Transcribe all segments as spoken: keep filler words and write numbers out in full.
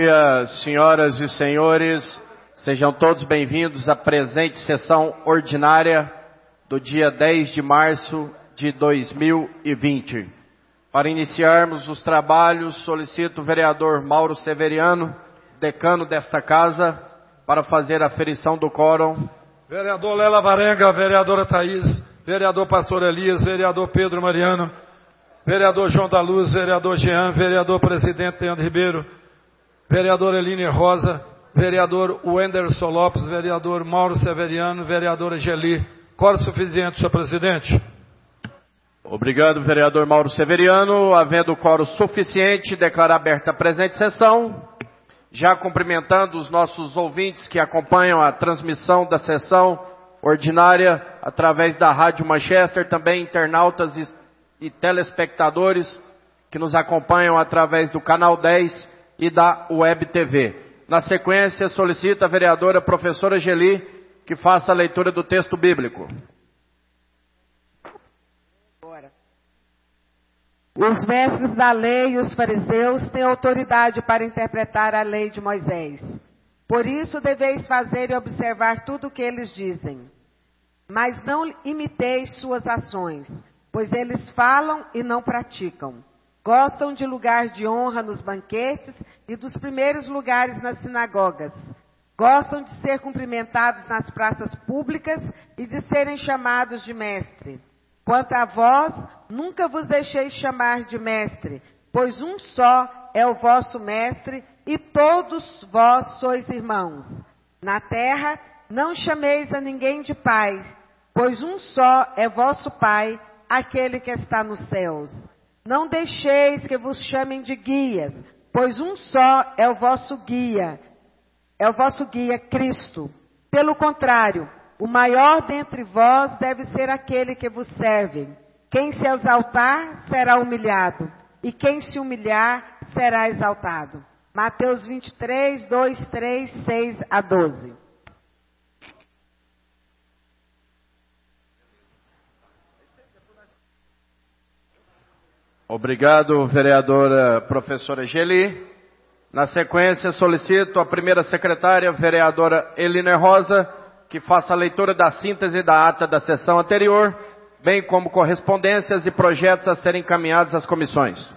Bom dia, senhoras e senhores, sejam todos bem-vindos à presente sessão ordinária do dia dez de março de dois mil e vinte. Para iniciarmos os trabalhos, solicito o vereador Mauro Severiano, decano desta casa, para fazer a aferição do quórum. Vereador Lela Varenga, vereadora Thaís, vereador Pastor Elias, vereador Pedro Mariano, vereador João da Luz, vereador Jean, vereador presidente Leandro Ribeiro, vereador Eline Rosa, vereador Wenderson Lopes, vereador Mauro Severiano, vereadora Geli. Quórum suficiente, senhor presidente. Obrigado, vereador Mauro Severiano. Havendo quórum suficiente, declaro aberta a presente sessão. Já cumprimentando os nossos ouvintes que acompanham a transmissão da sessão ordinária através da Rádio Manchester, também internautas e, e telespectadores que nos acompanham através do Canal dez e da Web T V. Na sequência, solicito a vereadora professora Geli que faça a leitura do texto bíblico. Os mestres da lei e os fariseus têm autoridade para interpretar a lei de Moisés. Por isso deveis fazer e observar tudo o que eles dizem. Mas não imiteis suas ações, pois eles falam e não praticam. Gostam de lugar de honra nos banquetes e dos primeiros lugares nas sinagogas. Gostam de ser cumprimentados nas praças públicas e de serem chamados de mestre. Quanto a vós, nunca vos deixeis chamar de mestre, pois um só é o vosso mestre e todos vós sois irmãos. Na terra, não chameis a ninguém de pai, pois um só é vosso Pai, aquele que está nos céus. Não deixeis que vos chamem de guias, pois um só é o vosso guia, é o vosso guia Cristo. Pelo contrário, o maior dentre vós deve ser aquele que vos serve. Quem se exaltar será humilhado, e quem se humilhar será exaltado. Mateus vinte e três, dois, três, seis a doze. Obrigado, vereadora professora Geli. Na sequência, solicito a primeira secretária, vereadora Eline Rosa, que faça a leitura da síntese da ata da sessão anterior, bem como correspondências e projetos a serem encaminhados às comissões.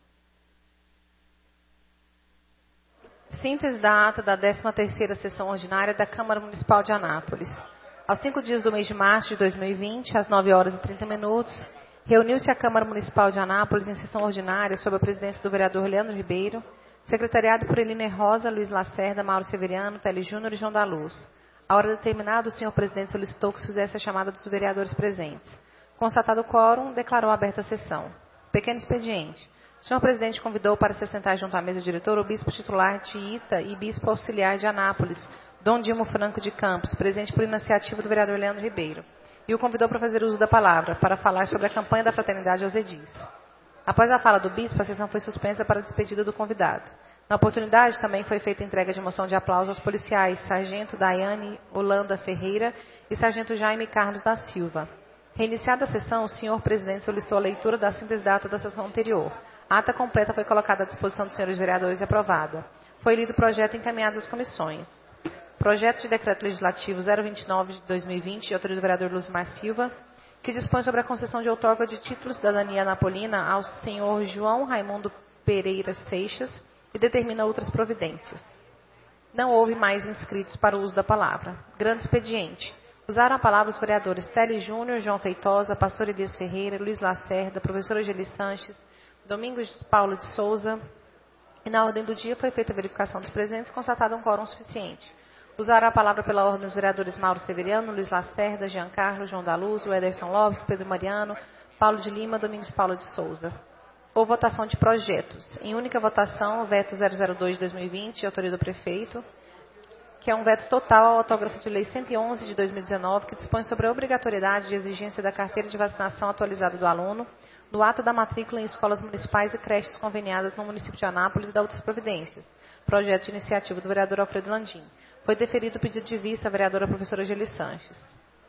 Síntese da ata da décima terceira sessão ordinária da Câmara Municipal de Anápolis. Aos cinco dias do mês de março de dois mil e vinte, às nove horas e trinta minutos, reuniu-se a Câmara Municipal de Anápolis em sessão ordinária sob a presidência do vereador Leandro Ribeiro, secretariado por Eline Rosa, Luiz Lacerda, Mauro Severiano, Tele Júnior e João da Luz. A hora determinada, o senhor presidente solicitou que se fizesse a chamada dos vereadores presentes. Constatado o quórum, declarou aberta a sessão. Pequeno expediente. O senhor presidente convidou para se sentar junto à mesa diretora o bispo titular de Ita e bispo auxiliar de Anápolis, Dom Dilmo Franco de Campos, presente por iniciativa do vereador Leandro Ribeiro, e o convidou para fazer uso da palavra, para falar sobre a campanha da fraternidade aos edis. Após a fala do bispo, a sessão foi suspensa para a despedida do convidado. Na oportunidade, também foi feita a entrega de moção de aplauso aos policiais, Sargento Daiane Holanda Ferreira e Sargento Jaime Carlos da Silva. Reiniciada a sessão, o senhor presidente solicitou a leitura da síntese da ata da sessão anterior. A ata completa foi colocada à disposição dos senhores vereadores e aprovada. Foi lido o projeto encaminhado às comissões. Projeto de Decreto Legislativo zero vinte e nove de dois mil e vinte, de autoria do vereador Luzmar Silva, que dispõe sobre a concessão de outorga de título de cidadania napolina ao senhor João Raimundo Pereira Seixas e determina outras providências. Não houve mais inscritos para o uso da palavra. Grande expediente. Usaram a palavra os vereadores Tele Júnior, João Feitosa, Pastor Elias Ferreira, Luiz Lacerda, professora Geli Sanches, Domingos Paulo de Souza, e na ordem do dia foi feita a verificação dos presentes, constatado um quórum suficiente. Usaram a palavra pela ordem os vereadores Mauro Severiano, Luiz Lacerda, Giancarlo, João da Luz, Wenderson Lopes, Pedro Mariano, Paulo de Lima, Domingos Paulo de Souza. Houve votação de projetos. Em única votação, o veto zero zero dois de dois mil e vinte, de autoria do prefeito, que é um veto total ao autógrafo de lei cento e onze de dois mil e dezenove, que dispõe sobre a obrigatoriedade de exigência da carteira de vacinação atualizada do aluno, no ato da matrícula em escolas municipais e creches conveniadas no município de Anápolis e da outras providências. Projeto de iniciativa do vereador Alfredo Landim. Foi deferido o pedido de vista à vereadora professora Geli Sanches.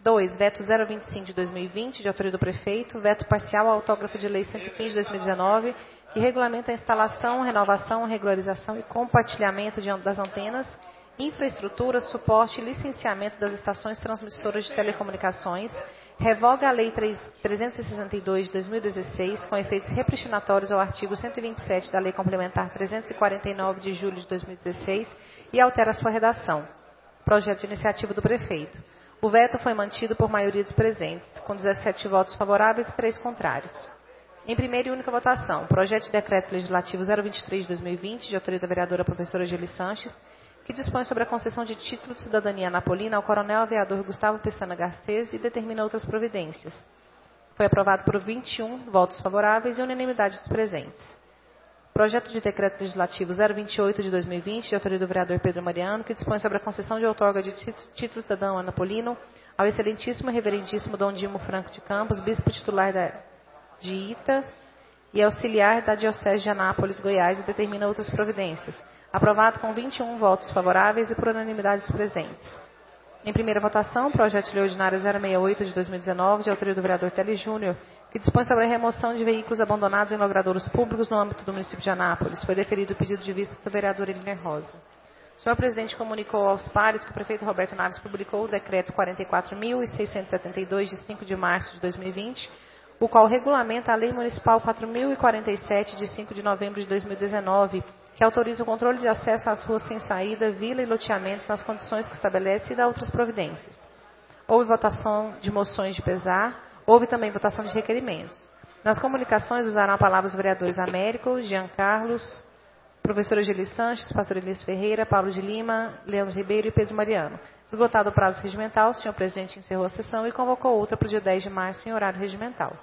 dois. Veto zero vinte e cinco de dois mil e vinte, de autoria do prefeito. Veto parcial ao autógrafo de lei cento e quinze de dois mil e dezenove, que regulamenta a instalação, renovação, regularização e compartilhamento de, das antenas, infraestrutura, suporte e licenciamento das estações transmissoras de telecomunicações. Revoga a Lei trezentos e sessenta e dois de dois mil e dezesseis, com efeitos repristinatórios ao artigo cento e vinte e sete da Lei Complementar trezentos e quarenta e nove de julho de dois mil e dezesseis e altera sua redação. Projeto de iniciativa do prefeito. O veto foi mantido por maioria dos presentes, com dezessete votos favoráveis e três contrários. Em primeira e única votação, projeto de decreto legislativo zero vinte e três de dois mil e vinte, de autoria da vereadora professora Geli Sanches, que dispõe sobre a concessão de título de cidadania anapolina ao coronel aviador Gustavo Pestana Garcês e determina outras providências. Foi aprovado por vinte e um votos favoráveis e unanimidade dos presentes. Projeto de decreto legislativo zero vinte e oito de dois mil e vinte, de autoria do vereador Pedro Mariano, que dispõe sobre a concessão de outorga de título cidadão anapolino ao excelentíssimo e reverendíssimo Dom Dimo Franco de Campos, bispo titular da, de Ita e auxiliar da Diocese de Anápolis, Goiás, e determina outras providências. Aprovado com vinte e um votos favoráveis e por unanimidade dos presentes. Em primeira votação, projeto de lei ordinária zero sessenta e oito de dois mil e dezenove, de autoria do vereador Tele Júnior, que dispõe sobre a remoção de veículos abandonados em logradouros públicos no âmbito do município de Anápolis. Foi deferido o pedido de vista do vereador Eliner Rosa. O senhor presidente comunicou aos pares que o prefeito Roberto Naves publicou o decreto quarenta e quatro mil seiscentos e setenta e dois, de cinco de março de dois mil e vinte, o qual regulamenta a Lei Municipal quatro mil e quarenta e sete, de cinco de novembro de dois mil e dezenove, que autoriza o controle de acesso às ruas sem saída, vila e loteamentos nas condições que estabelece e dá outras providências. Houve votação de moções de pesar, houve também votação de requerimentos. Nas comunicações usaram a palavra os vereadores Américo, Jean Carlos, professora Geli Sanches, pastor Elias Ferreira, Paulo de Lima, Leandro Ribeiro e Pedro Mariano. Esgotado o prazo regimental, o senhor presidente encerrou a sessão e convocou outra para o dia dez de março em horário regimental.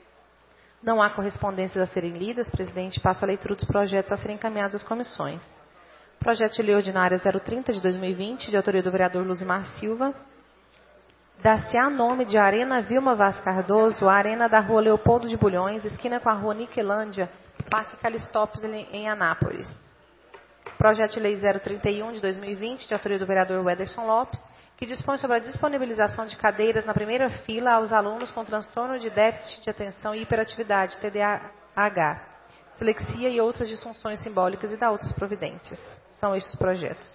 Não há correspondências a serem lidas, presidente. Passo a leitura dos projetos a serem encaminhados às comissões. Projeto de lei ordinária zero trinta de dois mil e vinte, de autoria do vereador Luzimar Silva. Dar-se-á nome de Arena Vilma Vaz Cardoso, a arena da rua Leopoldo de Bulhões, esquina com a rua Niquelândia, Parque Calistópolis, em Anápolis. Projeto de lei zero trinta e um de dois mil e vinte, de autoria do vereador Wederson Lopes, que dispõe sobre a disponibilização de cadeiras na primeira fila aos alunos com transtorno de déficit de atenção e hiperatividade, T D A H, dislexia e outras disfunções simbólicas e da outras providências. São estes os projetos.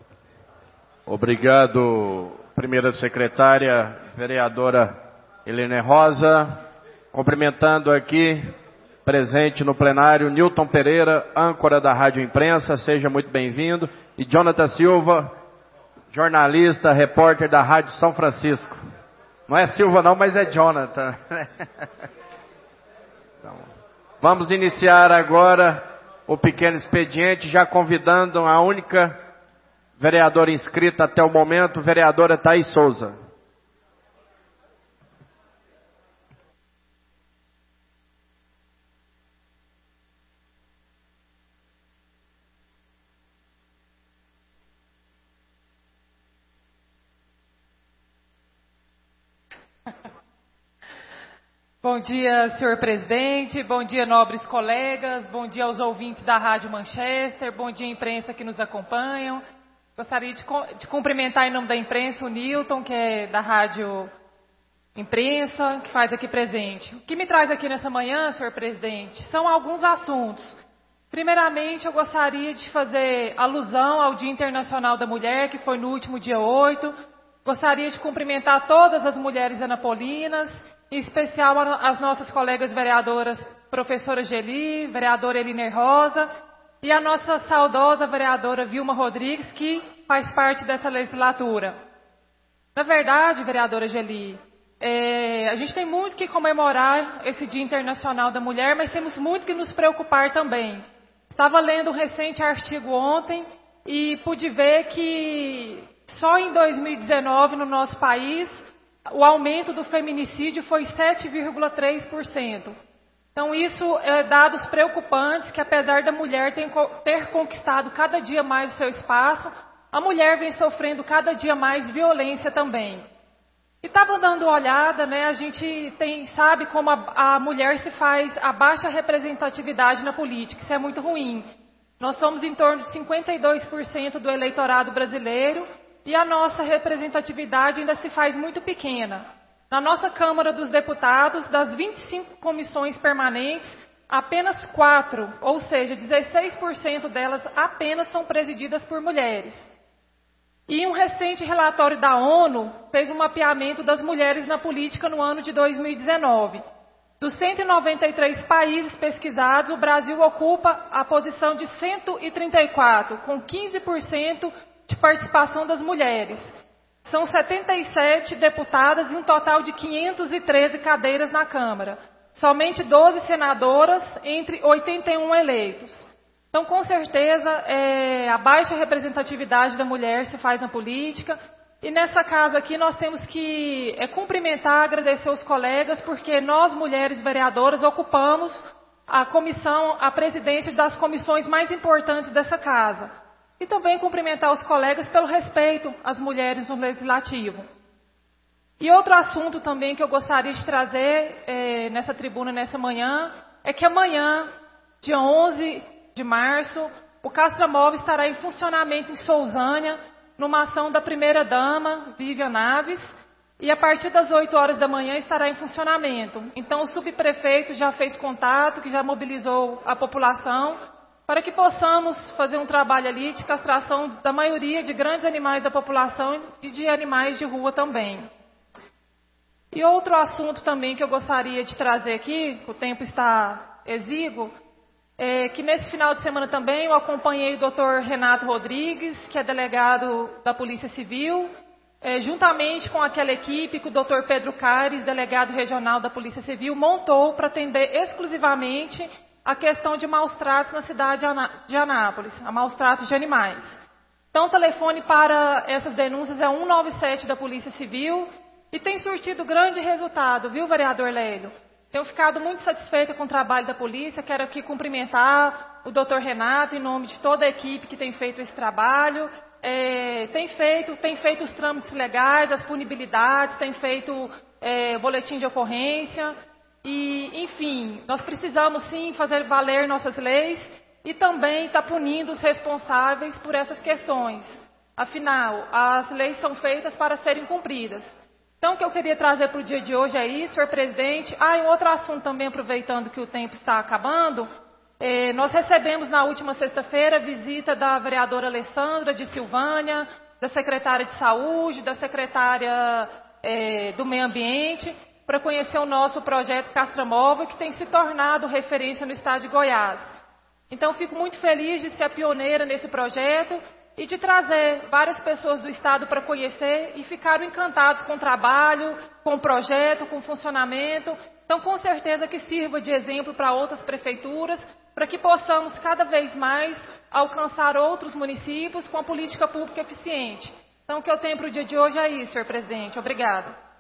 Obrigado, primeira secretária, vereadora Helene Rosa. Cumprimentando aqui, presente no plenário, Nilton Pereira, âncora da Rádio Imprensa, seja muito bem-vindo. E Jonathan Silva, jornalista, repórter da Rádio São Francisco. Não é Silva não, mas é Jonathan. Então, vamos iniciar agora o pequeno expediente, já convidando a única vereadora inscrita até o momento, vereadora Thaís Souza. Bom dia, senhor presidente, bom dia, nobres colegas, bom dia aos ouvintes da Rádio Manchester, bom dia, imprensa que nos acompanham. Gostaria de, de cumprimentar em nome da imprensa o Nilton, que é da Rádio Imprensa, que faz aqui presente. O que me traz aqui nessa manhã, senhor presidente, são alguns assuntos. Primeiramente, eu gostaria de fazer alusão ao Dia Internacional da Mulher, que foi no último dia oito. Gostaria de cumprimentar todas as mulheres anapolinas, em especial as nossas colegas vereadoras, professora Geli, vereadora Eliner Rosa, e a nossa saudosa vereadora Vilma Rodrigues, que faz parte dessa legislatura. Na verdade, vereadora Geli, é, a gente tem muito que comemorar esse Dia Internacional da Mulher, mas temos muito que nos preocupar também. Estava lendo um recente artigo ontem e pude ver que só em dois mil e dezenove, no nosso país, o aumento do feminicídio foi sete vírgula três por cento. Então, isso é dados preocupantes, que apesar da mulher ter, ter conquistado cada dia mais o seu espaço, a mulher vem sofrendo cada dia mais violência também. E estava dando uma olhada, né, a gente tem, sabe como a, a mulher se faz a baixa representatividade na política, isso é muito ruim. Nós somos em torno de cinquenta e dois por cento do eleitorado brasileiro, e a nossa representatividade ainda se faz muito pequena. Na nossa Câmara dos Deputados, das vinte e cinco comissões permanentes, apenas quatro, ou seja, dezesseis por cento delas apenas são presididas por mulheres. E um recente relatório da ONU fez um mapeamento das mulheres na política no ano de dois mil e dezenove. Dos cento e noventa e três países pesquisados, o Brasil ocupa a posição de cento e trinta e quatro, com quinze por cento de participação das mulheres. São setenta e sete deputadas e um total de quinhentas e treze cadeiras na Câmara. Somente doze senadoras entre oitenta e um eleitos. Então, com certeza, é, a baixa representatividade da mulher se faz na política. E nessa casa aqui nós temos que é, cumprimentar, agradecer os colegas, porque nós, mulheres vereadoras, ocupamos a comissão, a presidência das comissões mais importantes dessa casa. E também cumprimentar os colegas pelo respeito às mulheres no Legislativo. E outro assunto também que eu gostaria de trazer é, nessa tribuna, nessa manhã, é que amanhã, dia onze de março, o Castramóvel estará em funcionamento em Sousânia, numa ação da primeira-dama, Vivian Naves, e a partir das oito horas da manhã estará em funcionamento. Então, o subprefeito já fez contato, que já mobilizou a população, para que possamos fazer um trabalho ali de castração da maioria de grandes animais da população e de animais de rua também. E outro assunto também que eu gostaria de trazer aqui, o tempo está exíguo, é que nesse final de semana também eu acompanhei o doutor Renato Rodrigues, que é delegado da Polícia Civil, é, juntamente com aquela equipe que o doutor Pedro Caires, delegado regional da Polícia Civil, montou para atender exclusivamente a questão de maus-tratos na cidade de Anápolis, a maus-tratos de animais. Então, o telefone para essas denúncias é um nove sete da Polícia Civil e tem surtido grande resultado, viu, vereador Lélio? Tenho ficado muito satisfeita com o trabalho da polícia, quero aqui cumprimentar o doutor Renato em nome de toda a equipe que tem feito esse trabalho. É, tem, feito, tem feito os trâmites legais, as punibilidades, tem feito é, boletim de ocorrência. E, enfim, nós precisamos sim fazer valer nossas leis e também estar punindo os responsáveis por essas questões. Afinal, as leis são feitas para serem cumpridas. Então, o que eu queria trazer para o dia de hoje é isso, senhor presidente. Ah, e um outro assunto também, aproveitando que o tempo está acabando. Eh, nós recebemos na última sexta-feira a visita da vereadora Alessandra de Silvânia, da secretária de Saúde, da secretária eh, do Meio Ambiente, para conhecer o nosso projeto Castramóvel, que tem se tornado referência no estado de Goiás. Então, fico muito feliz de ser a pioneira nesse projeto e de trazer várias pessoas do estado para conhecer e ficaram encantados com o trabalho, com o projeto, com o funcionamento. Então, com certeza que sirva de exemplo para outras prefeituras, para que possamos cada vez mais alcançar outros municípios com a política pública eficiente. Então, o que eu tenho para o dia de hoje é isso, senhor presidente. Obrigada.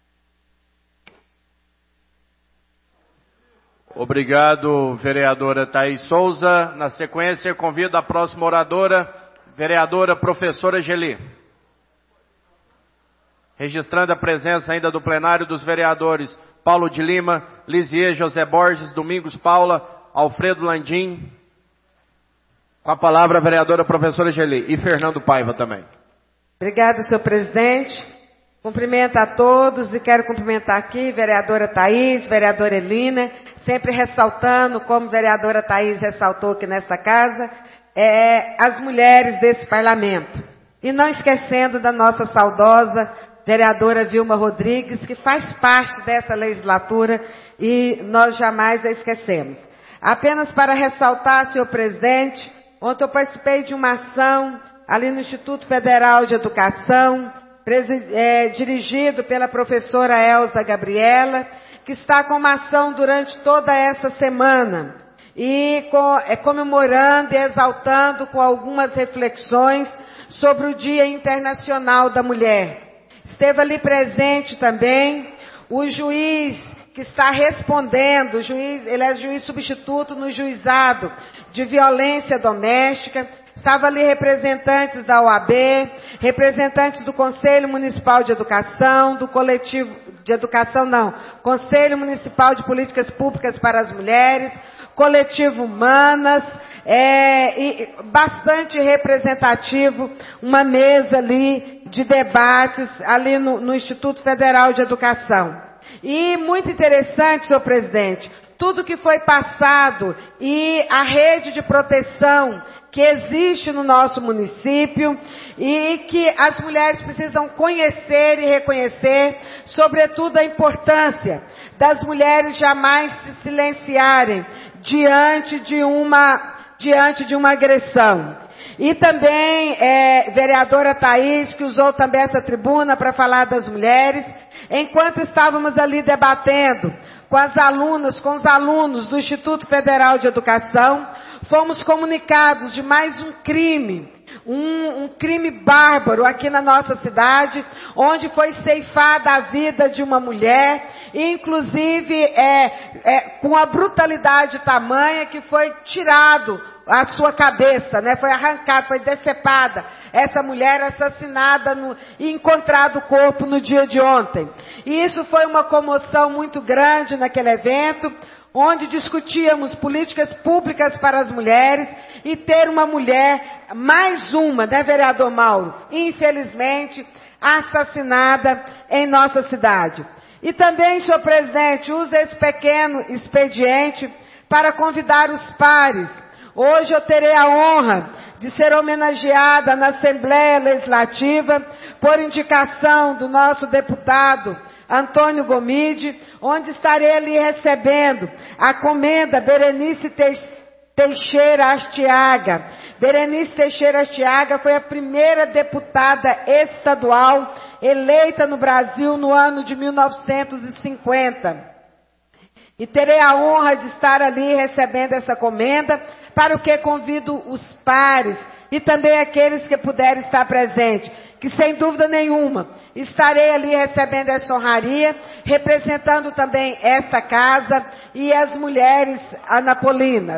Obrigado, vereadora Thaís Souza. Na sequência, convido a próxima oradora, vereadora professora Geli. Registrando a presença ainda do plenário dos vereadores Paulo de Lima, Lisier José Borges, Domingos Paula, Alfredo Landim. Com a palavra a vereadora professora Geli e Fernando Paiva também. Obrigada, senhor presidente. Cumprimento a todos e quero cumprimentar aqui vereadora Thaís, vereadora Elina, sempre ressaltando, como vereadora Thaís ressaltou aqui nesta casa, é, as mulheres desse parlamento. E não esquecendo da nossa saudosa vereadora Vilma Rodrigues, que faz parte dessa legislatura e nós jamais a esquecemos. Apenas para ressaltar, senhor presidente, ontem eu participei de uma ação ali no Instituto Federal de Educação, É, dirigido pela professora Elza Gabriela, que está com uma ação durante toda essa semana, e com, é, comemorando e exaltando com algumas reflexões sobre o Dia Internacional da Mulher. Esteve ali presente também o juiz que está respondendo, o juiz, ele é juiz substituto no juizado de violência doméstica. Estava ali representantes da O A B, representantes do Conselho Municipal de Educação, do coletivo de educação não, Conselho Municipal de Políticas Públicas para as Mulheres, coletivo Humanas, é, e bastante representativo, uma mesa ali de debates ali no, no Instituto Federal de Educação. E muito interessante, senhor presidente, tudo que foi passado e a rede de proteção que existe no nosso município e que as mulheres precisam conhecer e reconhecer, sobretudo a importância das mulheres jamais se silenciarem diante de uma, diante de uma agressão. E também, é, vereadora Thaís, que usou também essa tribuna para falar das mulheres, enquanto estávamos ali debatendo com as alunas, com os alunos do Instituto Federal de Educação, fomos comunicados de mais um crime, um, um crime bárbaro aqui na nossa cidade, onde foi ceifada a vida de uma mulher, e inclusive é, é, com a brutalidade tamanha que foi tirado a sua cabeça, né? Foi arrancada, foi decepada. Essa mulher assassinada no, e encontrado o corpo no dia de ontem. E isso foi uma comoção muito grande naquele evento, onde discutíamos políticas públicas para as mulheres e ter uma mulher, mais uma, né, vereador Mauro, infelizmente assassinada em nossa cidade. E também, senhor presidente, usa esse pequeno expediente para convidar os pares. Hoje eu terei a honra de ser homenageada na Assembleia Legislativa por indicação do nosso deputado Antônio Gomide, onde estarei ali recebendo a comenda Berenice Teixeira Astiaga. Berenice Teixeira Astiaga foi a primeira deputada estadual eleita no Brasil no ano de mil novecentos e cinquenta. E terei a honra de estar ali recebendo essa comenda, para o que convido os pares e também aqueles que puderem estar presentes, que sem dúvida nenhuma estarei ali recebendo essa honraria, representando também esta casa e as mulheres anapolinas.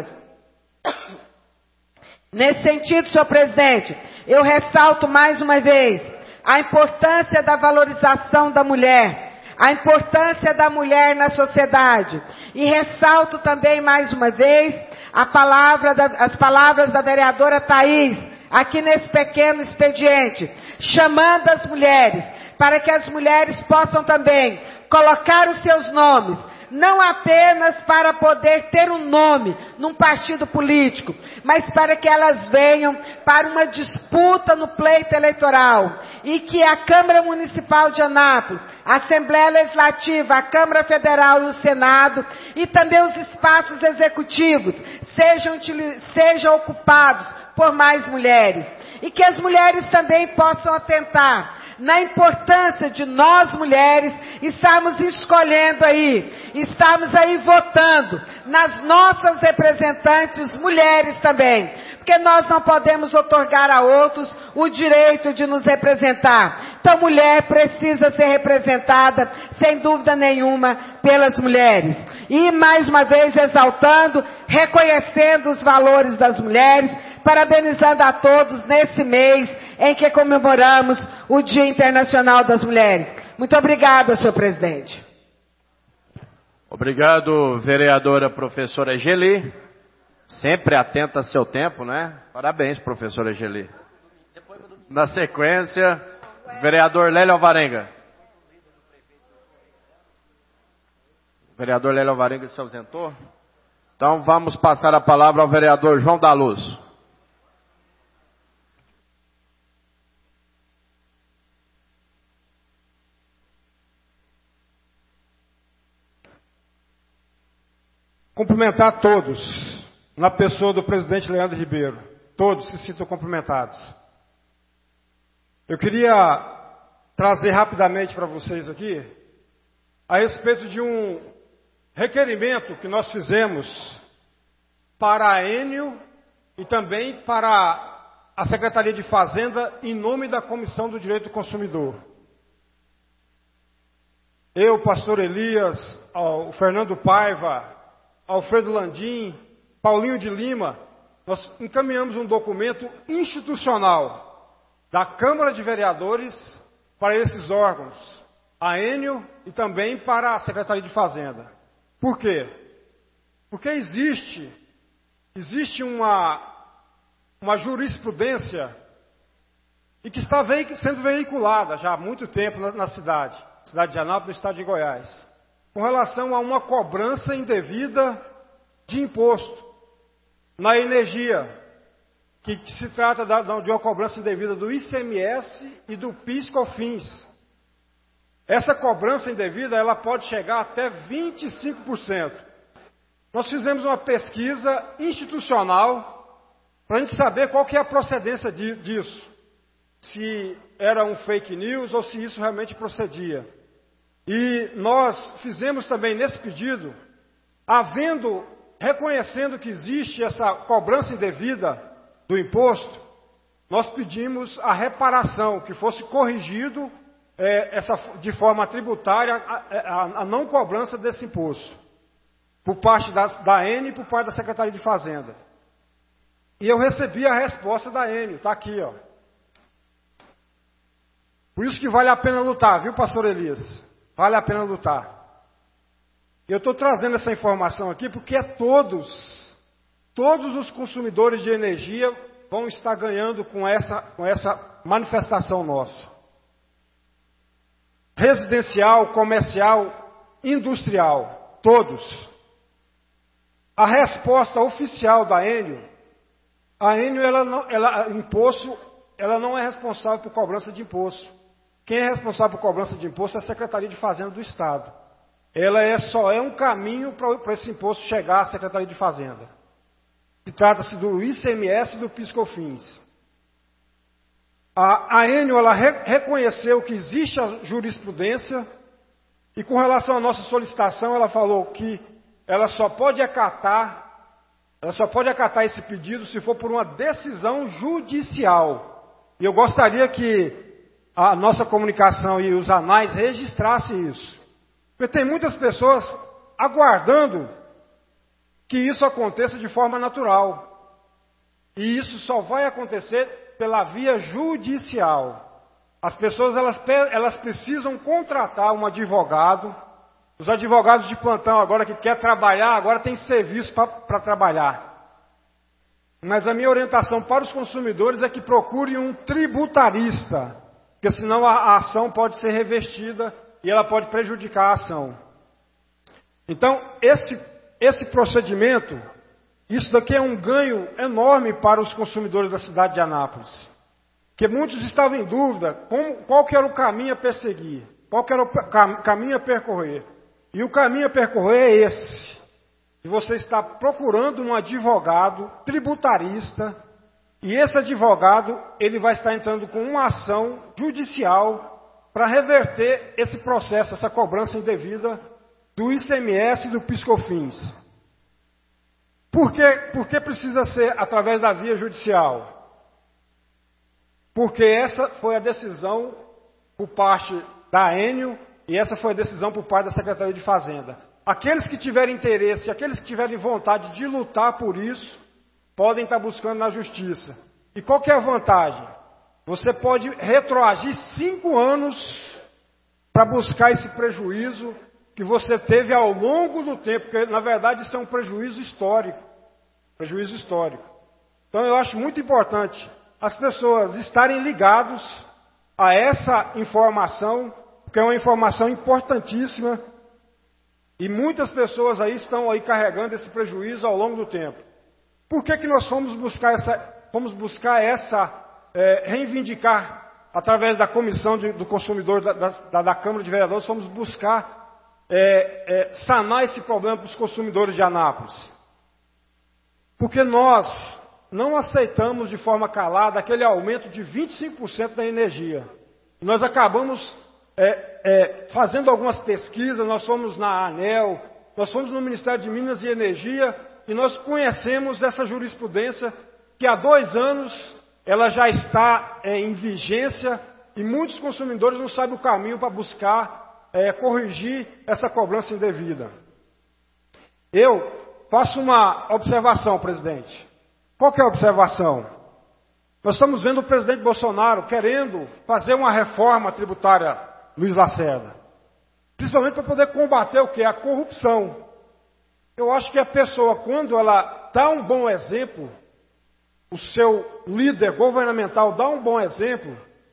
Nesse sentido, senhor presidente, eu ressalto mais uma vez a importância da valorização da mulher, a importância da mulher na sociedade. E ressalto também mais uma vez a palavra da, as palavras da vereadora Thaís, aqui nesse pequeno expediente, chamando as mulheres, para que as mulheres possam também colocar os seus nomes, não apenas para poder ter um nome num partido político, mas para que elas venham para uma disputa no pleito eleitoral e que a Câmara Municipal de Anápolis, a Assembleia Legislativa, a Câmara Federal e o Senado e também os espaços executivos sejam, sejam ocupados por mais mulheres. E que as mulheres também possam atentar na importância de nós mulheres estarmos escolhendo aí, estarmos aí votando nas nossas representantes mulheres também, porque nós não podemos outorgar a outros o direito de nos representar. Então, mulher precisa ser representada, sem dúvida nenhuma, pelas mulheres. E, mais uma vez, exaltando, reconhecendo os valores das mulheres, parabenizando a todos nesse mês em que comemoramos o Dia Internacional das Mulheres. Muito obrigada, senhor presidente. Obrigado, vereadora professora Geli. Sempre atenta a seu tempo, né? Parabéns, professora Geli. Na sequência, vereador Lélio Alvarenga. O vereador Lélio Alvarenga se ausentou. Então vamos passar a palavra ao vereador João da Luz. Cumprimentar todos, na pessoa do presidente Leandro Ribeiro. Todos se sintam cumprimentados. Eu queria trazer rapidamente para vocês aqui, a respeito de um requerimento que nós fizemos para a Enio e também para a Secretaria de Fazenda, em nome da Comissão do Direito do Consumidor. Eu, pastor Elias, o Fernando Paiva, Alfredo Landim, Paulinho de Lima, nós encaminhamos um documento institucional da Câmara de Vereadores para esses órgãos, a Enio e também para a Secretaria de Fazenda. Por quê? Porque existe, existe uma, uma jurisprudência e que está sendo veiculada já há muito tempo na, na cidade, cidade de Anápolis, no estado de Goiás, com relação a uma cobrança indevida de imposto na energia, que, que se trata da, de uma cobrança indevida do I C M S e do PIS/COFINS. Essa cobrança indevida, ela pode chegar até vinte e cinco por cento. Nós fizemos uma pesquisa institucional para a gente saber qual que é a procedência de, disso. Se era um fake news ou se isso realmente procedia. E nós fizemos também nesse pedido, havendo, reconhecendo que existe essa cobrança indevida do imposto, nós pedimos a reparação, que fosse corrigido é, essa, de forma tributária a, a, a não cobrança desse imposto, por parte da, da Eni e por parte da Secretaria de Fazenda. E eu recebi a resposta da Eni, está aqui, ó. Por isso que vale a pena lutar, viu, pastor Elias? Vale a pena lutar. Eu estou trazendo essa informação aqui porque é todos, todos os consumidores de energia vão estar ganhando com essa, com essa manifestação nossa. Residencial, comercial, industrial, todos. A resposta oficial da Enel, a Enel, ela não, ela, imposto, ela não é responsável por cobrança de imposto. Quem é responsável por cobrança de imposto é a Secretaria de Fazenda do Estado. Ela é, só é um caminho para esse imposto chegar à Secretaria de Fazenda. Se trata-se do I C M S e do PIS/COFINS. A, a Enel, ela re, reconheceu que existe a jurisprudência e com relação à nossa solicitação, ela falou que ela só pode acatar, ela só pode acatar esse pedido se for por uma decisão judicial. E eu gostaria que a nossa comunicação e os anais registrassem isso. Porque tem muitas pessoas aguardando que isso aconteça de forma natural. E isso só vai acontecer pela via judicial. As pessoas elas, elas precisam contratar um advogado. Os advogados de plantão agora que quer trabalhar, agora tem serviço para trabalhar. Mas a minha orientação para os consumidores é que procurem um tributarista, porque senão a, a ação pode ser revestida e ela pode prejudicar a ação. Então, esse, esse procedimento, isso daqui é um ganho enorme para os consumidores da cidade de Anápolis. Porque muitos estavam em dúvida como, qual que era o caminho a perseguir, qual que era o cam, caminho a percorrer. E o caminho a percorrer é esse. E você está procurando um advogado tributarista, e esse advogado, ele vai estar entrando com uma ação judicial para reverter esse processo, essa cobrança indevida do I C M S e do PIS/COFINS. Por que, por que precisa ser através da via judicial? Porque essa foi a decisão por parte da Enel e essa foi a decisão por parte da Secretaria de Fazenda. Aqueles que tiverem interesse, aqueles que tiverem vontade de lutar por isso, podem estar buscando na justiça. E qual que é a vantagem? Você pode retroagir cinco anos para buscar esse prejuízo que você teve ao longo do tempo, porque na verdade isso é um prejuízo histórico. Prejuízo histórico. Então eu acho muito importante as pessoas estarem ligados a essa informação, porque é uma informação importantíssima e muitas pessoas aí estão aí carregando esse prejuízo ao longo do tempo. Por que que nós fomos buscar essa, fomos buscar essa, é, reivindicar, através da Comissão de, do Consumidor da, da, da Câmara de Vereadores, fomos buscar é, é, sanar esse problema para os consumidores de Anápolis? Porque nós não aceitamos de forma calada aquele aumento de vinte e cinco por cento da energia. Nós acabamos é, é, fazendo algumas pesquisas, nós fomos na ANEEL, nós fomos no Ministério de Minas e Energia, e nós conhecemos essa jurisprudência que há dois anos ela já está é, em vigência e muitos consumidores não sabem o caminho para buscar é, corrigir essa cobrança indevida. Eu faço uma observação, presidente. Qual que é a observação? Nós estamos vendo o presidente Bolsonaro querendo fazer uma reforma tributária, Luiz Lacerda. Principalmente para poder combater o que? A corrupção. Eu acho que a pessoa, quando ela dá um bom exemplo, o seu líder governamental dá um bom exemplo,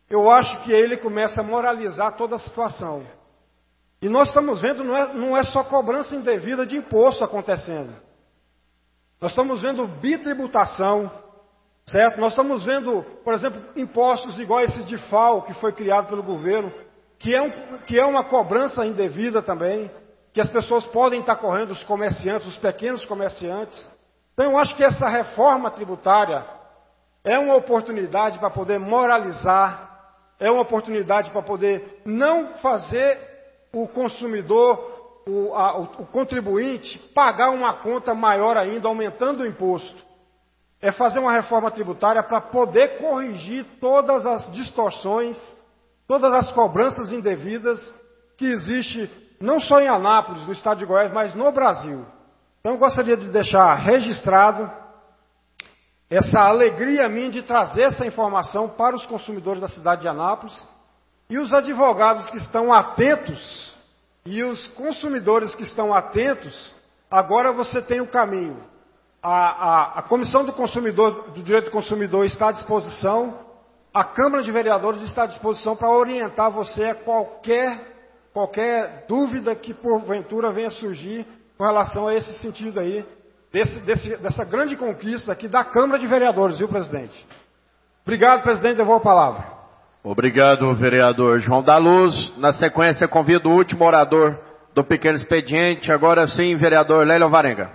eu acho que ele começa a moralizar toda a situação. E nós estamos vendo, não é, não é só cobrança indevida de imposto acontecendo. Nós estamos vendo bitributação, certo? Nós estamos vendo, por exemplo, impostos igual esse de F A O, que foi criado pelo governo, que é, um, que é uma cobrança indevida também, que as pessoas podem estar correndo, os comerciantes, os pequenos comerciantes. Então eu acho que essa reforma tributária é uma oportunidade para poder moralizar, é uma oportunidade para poder não fazer o consumidor, o, a, o, o contribuinte, pagar uma conta maior ainda, aumentando o imposto. É fazer uma reforma tributária para poder corrigir todas as distorções, todas as cobranças indevidas que existem, não só em Anápolis, no estado de Goiás, mas no Brasil. Então eu gostaria de deixar registrado essa alegria minha de trazer essa informação para os consumidores da cidade de Anápolis e os advogados que estão atentos e os consumidores que estão atentos. Agora você tem o caminho. A, a, a Comissão do Consumidor, do Direito do Consumidor está à disposição, a Câmara de Vereadores está à disposição para orientar você a qualquer, qualquer dúvida que porventura venha surgir com relação a esse sentido aí, desse, desse, dessa grande conquista aqui da Câmara de Vereadores, viu, presidente? Obrigado, presidente, devolvo a palavra. Obrigado, vereador João da Luz. Na sequência, convido o último orador do pequeno expediente, agora sim, vereador Lélio Alvarenga.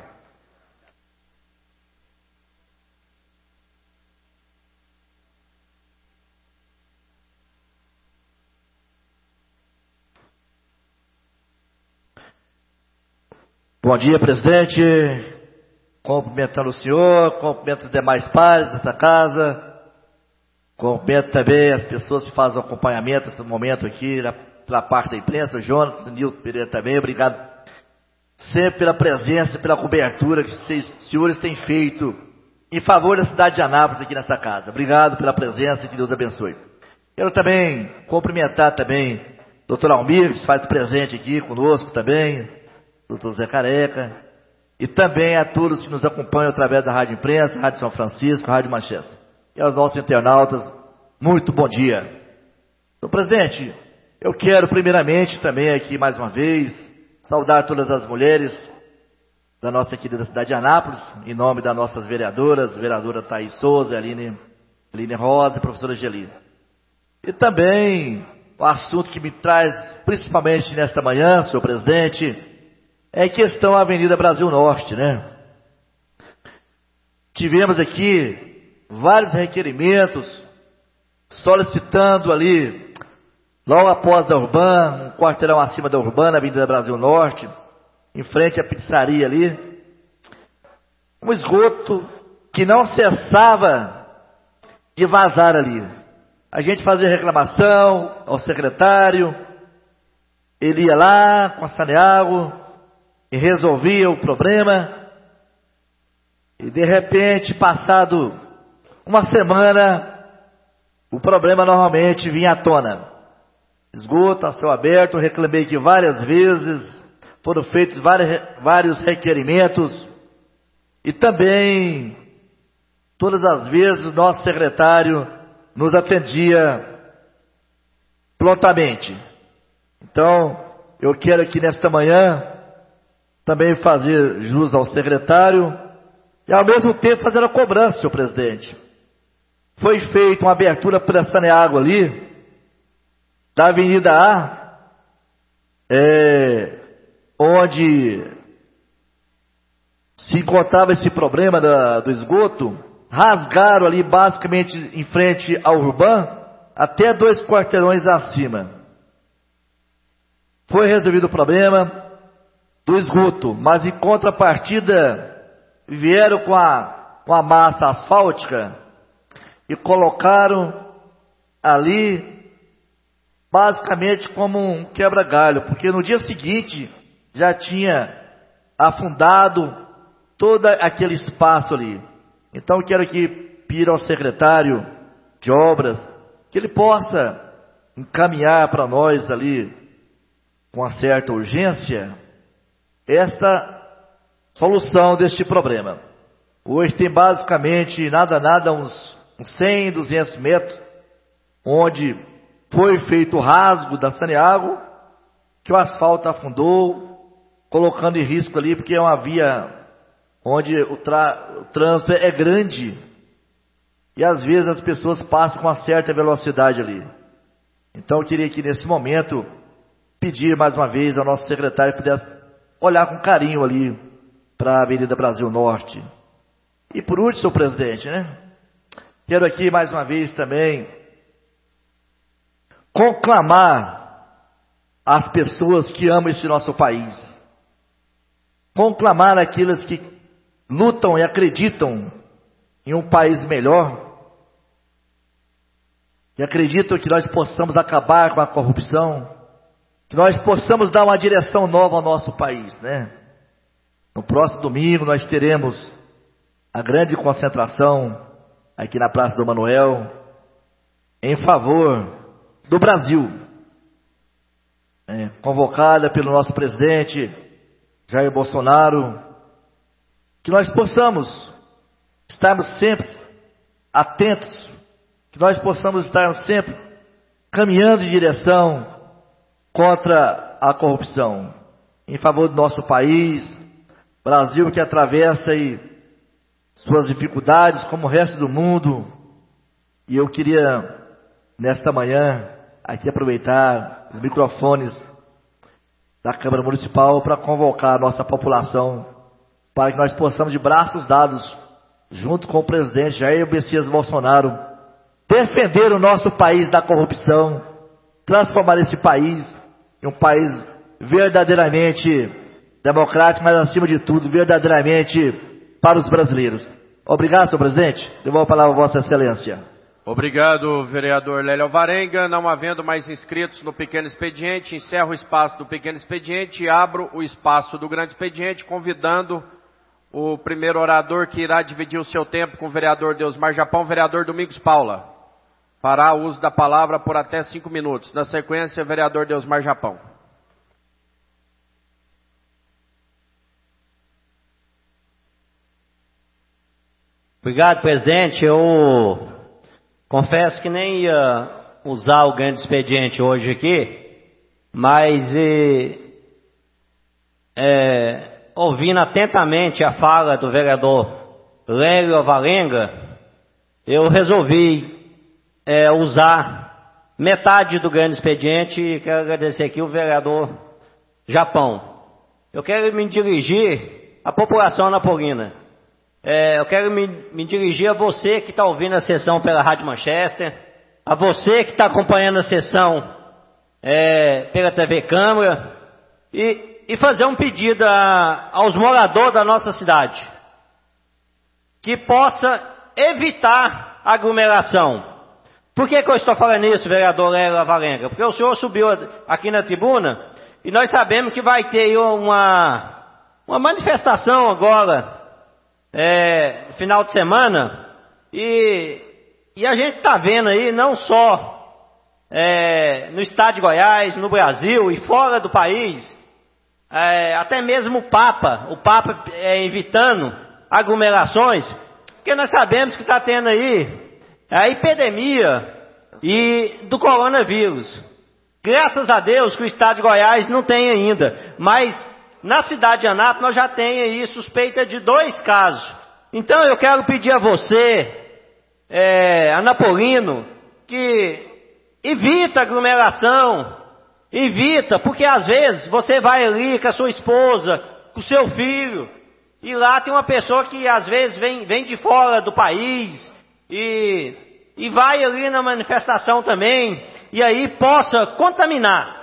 Bom dia, presidente. Cumprimentando o senhor, cumprimento os demais pares desta casa. Cumprimento também as pessoas que fazem o acompanhamento nesse momento aqui, na, pela parte da imprensa, o Jonas, o Nilton Pereira também. Obrigado sempre pela presença e pela cobertura que vocês, senhores, têm feito em favor da cidade de Anápolis aqui nesta casa. Obrigado pela presença e que Deus abençoe. Quero também cumprimentar também o doutor Almir, que se faz presente aqui conosco também, doutor Zé Careca, e também a todos que nos acompanham através da Rádio Imprensa, Rádio São Francisco, Rádio Manchester. E aos nossos internautas, muito bom dia. Então, presidente, eu quero primeiramente também aqui mais uma vez saudar todas as mulheres da nossa querida cidade de Anápolis, em nome das nossas vereadoras, vereadora Thaís Souza, Aline, Aline Rosa e professora Geli. E também o assunto que me traz principalmente nesta manhã, senhor presidente, é a questão da Avenida Brasil Norte, né? Tivemos aqui vários requerimentos solicitando ali, logo após da Urbana, um quarteirão acima da Urbana, Avenida Brasil Norte, em frente à pizzaria ali, um esgoto que não cessava de vazar ali. A gente fazia reclamação ao secretário, ele ia lá com a Saneago e resolvia o problema, e de repente, passado uma semana, o problema normalmente vinha à tona. Esgoto a céu aberto, reclamei aqui várias vezes, foram feitos vários, vários requerimentos, e também, todas as vezes, o nosso secretário nos atendia prontamente. Então, eu quero aqui nesta manhã, também fazer jus ao secretário, e ao mesmo tempo fazer a cobrança, senhor presidente. Foi feita uma abertura pela Saneago ali, da Avenida A, é, onde se encontrava esse problema da, do esgoto, rasgaram ali basicamente em frente ao Urbano, até dois quarteirões acima. Foi resolvido o problema do esgoto, mas em contrapartida vieram com a, com a massa asfáltica e colocaram ali basicamente como um quebra-galho, porque no dia seguinte já tinha afundado todo aquele espaço ali. Então eu quero aqui pedir ao secretário de obras que ele possa encaminhar para nós ali com uma certa urgência esta solução deste problema. Hoje tem basicamente nada, nada, uns, uns cem, duzentos metros onde foi feito o rasgo da Saneago, que o asfalto afundou, colocando em risco ali, porque é uma via onde o, tra- o trânsito é grande, e às vezes as pessoas passam com uma certa velocidade ali. Então eu queria que nesse momento pedir mais uma vez ao nosso secretário que pudesse olhar com carinho ali para a Avenida Brasil Norte. E por último, senhor presidente, né? Quero aqui mais uma vez também conclamar as pessoas que amam esse nosso país. Conclamar aquelas que lutam e acreditam em um país melhor. E acreditam que nós possamos acabar com a corrupção. Que nós possamos dar uma direção nova ao nosso país, né? No próximo domingo nós teremos a grande concentração aqui na Praça do Manuel em favor do Brasil, é, convocada pelo nosso presidente Jair Bolsonaro, que nós possamos estarmos sempre atentos, que nós possamos estarmos sempre caminhando em direção contra a corrupção, em favor do nosso país, Brasil que atravessa aí suas dificuldades como o resto do mundo. E eu queria, nesta manhã, aqui aproveitar os microfones da Câmara Municipal para convocar a nossa população, para que nós possamos, de braços dados, junto com o presidente Jair Messias Bolsonaro, defender o nosso país da corrupção, transformar esse país em um país verdadeiramente democrático, mas acima de tudo, verdadeiramente para os brasileiros. Obrigado, senhor presidente. Devolvo a palavra a vossa excelência. Obrigado, vereador Lélio Alvarenga. Não havendo mais inscritos no pequeno expediente, encerro o espaço do pequeno expediente e abro o espaço do grande expediente, convidando o primeiro orador que irá dividir o seu tempo com o vereador Deusmar Japão, vereador Domingos Paula. Fará uso da palavra por até cinco minutos. Na sequência, vereador Deusmar Japão. Obrigado, presidente. Eu confesso que nem ia usar o grande expediente hoje aqui, mas é, é, ouvindo atentamente a fala do vereador Lélio Alvarenga, eu resolvi é, usar metade do grande expediente e quero agradecer aqui o vereador Japão. Eu quero me dirigir à população napolina. É, eu quero me, me dirigir a você que está ouvindo a sessão pela Rádio Manchester, a você que está acompanhando a sessão é, pela T V Câmara, e, e fazer um pedido a, aos moradores da nossa cidade, que possa evitar aglomeração. Por que, que eu estou falando isso, vereador Lélio Alvarenga? Porque o senhor subiu aqui na tribuna e nós sabemos que vai ter uma, uma manifestação agora, É, final de semana, e, e a gente está vendo aí, não só é, no estado de Goiás, no Brasil e fora do país, é, até mesmo o Papa, o Papa é, evitando aglomerações, porque nós sabemos que está tendo aí a epidemia e do coronavírus. Graças a Deus que o estado de Goiás não tem ainda, mas na cidade de Anápolis nós já tem aí suspeita de dois casos. Então eu quero pedir a você, é, anapolino, que evita aglomeração, evita, porque às vezes você vai ali com a sua esposa, com o seu filho, e lá tem uma pessoa que às vezes vem, vem de fora do país, e, e vai ali na manifestação também, e aí possa contaminar,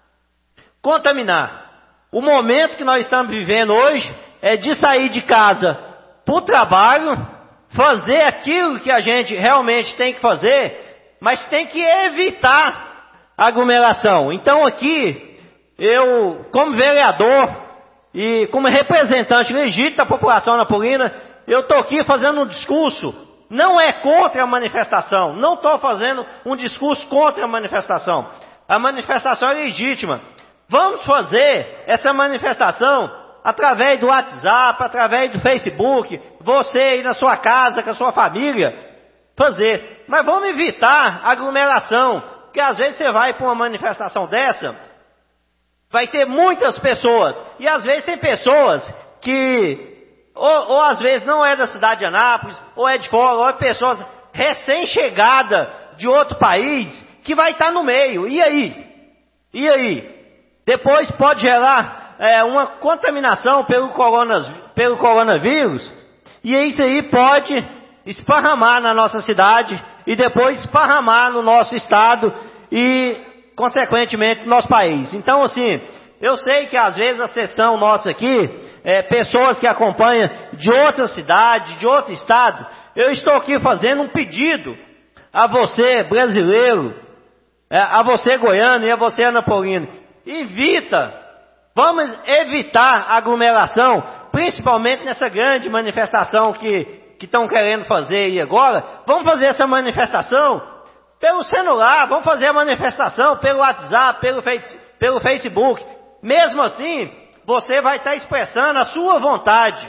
contaminar. O momento que nós estamos vivendo hoje é de sair de casa para o trabalho, fazer aquilo que a gente realmente tem que fazer, mas tem que evitar a aglomeração. Então aqui, eu, como vereador e como representante legítimo da população anapolina, eu estou aqui fazendo um discurso, não é contra a manifestação, não estou fazendo um discurso contra a manifestação. A manifestação é legítima. Vamos fazer essa manifestação através do WhatsApp, através do Facebook, você aí na sua casa, com a sua família, fazer. Mas vamos evitar aglomeração, porque às vezes você vai para uma manifestação dessa, vai ter muitas pessoas, e às vezes tem pessoas que, ou, ou às vezes não é da cidade de Anápolis, ou é de fora, ou é pessoas recém-chegadas de outro país, que vai estar no meio. E aí? E aí? Depois pode gerar é, uma contaminação pelo, coronas, pelo coronavírus, e isso aí pode esparramar na nossa cidade, e depois esparramar no nosso estado, e consequentemente no nosso país. Então, assim, eu sei que às vezes a sessão nossa aqui, é, pessoas que acompanham de outra cidade, de outro estado, eu estou aqui fazendo um pedido a você, brasileiro, é, a você, goiano, e a você, anapolino. Evita, vamos evitar aglomeração, principalmente nessa grande manifestação que que estão querendo fazer aí agora. Vamos fazer essa manifestação pelo celular, vamos fazer a manifestação pelo WhatsApp, pelo, face, pelo Facebook. Mesmo assim, você vai estar expressando a sua vontade.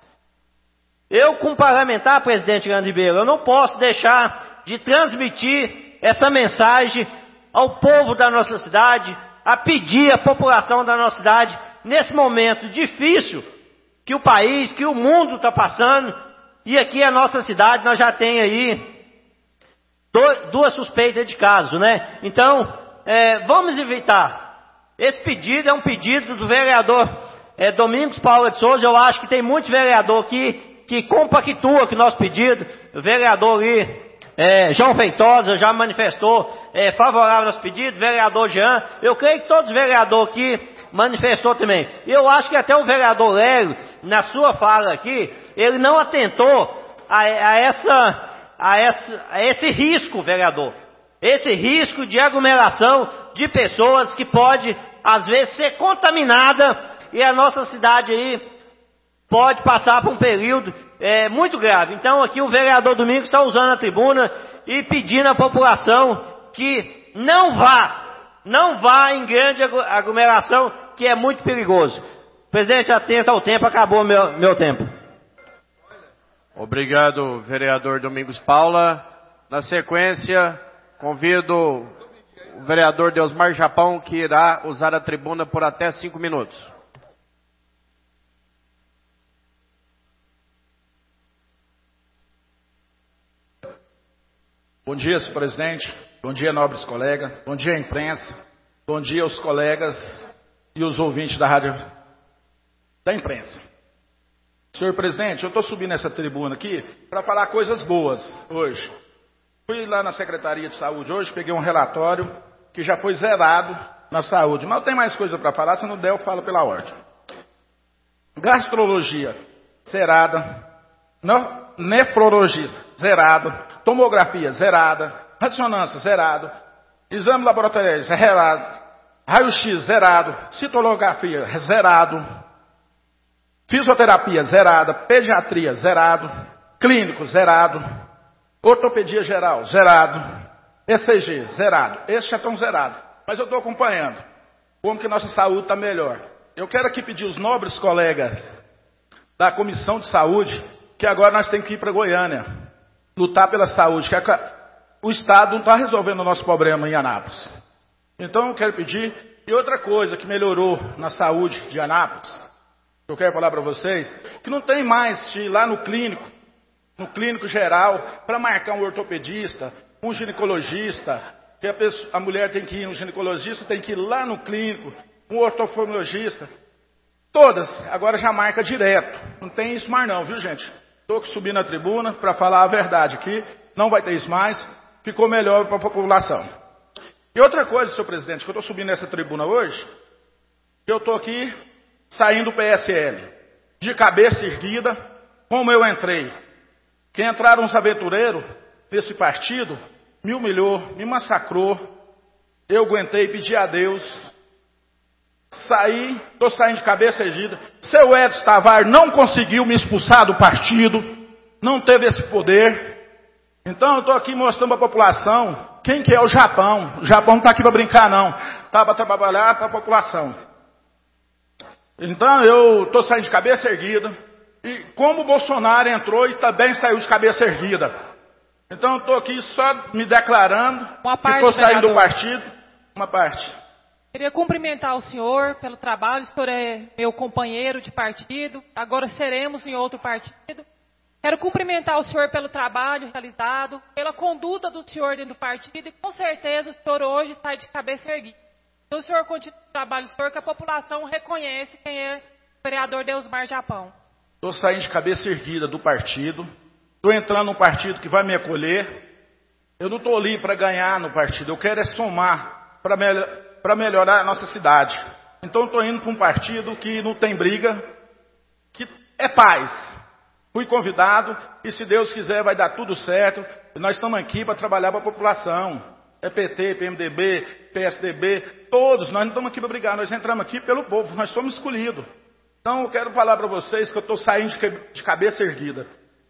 Eu, como parlamentar, presidente Leandro Ribeiro, eu não posso deixar de transmitir essa mensagem ao povo da nossa cidade, a pedir à população da nossa cidade, nesse momento difícil que o país, que o mundo está passando. E aqui a nossa cidade, nós já tem aí duas suspeitas de caso, né? Então, é, vamos evitar. Esse pedido é um pedido do vereador é, Domingos Paula de Souza. Eu acho que tem muito vereador que, que compactua com o nosso pedido. O vereador ali, é, João Feitosa, já manifestou é, favorável ao nosso pedido. Vereador Jean, eu creio que todos os vereadores aqui manifestou também. E eu acho que até o vereador Lélio, na sua fala aqui, ele não atentou a, a, essa, a, essa, a esse risco, vereador. Esse risco de aglomeração de pessoas que pode, às vezes, ser contaminada, e a nossa cidade aí pode passar por um período é, muito grave. Então aqui o vereador Domingos está usando a tribuna e pedindo à população que não vá, não vá em grande aglomeração, que é muito perigoso. Presidente, atento ao tempo, acabou meu, meu tempo. Obrigado, vereador Domingos Paula. Na sequência, convido o vereador Deusmar Japão, que irá usar a tribuna por até cinco minutos. Bom dia, senhor presidente. Bom dia, nobres colegas. Bom dia, imprensa. Bom dia aos colegas e os ouvintes da rádio da imprensa. Senhor presidente, eu estou subindo essa tribuna aqui para falar coisas boas hoje. Fui lá na Secretaria de Saúde hoje, peguei um relatório que já foi zerado na saúde. Mas eu tenho mais coisa para falar, se não der eu falo pela ordem. Gastrologia, zerada. Não, nefrologia, zerado. Tomografia, zerada. Ressonância, zerado. Exame laboratorial, zerado. Raio-X, zerado. Citolografia, zerado. Fisioterapia, zerada. Pediatria, zerado. Clínico, zerado. Ortopedia geral, zerado. E C G, zerado. Esses já estão zerados. Mas eu estou acompanhando como que nossa saúde está melhor. Eu quero aqui pedir os nobres colegas da Comissão de Saúde, que agora nós temos que ir para Goiânia, lutar pela saúde, que a, o Estado não está resolvendo o nosso problema em Anápolis. Então eu quero pedir, e outra coisa que melhorou na saúde de Anápolis, eu quero falar para vocês, que não tem mais de ir lá no clínico, no clínico geral, para marcar um ortopedista, um ginecologista, que a, pessoa, a mulher tem que ir no ginecologista, tem que ir lá no clínico, um ortoftalmologista. Todas, agora já marca direto. Não tem isso mais não, viu gente? Estou subindo na tribuna para falar a verdade aqui, não vai ter isso mais, ficou melhor para a população. E outra coisa, senhor presidente, que eu estou subindo nessa tribuna hoje, eu estou aqui saindo do P S L, de cabeça erguida, como eu entrei. Que entraram uns aventureiros nesse partido, me humilhou, me massacrou, eu aguentei, pedi a Deus, saí, estou saindo de cabeça erguida. Seu Edson Tavares não conseguiu me expulsar do partido, não teve esse poder. Então eu estou aqui mostrando para a população quem que é o Japão. O Japão não está aqui para brincar não, está para trabalhar para a população. Então eu estou saindo de cabeça erguida, e como o Bolsonaro entrou e também saiu de cabeça erguida. Então eu estou aqui só me declarando Uma que parte, estou saindo do vereador. partido, uma parte. Queria cumprimentar o senhor pelo trabalho. O senhor é meu companheiro de partido. Agora seremos em outro partido. Quero cumprimentar o senhor pelo trabalho realizado, pela conduta do senhor dentro do partido. E com certeza o senhor hoje está de cabeça erguida. Então o senhor continua o trabalho do senhor, que a população reconhece quem é o vereador Deusmar Japão. Estou saindo de cabeça erguida do partido. Estou entrando num partido que vai me acolher. Eu não estou ali para ganhar no partido. Eu quero é somar para melhor, para melhorar a nossa cidade. Então estou indo para um partido que não tem briga, que é paz. Fui convidado e, se Deus quiser, vai dar tudo certo. Nós estamos aqui para trabalhar para a população. É P T, P M D B, P S D B, todos. Nós não estamos aqui para brigar, nós entramos aqui pelo povo, nós somos escolhidos. Então eu quero falar para vocês que eu estou saindo de cabeça erguida.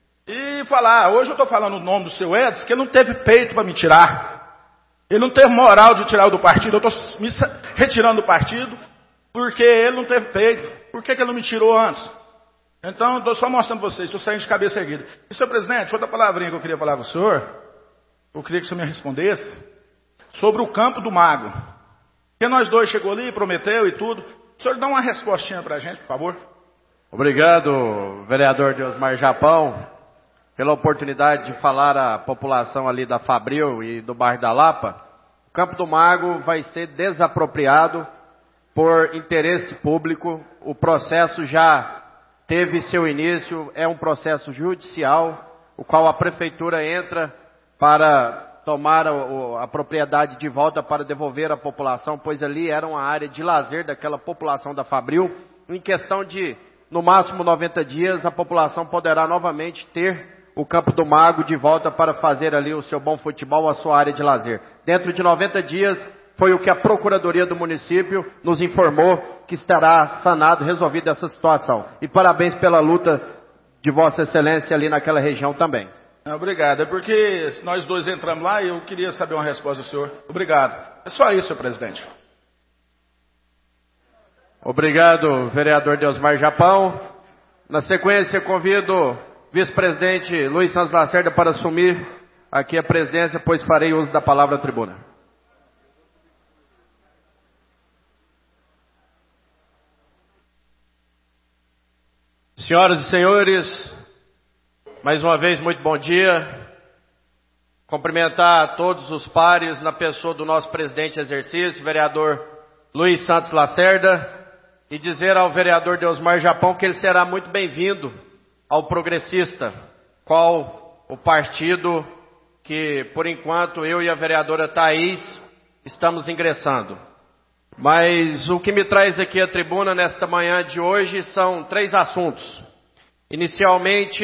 E falar, hoje eu estou falando o nome do seu Edson, que ele não teve peito para me tirar. Ele não teve moral de tirar eu do partido. Eu estou me retirando do partido porque ele não teve peito. Por que, que ele não me tirou antes? Então, eu estou só mostrando para vocês, estou saindo de cabeça erguida. E, senhor presidente, outra palavrinha que eu queria falar para o senhor, eu queria que o senhor me respondesse, sobre o Campo do Mago. Porque nós dois chegou ali, prometeu e tudo. O senhor dá uma respostinha para a gente, por favor. Obrigado, vereador Deusmar Japão, pela oportunidade de falar à população ali da Fabril e do bairro da Lapa. O Campo do Mago vai ser desapropriado por interesse público. O processo já teve seu início, é um processo judicial, o qual a prefeitura entra para tomar a, a propriedade de volta para devolver à população, pois ali era uma área de lazer daquela população da Fabril. Em questão de, no máximo noventa dias, a população poderá novamente ter o Campo do Mago de volta para fazer ali o seu bom futebol, a sua área de lazer. Dentro de noventa dias, foi o que a Procuradoria do município nos informou que estará sanado, resolvida essa situação. E parabéns pela luta de Vossa Excelência ali naquela região também. Obrigado. É porque nós dois entramos lá e eu queria saber uma resposta do senhor. Obrigado. É só isso, senhor presidente. Obrigado, vereador Deusmar Japão. Na sequência, convido o vice-presidente Luiz Santos Lacerda para assumir aqui a presidência, pois farei uso da palavra à tribuna. Senhoras e senhores, mais uma vez, muito bom dia. Cumprimentar a todos os pares na pessoa do nosso presidente em exercício, vereador Luiz Santos Lacerda, e dizer ao vereador Deusmar Japão que ele será muito bem-vindo ao Progressista, qual o partido que, por enquanto, eu e a vereadora Thaís estamos ingressando. Mas o que me traz aqui à tribuna nesta manhã de hoje são três assuntos. Inicialmente,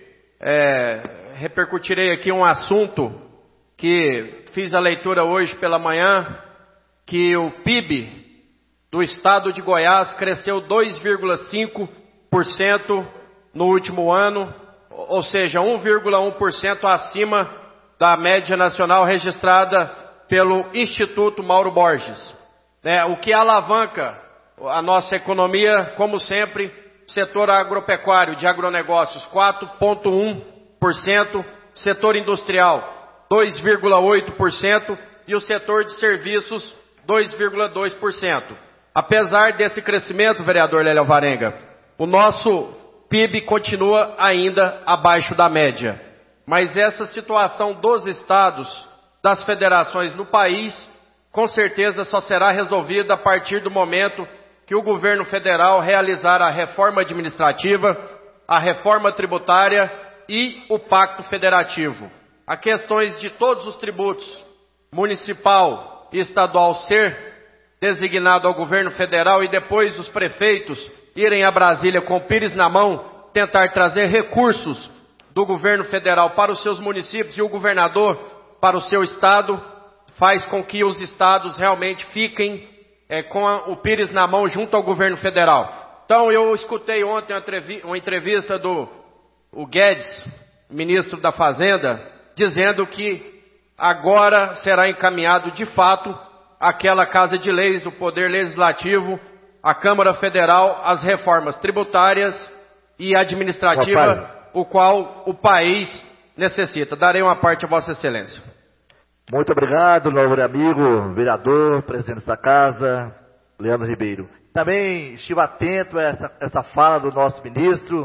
é, repercutirei aqui um assunto que fiz a leitura hoje pela manhã, que o P I B do estado de Goiás cresceu dois vírgula cinco por cento no último ano, ou seja, um vírgula um por cento acima da média nacional registrada pelo Instituto Mauro Borges. É, o que alavanca a nossa economia, como sempre, setor agropecuário de agronegócios quatro vírgula um por cento, setor industrial dois vírgula oito por cento e o setor de serviços dois vírgula dois por cento. Apesar desse crescimento, vereador Lélia Alvarenga, o nosso P I B continua ainda abaixo da média. Mas essa situação dos estados, das federações no país, com certeza só será resolvida a partir do momento que o governo federal realizar a reforma administrativa, a reforma tributária e o pacto federativo. As questões de todos os tributos, municipal e estadual, ser designado ao governo federal e depois os prefeitos irem a Brasília com o pires na mão, tentar trazer recursos do governo federal para os seus municípios e o governador para o seu estado, faz com que os estados realmente fiquem é, com a, o pires na mão junto ao governo federal. Então eu escutei ontem uma entrevista do o Guedes, ministro da Fazenda, dizendo que agora será encaminhado de fato aquela Casa de Leis do Poder Legislativo, a Câmara Federal, as reformas tributárias e administrativa, o qual o país necessita. Darei uma parte a Vossa Excelência. Muito obrigado, nobre amigo, vereador, presidente da casa, Leandro Ribeiro. Também estive atento a essa, essa fala do nosso ministro.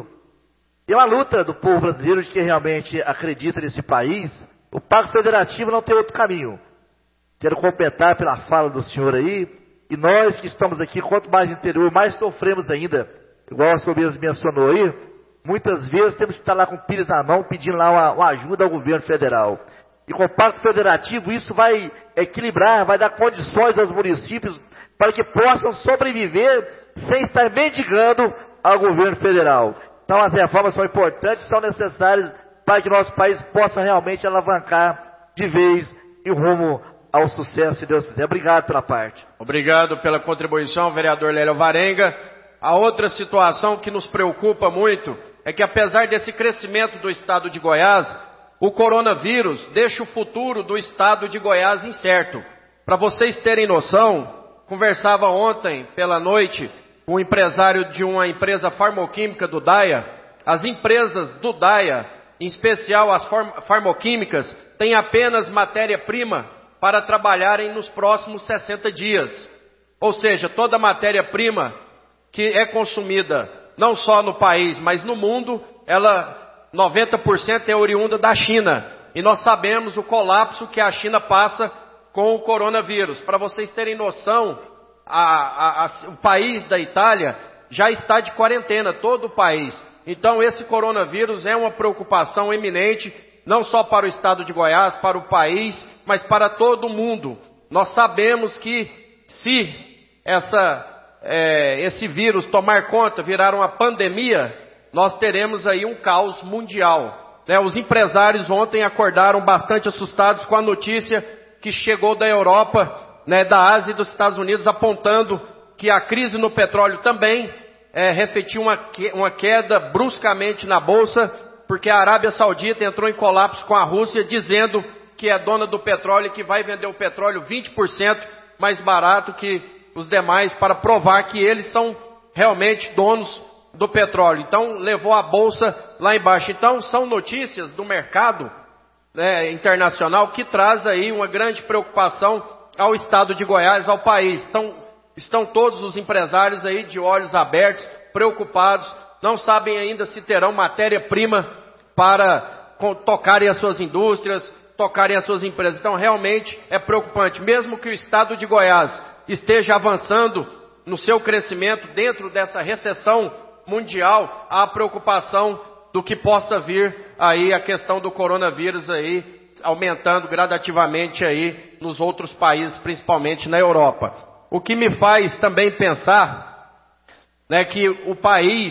É uma luta do povo brasileiro de que realmente acredita nesse país. O Pacto Federativo não tem outro caminho. Quero completar pela fala do senhor aí. E nós que estamos aqui, quanto mais interior, mais sofremos ainda. Igual o senhor mesmo mencionou aí. Muitas vezes temos que estar lá com o pires na mão, pedindo lá uma, uma ajuda ao governo federal. E com o Pacto Federativo isso vai equilibrar, vai dar condições aos municípios para que possam sobreviver sem estar mendigando ao governo federal. Então as reformas são importantes, são necessárias para que nosso país possa realmente alavancar de vez e rumo ao sucesso, se Deus quiser. Obrigado pela parte. Obrigado pela contribuição, vereador Lélio Alvarenga. A outra situação que nos preocupa muito é que, apesar desse crescimento do estado de Goiás, o coronavírus deixa o futuro do estado de Goiás incerto. Para vocês terem noção, conversava ontem pela noite com um empresário de uma empresa farmoquímica do DAIA. As empresas do DAIA, em especial as farmoquímicas, têm apenas matéria-prima para trabalharem nos próximos sessenta dias. Ou seja, toda matéria-prima que é consumida não só no país, mas no mundo, ela noventa por cento é oriunda da China. E nós sabemos o colapso que a China passa com o coronavírus. Para vocês terem noção, a, a, a, o país da Itália já está de quarentena, todo o país. Então esse coronavírus é uma preocupação eminente, não só para o estado de Goiás, para o país, mas para todo o mundo. Nós sabemos que se essa, é, esse vírus tomar conta, virar uma pandemia, nós teremos aí um caos mundial. Né? Os empresários ontem acordaram bastante assustados com a notícia que chegou da Europa, né, da Ásia e dos Estados Unidos, apontando que a crise no petróleo também é, refletiu uma, que, uma queda bruscamente na Bolsa, porque a Arábia Saudita entrou em colapso com a Rússia, dizendo que é dona do petróleo e que vai vender o petróleo vinte por cento mais barato que os demais, para provar que eles são realmente donos do petróleo. Então levou a Bolsa lá embaixo. Então são notícias do mercado, né, internacional que traz aí uma grande preocupação ao estado de Goiás, ao país. Então, estão todos os empresários aí de olhos abertos, preocupados, não sabem ainda se terão matéria-prima para tocarem as suas indústrias, tocarem as suas empresas. Então realmente é preocupante. Mesmo que o estado de Goiás esteja avançando no seu crescimento dentro dessa recessão mundial, há preocupação do que possa vir aí a questão do coronavírus aí, aumentando gradativamente aí nos outros países, principalmente na Europa. O que me faz também pensar, né, que o país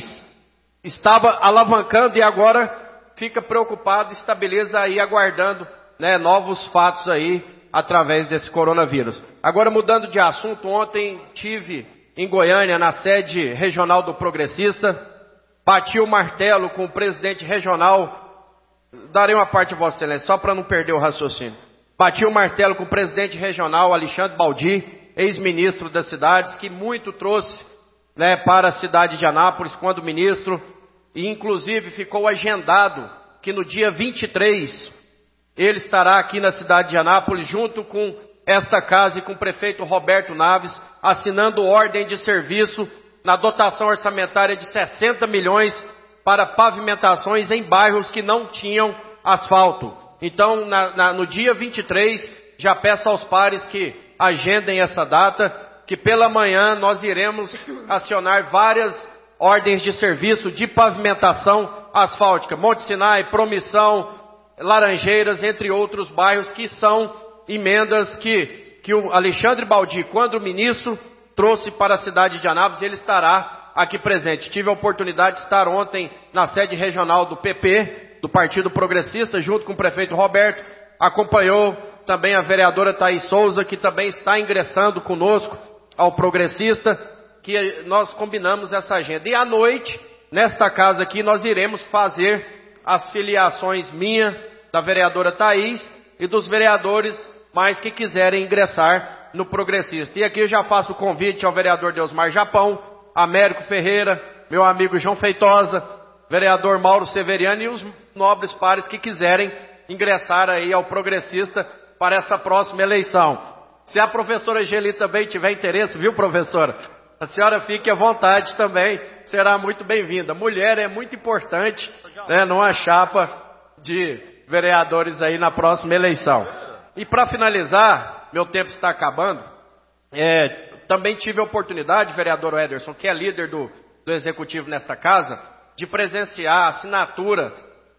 estava alavancando e agora fica preocupado, estabiliza aí, aguardando, né, novos fatos aí através desse coronavírus. Agora, mudando de assunto, ontem tive em Goiânia, na sede regional do Progressista, bati o martelo com o presidente regional. Darei uma parte a Vossa Excelência, só para não perder o raciocínio. Bati o martelo com o presidente regional, Alexandre Baldi, ex-ministro das cidades, que muito trouxe, né, para a cidade de Anápolis, quando ministro, e inclusive ficou agendado que no dia vinte e três ele estará aqui na cidade de Anápolis, junto com esta casa e com o prefeito Roberto Naves, assinando ordem de serviço na dotação orçamentária de sessenta milhões para pavimentações em bairros que não tinham asfalto. Então, na, na, no dia vinte e três, já peço aos pares que agendem essa data, que pela manhã nós iremos acionar várias ordens de serviço de pavimentação asfáltica. Monte Sinai, Promissão, Laranjeiras, entre outros bairros, que são emendas que, que o Alexandre Baldi, quando ministro, trouxe para a cidade de Anápolis. Ele estará aqui presente. Tive a oportunidade de estar ontem na sede regional do P P, do Partido Progressista, junto com o prefeito Roberto. Acompanhou também a vereadora Thaís Souza, que também está ingressando conosco ao Progressista, que nós combinamos essa agenda. E à noite, nesta casa aqui, nós iremos fazer as filiações minha, da vereadora Thaís, e dos vereadores mais que quiserem ingressar no Progressista. E aqui eu já faço o convite ao vereador Deusmar Japão, Américo Ferreira, meu amigo João Feitosa, vereador Mauro Severiano e os nobres pares que quiserem ingressar aí ao Progressista para essa próxima eleição. Se a professora Geli também tiver interesse, viu, professora? A senhora fique à vontade também, será muito bem-vinda. Mulher é muito importante, né, numa chapa de vereadores aí na próxima eleição. E para finalizar, meu tempo está acabando, é, também tive a oportunidade, vereador Ederson, que é líder do, do Executivo nesta casa, de presenciar a assinatura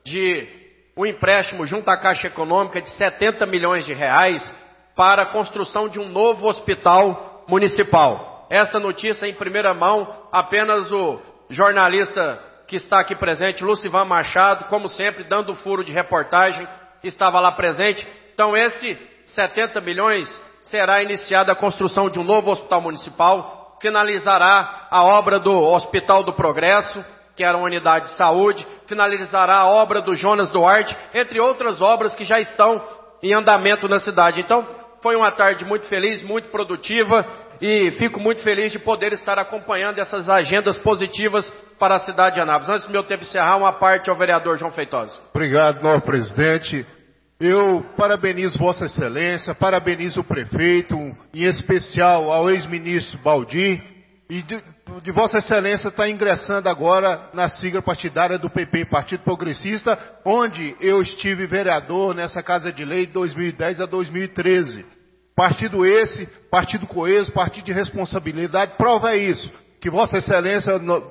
de um empréstimo junto à Caixa Econômica de setenta milhões de reais para a construção de um novo hospital municipal. Essa notícia em primeira mão, apenas o jornalista que está aqui presente, Lucivan Machado, como sempre, dando furo de reportagem, estava lá presente. Então, esse setenta milhões será iniciada a construção de um novo hospital municipal, finalizará a obra do Hospital do Progresso, que era uma unidade de saúde, finalizará a obra do Jonas Duarte, entre outras obras que já estão em andamento na cidade. Então, foi uma tarde muito feliz, muito produtiva, e fico muito feliz de poder estar acompanhando essas agendas positivas para a cidade de Anápolis. Antes do meu tempo encerrar, uma parte ao vereador João Feitosa. Obrigado, novo presidente. Eu parabenizo Vossa Excelência, parabenizo o prefeito, em especial ao ex-ministro Baldi, e de, de Vossa Excelência está ingressando agora na sigla partidária do P P, Partido Progressista, onde eu estive vereador nessa Casa de Lei de dois mil e dez a dois mil e treze. Partido esse, partido coeso, partido de responsabilidade, prova é isso, que Vossa Excelência, no,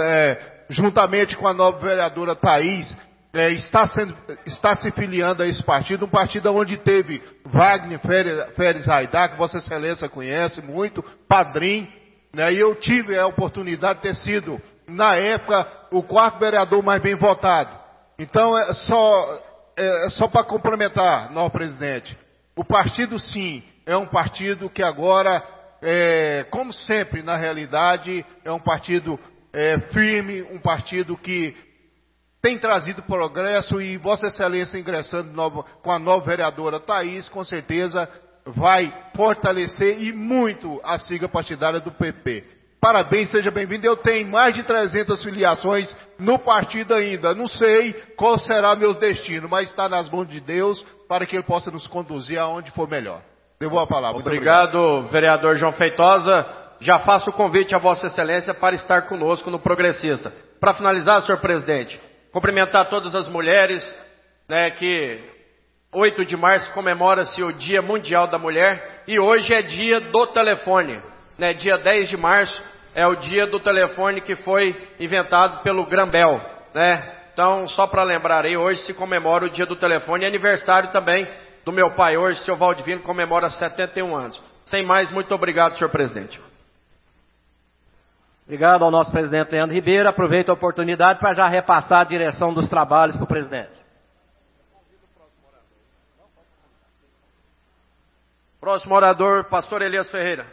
é, juntamente com a nova vereadora Thaís, é, está, sendo, está se filiando a esse partido, um partido onde teve Wagner Feres Haidar, que Vossa Excelência conhece muito, padrinho, né, e eu tive a oportunidade de ter sido, na época, o quarto vereador mais bem votado. Então, é só, é, é só para complementar, novo presidente, o partido sim, é um partido que agora, é, como sempre na realidade, é um partido é, firme, um partido que tem trazido progresso e Vossa Excelência ingressando novo, com a nova vereadora Thaís, com certeza vai fortalecer e muito a sigla partidária do P P. Parabéns, seja bem-vindo. Eu tenho mais de trezentas filiações no partido ainda. Não sei qual será meu destino, mas está nas mãos de Deus para que Ele possa nos conduzir aonde for melhor. Devolvo a palavra. Obrigado, obrigado, vereador João Feitosa. Já faço o convite a Vossa Excelência para estar conosco no Progressista. Para finalizar, senhor presidente, cumprimentar todas as mulheres, né, que oito de março comemora-se o Dia Mundial da Mulher e hoje é dia do telefone, né, dia dez de março é o dia do telefone que foi inventado pelo Grambel, né? Então, só para lembrar aí, hoje se comemora o dia do telefone e aniversário também do meu pai hoje, seu Valdivino, comemora setenta e um anos. Sem mais, muito obrigado, senhor presidente. Obrigado ao nosso presidente Leandro Ribeiro. Aproveito a oportunidade para já repassar a direção dos trabalhos para o presidente. Próximo orador, pastor Elias Ferreira.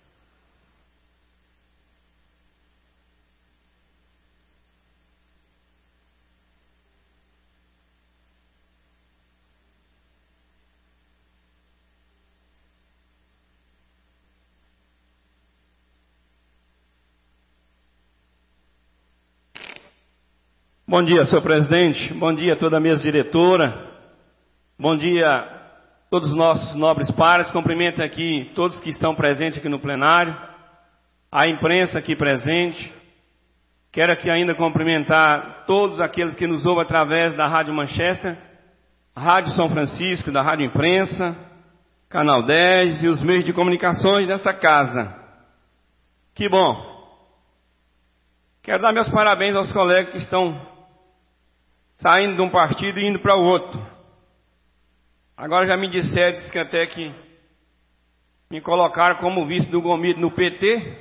Bom dia, senhor presidente. Bom dia a toda a mesa diretora. Bom dia a todos os nossos nobres pares. Cumprimento aqui todos que estão presentes aqui no plenário. A imprensa aqui presente. Quero aqui ainda cumprimentar todos aqueles que nos ouvem através da Rádio Manchester, Rádio São Francisco, da Rádio Imprensa, Canal dez e os meios de comunicações desta casa. Que bom. Quero dar meus parabéns aos colegas que estão saindo de um partido e indo para o outro. Agora já me disseram que até que me colocaram como vice do Gomide no P T.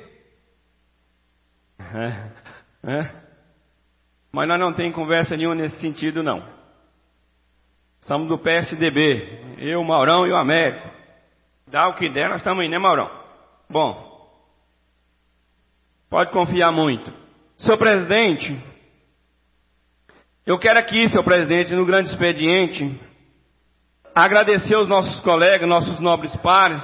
É, é. Mas nós não temos conversa nenhuma nesse sentido, não. Somos do P S D B. Eu, o Maurão e o Américo. Dá o que der, nós estamos aí, né, Maurão? Bom, pode confiar muito. Senhor presidente, eu quero aqui, senhor presidente, no grande expediente, agradecer aos nossos colegas, nossos nobres pares,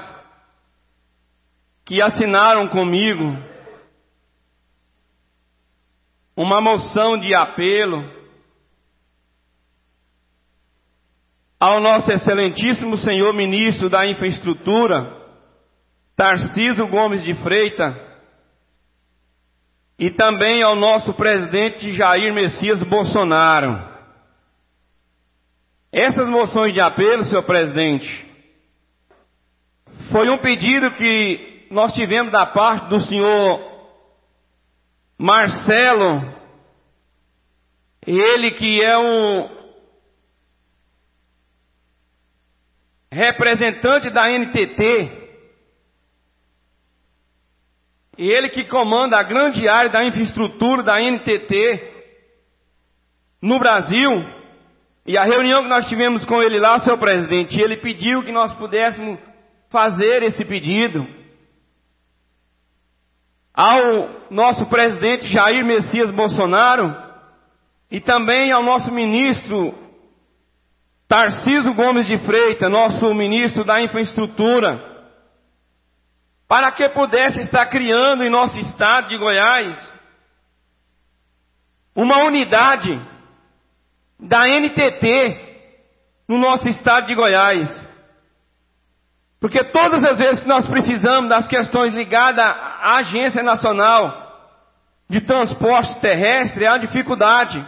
que assinaram comigo uma moção de apelo ao nosso excelentíssimo senhor ministro da Infraestrutura, Tarcísio Gomes de Freitas, e também ao nosso presidente Jair Messias Bolsonaro. Essas moções de apelo, senhor presidente, foi um pedido que nós tivemos da parte do senhor Marcelo, ele que é um representante da N T T, ele que comanda a grande área da infraestrutura da N T T no Brasil. E a reunião que nós tivemos com ele lá, senhor presidente, ele pediu que nós pudéssemos fazer esse pedido ao nosso presidente Jair Messias Bolsonaro e também ao nosso ministro Tarcísio Gomes de Freitas, nosso ministro da Infraestrutura, para que pudesse estar criando em nosso estado de Goiás uma unidade da N T T no nosso estado de Goiás. Porque todas as vezes que nós precisamos das questões ligadas à Agência Nacional de Transporte Terrestre, há dificuldade.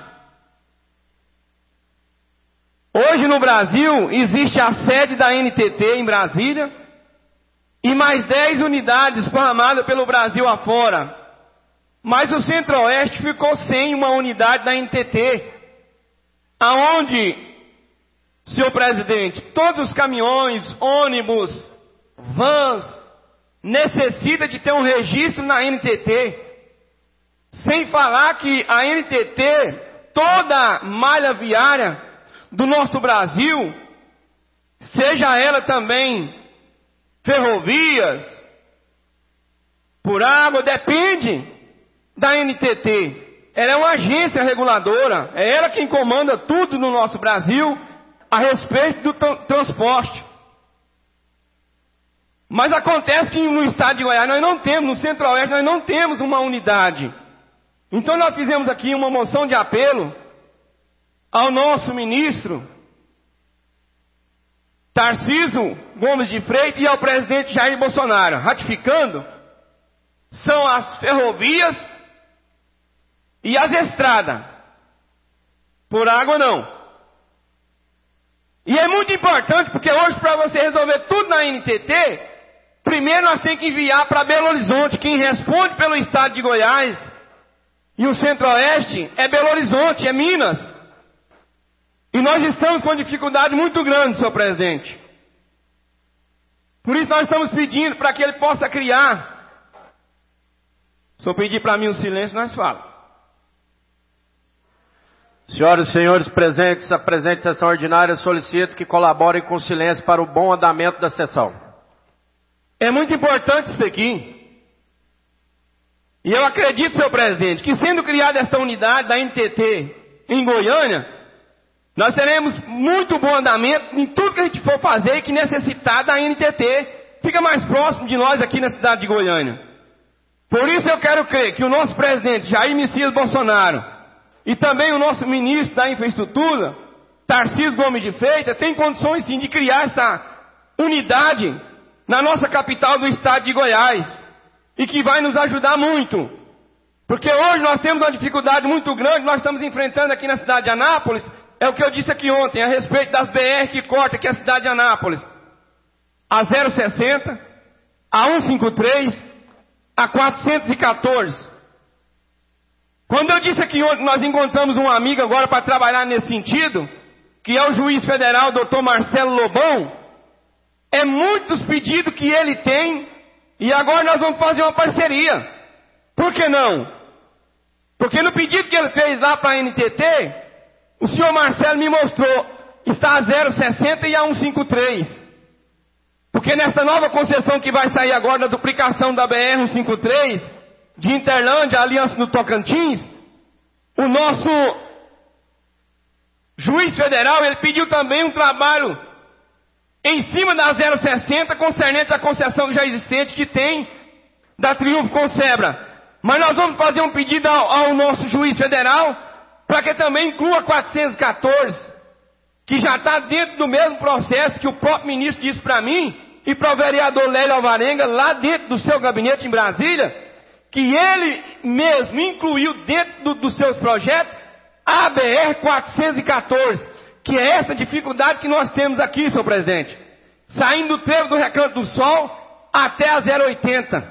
Hoje no Brasil existe a sede da N T T em Brasília e mais dez unidades espalhadas pelo Brasil afora. Mas o Centro-Oeste ficou sem uma unidade da N T T, aonde, senhor presidente, todos os caminhões, ônibus, vans, necessitam de ter um registro na N T T. Sem falar que a N T T, toda a malha viária do nosso Brasil, seja ela também ferrovias, por água, depende da N T T. Ela é uma agência reguladora, é ela quem comanda tudo no nosso Brasil a respeito do tra- transporte. Mas acontece que no estado de Goiás nós não temos, no Centro-Oeste nós não temos uma unidade. Então nós fizemos aqui uma moção de apelo ao nosso ministro Tarcísio Gomes de Freitas e ao presidente Jair Bolsonaro, ratificando, são as ferrovias e as estradas. Por água não. E é muito importante, porque hoje para você resolver tudo na N T T, primeiro nós temos que enviar para Belo Horizonte. Quem responde pelo estado de Goiás e o Centro-Oeste é Belo Horizonte, é Minas. E nós estamos com dificuldade muito grande, senhor presidente. Por isso nós estamos pedindo para que ele possa criar. Se eu pedir para mim um silêncio, nós falamos. Senhoras e senhores presentes, a presente sessão ordinária, solicito que colaborem com o silêncio para o bom andamento da sessão. É muito importante isso aqui. E eu acredito, senhor presidente, que sendo criada esta unidade da N T T em Goiânia, nós teremos muito bom andamento em tudo que a gente for fazer e que necessitar da N T T. Fica mais próximo de nós aqui na cidade de Goiânia. Por isso eu quero crer que o nosso presidente Jair Messias Bolsonaro e também o nosso ministro da Infraestrutura, Tarcísio Gomes de Freitas, tem condições sim de criar essa unidade na nossa capital do estado de Goiás. E que vai nos ajudar muito. Porque hoje nós temos uma dificuldade muito grande, nós estamos enfrentando aqui na cidade de Anápolis. É o que eu disse aqui ontem, a respeito das B R que corta aqui a cidade de Anápolis. A zero sessenta, a cento e cinquenta e três, a quatrocentos e quatorze. Quando eu disse aqui ontem, nós encontramos um amigo agora para trabalhar nesse sentido, que é o juiz federal, doutor Marcelo Lobão, é muitos pedidos que ele tem, e agora nós vamos fazer uma parceria. Por que não? Porque no pedido que ele fez lá para a N T T, o senhor Marcelo me mostrou, está a zero sessenta e a cento e cinquenta e três. Porque nessa nova concessão que vai sair agora da duplicação da B R cento e cinquenta e três, de Interlândia, Aliança do Tocantins, o nosso juiz federal, ele pediu também um trabalho em cima da zero sessenta, concernente à concessão já existente que tem da Triunfo Concebra. Mas nós vamos fazer um pedido ao, ao nosso juiz federal para que também inclua quatrocentos e quatorze, que já está dentro do mesmo processo que o próprio ministro disse para mim e para o vereador Lélio Alvarenga, lá dentro do seu gabinete em Brasília, que ele mesmo incluiu dentro do, dos seus projetos a B R quatrocentos e quatorze, que é essa dificuldade que nós temos aqui, senhor presidente, saindo do trevo do Recanto do Sol até a zero oitenta.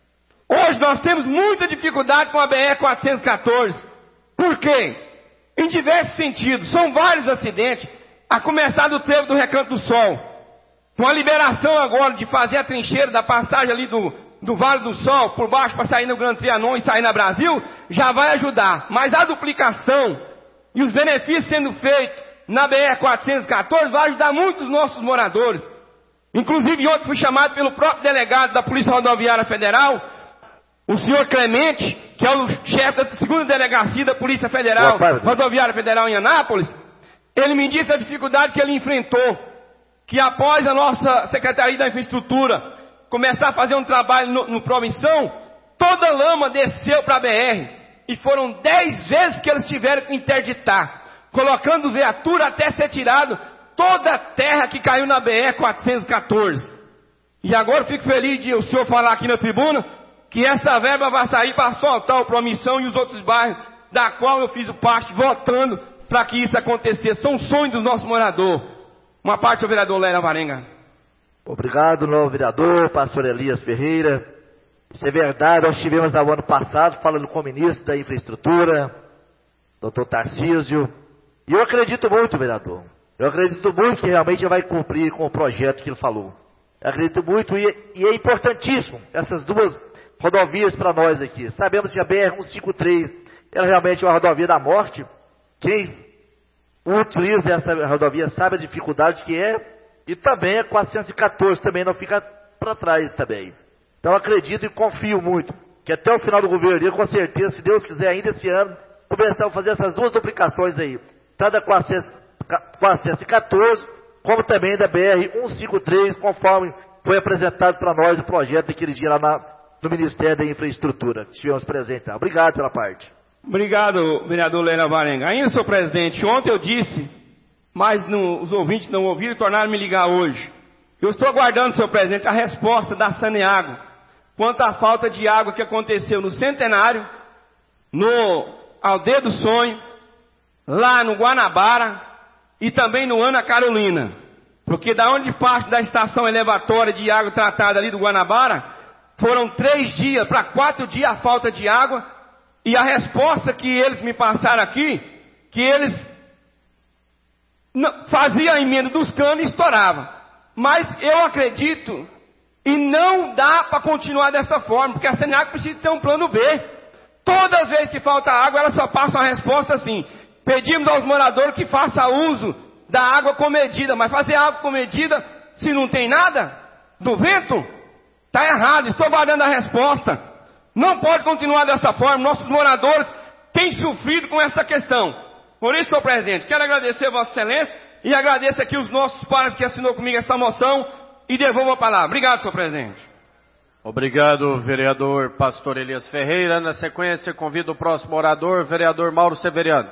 Hoje nós temos muita dificuldade com a B R quatrocentos e quatorze. Por quê? Em diversos sentidos. São vários acidentes, a começar do trevo do Recanto do Sol. Com a liberação agora de fazer a trincheira da passagem ali do, do Vale do Sol, por baixo para sair no Gran Trianon e sair na Brasil, já vai ajudar. Mas a duplicação e os benefícios sendo feitos na B R quatrocentos e quatorze vai ajudar muito os nossos moradores. Inclusive ontem fui chamado pelo próprio delegado da Polícia Rodoviária Federal, o senhor Clemente, que é o chefe da segunda delegacia da Polícia Federal, Rodoviária Federal em Anápolis. Ele me disse a dificuldade que ele enfrentou, que após a nossa Secretaria da Infraestrutura começar a fazer um trabalho no, no Promissão, toda a lama desceu para a B R, e foram dez vezes que eles tiveram que interditar, colocando viatura até ser tirado toda a terra que caiu na B R quatrocentos e quatorze. E agora eu fico feliz de o senhor falar aqui na tribuna, que essa verba vai sair para asfaltar o Promissão e os outros bairros, da qual eu fiz o parte, votando para que isso acontecesse. São sonhos dos nossos moradores. Uma parte do vereador Lélio Alvarenga. Obrigado, novo vereador, pastor Elias Ferreira. Isso é verdade, nós tivemos no ano passado, falando com o ministro da Infraestrutura, doutor Tarcísio, e eu acredito muito, vereador, eu acredito muito que realmente ele vai cumprir com o projeto que ele falou. Eu acredito muito, e, e é importantíssimo essas duas rodovias para nós aqui. Sabemos que a B R cento e cinquenta e três, ela realmente é uma rodovia da morte. Quem utiliza essa rodovia sabe a dificuldade que é, e também a quatrocentos e quatorze também não fica para trás também. Então acredito e confio muito que até o final do governo, com certeza, se Deus quiser, ainda esse ano, começar a fazer essas duas duplicações aí, tanto da quatrocentos e quatorze, como também da B R cento e cinquenta e três, conforme foi apresentado para nós o projeto daquele dia lá na, no Ministério da Infraestrutura, que estivemos presentes. Obrigado pela parte. Obrigado, vereador Lélio Alvarenga. Ainda, senhor presidente, ontem eu disse, mas não, os ouvintes não ouviram e tornaram me ligar hoje. Eu estou aguardando, senhor presidente, a resposta da Saneago quanto à falta de água que aconteceu no Centenário, no Aldeia do Sonho, lá no Guanabara e também no Ana Carolina. Porque da onde parte da estação elevatória de água tratada ali do Guanabara, foram três dias para quatro dias a falta de água, e a resposta que eles me passaram aqui, que eles faziam a emenda dos canos e estourava. Mas eu acredito, e não dá para continuar dessa forma, porque a Saneago precisa ter um plano B. Todas as vezes que falta água, ela só passa uma resposta assim: pedimos aos moradores que façam uso da água com medida. Mas fazer água com medida, se não tem nada do vento, está errado. Estou guardando a resposta. Não pode continuar dessa forma. Nossos moradores têm sofrido com essa questão. Por isso, senhor presidente, quero agradecer a Vossa Excelência e agradeço aqui os nossos pares que assinou comigo essa moção e devolvo a palavra. Obrigado, senhor presidente. Obrigado, vereador pastor Elias Ferreira. Na sequência, convido o próximo orador, vereador Mauro Severiano.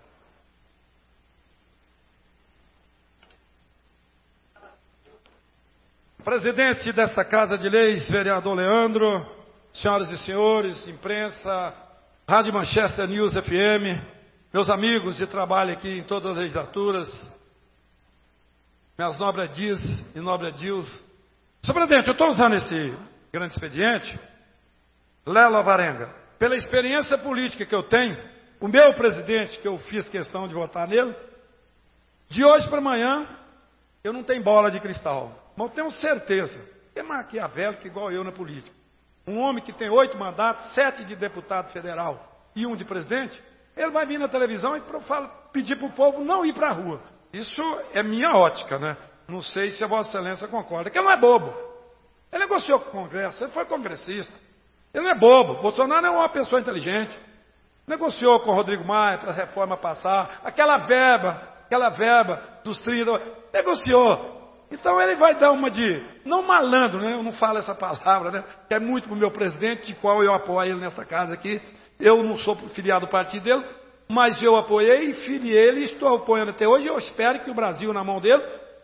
Presidente dessa Casa de Leis, vereador Leandro, senhoras e senhores, imprensa, Rádio Manchester News F M, meus amigos de trabalho aqui em todas as legislaturas, minhas nobres Dias e nobre Dils. Senhor presidente, eu estou usando esse grande expediente, Lélio Alvarenga, pela experiência política que eu tenho, o meu presidente, que eu fiz questão de votar nele, de hoje para amanhã, eu não tenho bola de cristal, mas eu tenho certeza, é maquiavélico igual eu na política. Um homem que tem oito mandatos, sete de deputado federal e um de presidente, ele vai vir na televisão e fala, pedir para o povo não ir para a rua. Isso é minha ótica, né? Não sei se a Vossa Excelência concorda, que ele não é bobo. Ele negociou com o Congresso, ele foi congressista. Ele não é bobo. Bolsonaro é uma pessoa inteligente. Negociou com o Rodrigo Maia para a reforma passar, aquela verba, aquela verba dos trilhos, negociou. Então ele vai dar uma de, não malandro, né? Eu não falo essa palavra, né? Que é muito para o meu presidente, de qual eu apoio ele nessa casa aqui. Eu não sou filiado do partido dele, mas eu apoiei e filiei ele e estou apoiando até hoje. Eu espero que o Brasil, na mão dele,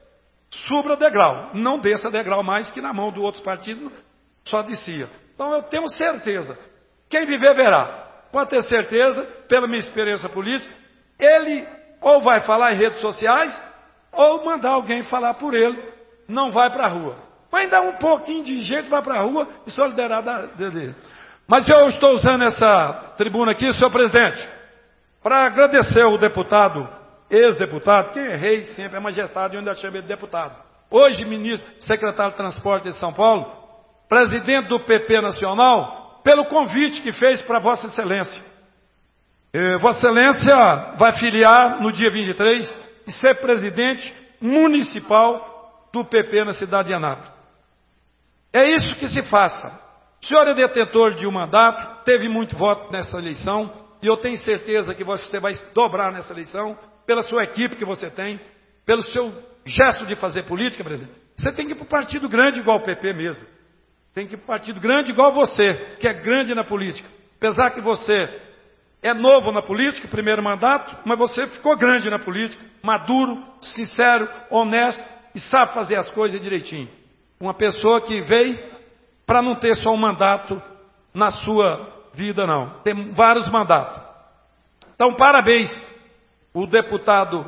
suba degrau. Não desça degrau mais que na mão do outro partido, só descia. Então eu tenho certeza. Quem viver verá. Pode ter certeza, pela minha experiência política, ele ou vai falar em redes sociais, ou mandar alguém falar por ele, não vai para a rua. Vai dar um pouquinho de gente, vai para a rua e solidariedade dele. Mas eu estou usando essa tribuna aqui, senhor presidente, para agradecer o deputado, ex-deputado, que é rei sempre, é majestade, eu ainda chamo ele de deputado. Hoje, ministro, secretário de Transporte de São Paulo, presidente do P P Nacional, pelo convite que fez para Vossa Excelência. Eh, Vossa Excelência vai filiar no dia vinte e três e ser presidente municipal do P P na cidade de Anápolis. É isso que se faça. O senhor é detentor de um mandato, teve muito voto nessa eleição, e eu tenho certeza que você vai dobrar nessa eleição, pela sua equipe que você tem, pelo seu gesto de fazer política, presidente. Você tem que ir para um partido grande igual o P P mesmo. Tem que ir para um partido grande igual você, que é grande na política. Apesar que você é novo na política, primeiro mandato, mas você ficou grande na política, maduro, sincero, honesto e sabe fazer as coisas direitinho. Uma pessoa que veio para não ter só um mandato na sua vida, não. Tem vários mandatos. Então, parabéns o deputado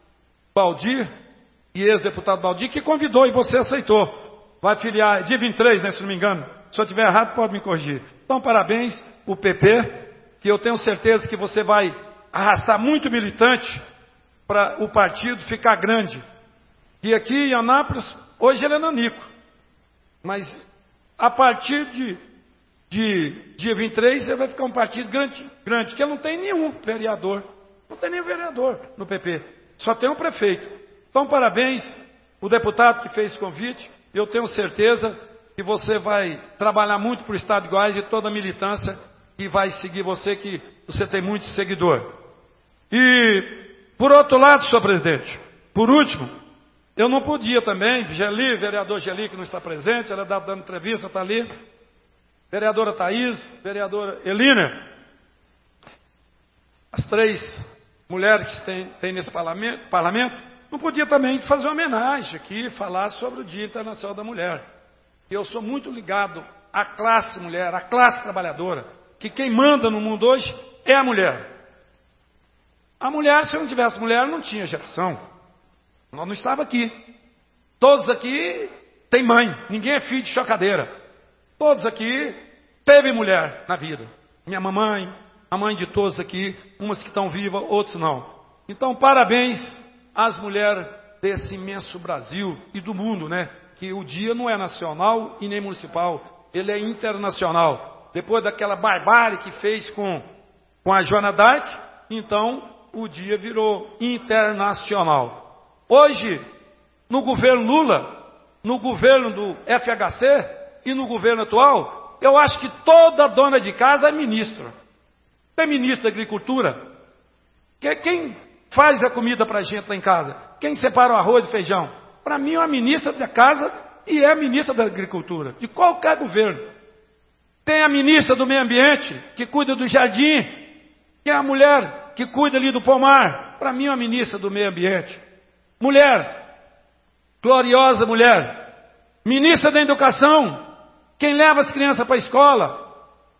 Baldir e ex-deputado Baldir, que convidou e você aceitou. Vai filiar dia vinte e três, né, se não me engano. Se eu estiver errado, pode me corrigir. Então, parabéns o P P, que eu tenho certeza que você vai arrastar muito militante para o partido ficar grande. E aqui em Anápolis, hoje ele é nanico. Mas a partir de, de dia vinte e três, você vai ficar um partido grande, grande, que não tem nenhum vereador. Não tem nenhum vereador no P P. Só tem um prefeito. Então, parabéns o deputado que fez esse convite. Eu tenho certeza que você vai trabalhar muito para o Estado de Goiás e toda a militância que vai seguir você, que você tem muito seguidor. E, por outro lado, senhor presidente, por último, eu não podia também, Geli, vereador Geli, que não está presente, ela está dando entrevista, está ali, vereadora Thaís, vereadora Elina, as três mulheres que tem, tem nesse parlamento, parlamento, não podia também fazer uma homenagem aqui, falar sobre o Dia Internacional da Mulher. E eu sou muito ligado à classe mulher, à classe trabalhadora, que quem manda no mundo hoje é a mulher. A mulher, se não tivesse mulher, não tinha geração. Nós não estava aqui. Todos aqui têm mãe, ninguém é filho de chocadeira. Todos aqui teve mulher na vida. Minha mamãe, a mãe de todos aqui, umas que estão vivas, outros não. Então, parabéns às mulheres desse imenso Brasil e do mundo, né? Que o dia não é nacional e nem municipal, ele é internacional. Depois daquela barbárie que fez com, com a Joana d'Arc, então o dia virou internacional. Hoje, no governo Lula, no governo do F H C e no governo atual, eu acho que toda dona de casa é ministra. Tem ministro da Agricultura. Que, quem faz a comida para a gente lá em casa? Quem separa o arroz e feijão? Para mim é a ministra da casa e é a ministra da Agricultura, de qualquer governo. Tem a ministra do Meio Ambiente, que cuida do jardim, que é a mulher que cuida ali do pomar. Para mim é a ministra do Meio Ambiente. Mulher, gloriosa mulher, ministra da Educação, quem leva as crianças para a escola,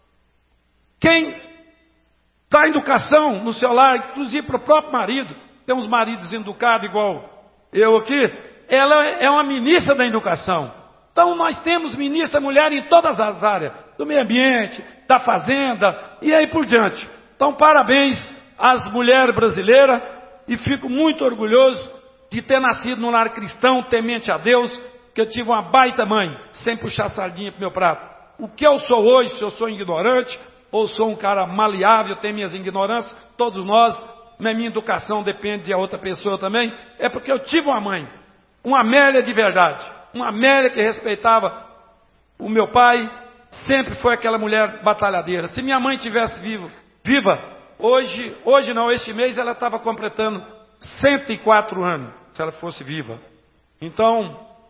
quem dá educação no seu lar, inclusive para o próprio marido, tem uns maridos educados igual eu aqui, ela é uma ministra da Educação. Então nós temos ministra mulher em todas as áreas, do meio ambiente, da fazenda e aí por diante. Então parabéns às mulheres brasileiras e fico muito orgulhoso de ter nascido num lar cristão, temente a Deus, que eu tive uma baita mãe, sem puxar sardinha para o meu prato. O que eu sou hoje, se eu sou ignorante, ou sou um cara maleável, tenho minhas ignorâncias, todos nós, na minha educação depende de outra pessoa também, é porque eu tive uma mãe, uma Amélia de verdade, uma Amélia que respeitava o meu pai, sempre foi aquela mulher batalhadeira. Se minha mãe tivesse vivo, viva, hoje, hoje não, este mês ela estava completando cento e quatro anos, se ela fosse viva. Então,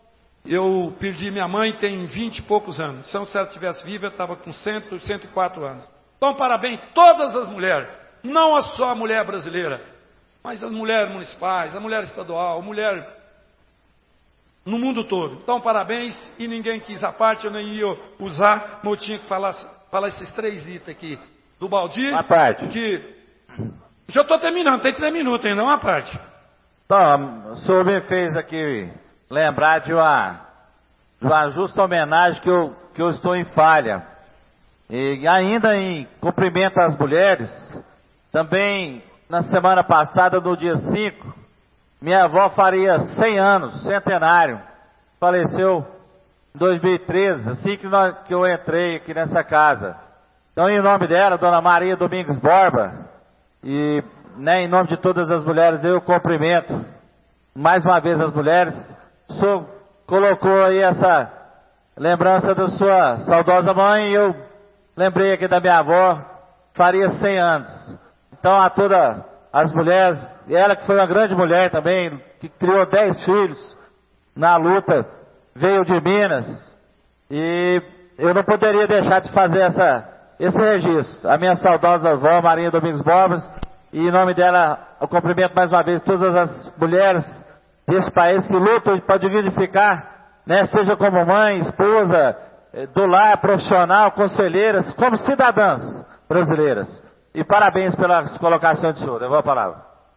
Eu perdi minha mãe tem vinte e poucos anos. Se ela estivesse viva, eu estava com cento, cento e quatro anos. Então, parabéns todas as mulheres, não só a mulher brasileira, mas as mulheres municipais, a mulher estadual, a mulher no mundo todo. Então, parabéns, e ninguém quis a parte, eu nem ia usar, mas eu tinha que falar, falar esses três itens aqui. Do Baldi, a parte. Que... Já estou terminando, tem três minutos ainda, uma parte. Então, o senhor me fez aqui lembrar de uma, de uma justa homenagem que eu, que eu estou em falha. E ainda em cumprimento às mulheres, também na semana passada, no dia cinco, minha avó faria cem anos, centenário. Faleceu em dois mil e treze, assim que, nós, que eu entrei aqui nessa casa. Então, em nome dela, Dona Maria Domingues Borba, e né, em nome de todas as mulheres, eu cumprimento mais uma vez as mulheres. O senhor colocou aí essa lembrança da sua saudosa mãe, e eu lembrei aqui da minha avó, faria cem anos. Então, a todas as mulheres, e ela que foi uma grande mulher também, que criou dez filhos na luta, veio de Minas, e eu não poderia deixar de fazer essa, esse registro. A minha saudosa avó, Maria Domingos Borbas, e em nome dela, eu cumprimento mais uma vez todas as mulheres desse país que lutam para dignificar, né, seja como mãe, esposa, do lar, profissional, conselheiras, como cidadãs brasileiras. E parabéns pela colocação de senhor. Devolvo a palavra.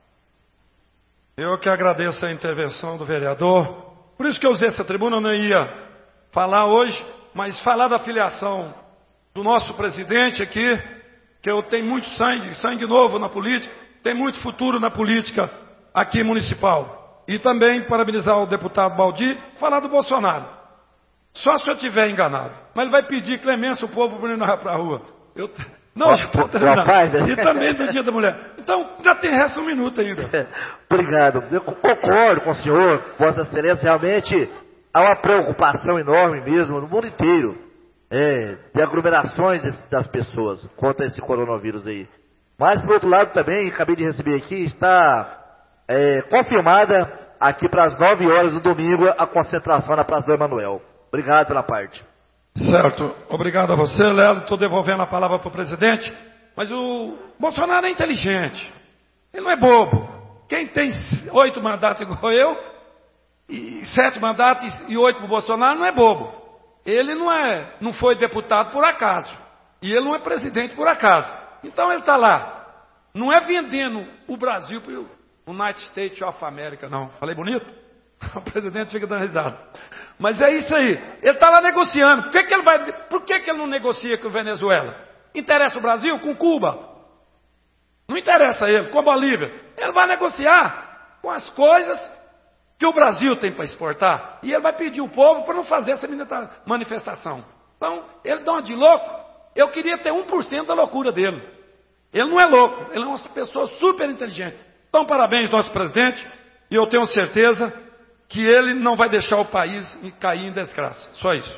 Eu que agradeço a intervenção do vereador. Por isso que eu usei essa tribuna, eu não ia falar hoje, mas falar da filiação do nosso presidente aqui, que eu tenho muito sangue, sangue novo na política, tem muito futuro na política aqui municipal. E também parabenizar o deputado Baldi, falar do Bolsonaro. Só se eu estiver enganado. Mas ele vai pedir clemência o povo para ir para a rua. Eu... Não, já estou terminando. E também do Dia da Mulher. Então, já tem resto um minuto ainda. Obrigado. Eu concordo com o senhor, Vossa Excelência. Realmente há uma preocupação enorme mesmo no mundo inteiro, é, de aglomerações das pessoas contra esse coronavírus aí. Mas, por outro lado, também, acabei de receber aqui, está é, confirmada aqui para as nove horas do domingo a concentração na Praça do Emanuel. Obrigado pela parte. Certo. Obrigado a você, Léo. Estou devolvendo a palavra para o presidente. Mas o Bolsonaro é inteligente. Ele não é bobo. Quem tem oito mandatos igual eu, e sete mandatos e oito para o Bolsonaro, não é bobo. Ele não, é, não foi deputado por acaso. E ele não é presidente por acaso. Então ele está lá. Não é vendendo o Brasil para o United States of America, não. Falei bonito? O presidente fica dando risada. Mas é isso aí. Ele está lá negociando. Por que, que ele vai? Por que, que ele não negocia com a Venezuela? Interessa o Brasil com Cuba? Não interessa ele. Com a Bolívia? Ele vai negociar com as coisas que o Brasil tem para exportar. E ele vai pedir o povo para não fazer essa manifestação. Então, ele dá uma de louco. Eu queria ter um por cento da loucura dele. Ele não é louco. Ele é uma pessoa super inteligente. Então, parabéns, nosso presidente. E eu tenho certeza que ele não vai deixar o país cair em desgraça. Só isso.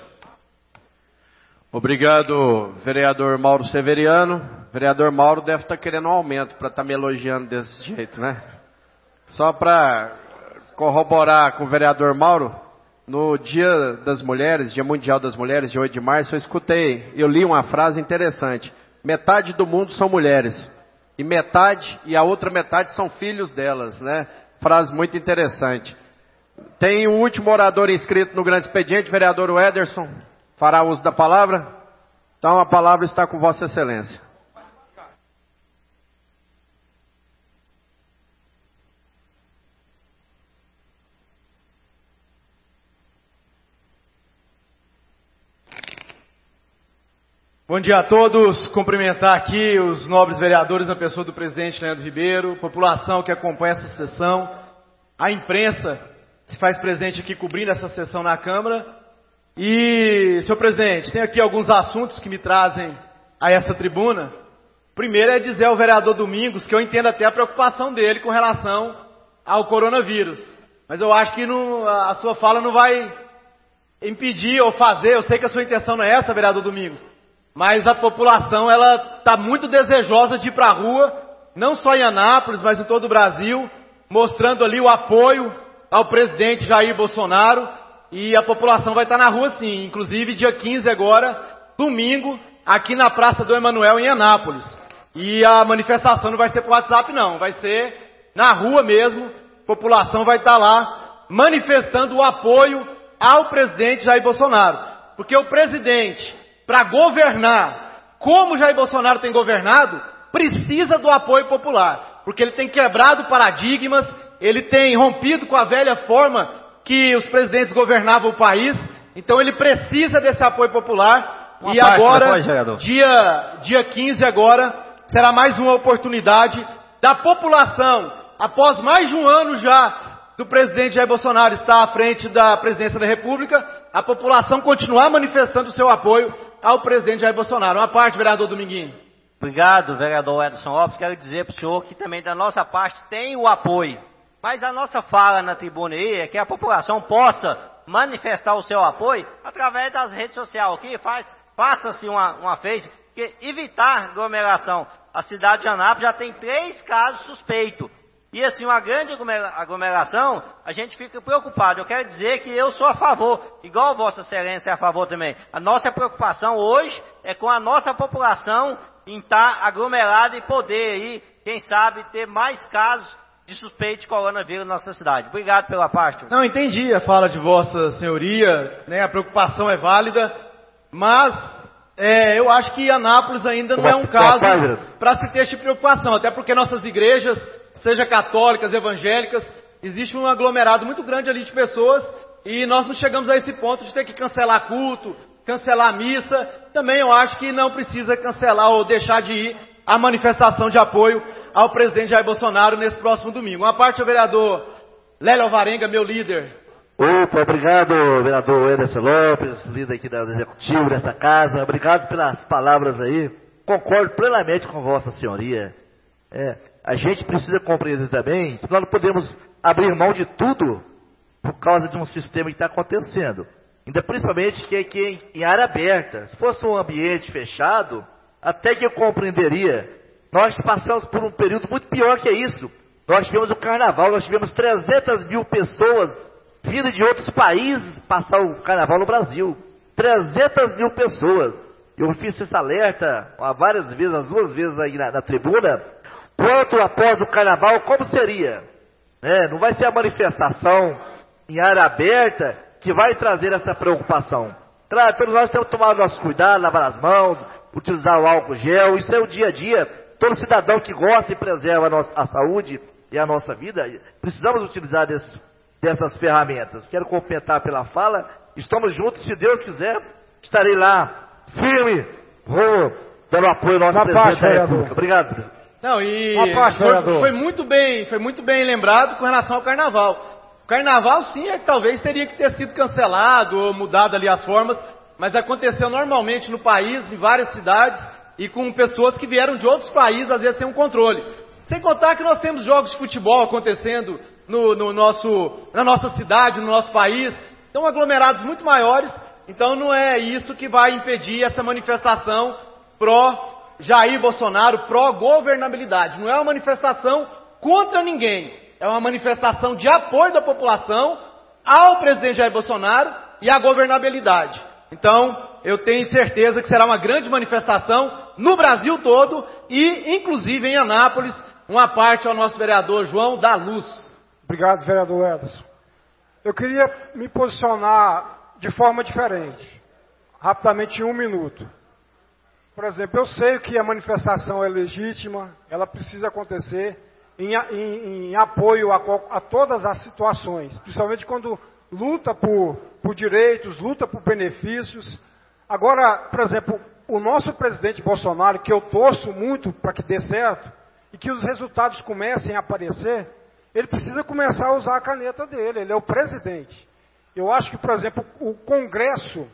Obrigado, vereador Mauro Severiano. Vereador Mauro deve estar querendo um aumento para estar me elogiando desse jeito, né? Só para corroborar com o vereador Mauro, no Dia das Mulheres, Dia Mundial das Mulheres, de oito de março, eu escutei, eu li uma frase interessante. Metade do mundo são mulheres. E metade, e a outra metade são filhos delas, né? Frase muito interessante. Tem um último orador inscrito no grande expediente, vereador Ederson, fará uso da palavra. Então a palavra está com Vossa Excelência. Bom dia a todos, cumprimentar aqui os nobres vereadores na pessoa do presidente Leandro Ribeiro, população que acompanha essa sessão, a imprensa se faz presente aqui cobrindo essa sessão na Câmara. E, senhor presidente, tem aqui alguns assuntos que me trazem a essa tribuna. Primeiro é dizer ao vereador Domingos que eu entendo até a preocupação dele com relação ao coronavírus. Mas eu acho que não, a sua fala não vai impedir ou fazer, eu sei que a sua intenção não é essa, vereador Domingos, mas a população ela está muito desejosa de ir para a rua, não só em Anápolis, mas em todo o Brasil, mostrando ali o apoio ao presidente Jair Bolsonaro, e a população vai estar na rua sim. Inclusive dia quinze agora, domingo, aqui na Praça do Emanuel em Anápolis. E a manifestação não vai ser por WhatsApp não, vai ser na rua mesmo. A população vai estar lá manifestando o apoio ao presidente Jair Bolsonaro. Porque o presidente, para governar como Jair Bolsonaro tem governado, precisa do apoio popular. Porque ele tem quebrado paradigmas, ele tem rompido com a velha forma que os presidentes governavam o país. Então ele precisa desse apoio popular. Uma e agora, depois, dia, dia quinze agora, será mais uma oportunidade da população, após mais de um ano já do presidente Jair Bolsonaro estar à frente da presidência da República, a população continuar manifestando o seu apoio ao presidente Jair Bolsonaro. Uma parte, vereador Dominguinho. Obrigado, vereador Edson Lopes. Quero dizer para o senhor que também da nossa parte tem o apoio. Mas a nossa fala na tribuna aí é que a população possa manifestar o seu apoio através das redes sociais aqui. Faz, faça-se uma, uma face, porque evitar aglomeração. A cidade de Anápolis já tem três casos suspeitos. E assim, uma grande aglomeração, a gente fica preocupado. Eu quero dizer que eu sou a favor, igual Vossa Excelência é a favor também. A nossa preocupação hoje é com a nossa população em estar aglomerada e poder aí, quem sabe, ter mais casos de suspeito de coronavírus na nossa cidade. Obrigado pela parte. Não, entendi a fala de Vossa Senhoria, né? A preocupação é válida, mas é, eu acho que Anápolis ainda não é um caso para se ter essa preocupação, até porque nossas igrejas, seja católicas, evangélicas, existe um aglomerado muito grande ali de pessoas e nós não chegamos a esse ponto de ter que cancelar culto, cancelar missa. Também eu acho que não precisa cancelar ou deixar de ir a manifestação de apoio ao presidente Jair Bolsonaro nesse próximo domingo. Uma parte ao vereador Lélio Alvarenga, meu líder. Opa, obrigado, vereador Ederson Lopes, líder aqui da executivo desta casa. Obrigado pelas palavras aí. Concordo plenamente com Vossa Senhoria. É, a gente precisa compreender também que nós não podemos abrir mão de tudo por causa de um sistema que está acontecendo. Ainda principalmente que aqui em área aberta. Se fosse um ambiente fechado, até que eu compreenderia. Nós passamos por um período muito pior que isso. Nós tivemos o carnaval, nós tivemos trezentas mil pessoas vindas de outros países passar o carnaval no Brasil. trezentas mil pessoas. Eu fiz esse alerta há várias vezes, as duas vezes aí na, na tribuna. Quanto após o carnaval, como seria? É, não vai ser a manifestação em área aberta que vai trazer essa preocupação. Claro, todos nós temos que tomar o nosso cuidado, lavar as mãos, utilizar o álcool gel, isso é o dia a dia. Todo cidadão que gosta e preserva a, nossa, a saúde e a nossa vida, precisamos utilizar desse, dessas ferramentas. Quero complementar pela fala, estamos juntos, se Deus quiser, estarei lá, firme, vou dando apoio ao nosso presidente da República. Obrigado, presidente. Não, e foi, foi, muito bem, foi muito bem lembrado com relação ao carnaval. O carnaval, sim, é que talvez teria que ter sido cancelado ou mudado ali as formas, mas aconteceu normalmente no país, em várias cidades, e com pessoas que vieram de outros países, às vezes sem um controle. Sem contar que nós temos jogos de futebol acontecendo no, no nosso, na nossa cidade, no nosso país, então aglomerados muito maiores, então não é isso que vai impedir essa manifestação pró Jair Bolsonaro, pró-governabilidade. Não é uma manifestação contra ninguém. É uma manifestação de apoio da população ao presidente Jair Bolsonaro e à governabilidade. Então, eu tenho certeza que será uma grande manifestação no Brasil todo e, inclusive, em Anápolis, uma parte ao nosso vereador João da Luz. Obrigado, vereador Ederson. Eu queria me posicionar de forma diferente, rapidamente em um minuto. Por exemplo, eu sei que a manifestação é legítima, ela precisa acontecer em, em, em apoio a, a todas as situações, principalmente quando luta por, por direitos, luta por benefícios. Agora, por exemplo, o nosso presidente Bolsonaro, que eu torço muito para que dê certo, e que os resultados comecem a aparecer, ele precisa começar a usar a caneta dele, ele é o presidente. Eu acho que, por exemplo, o Congresso...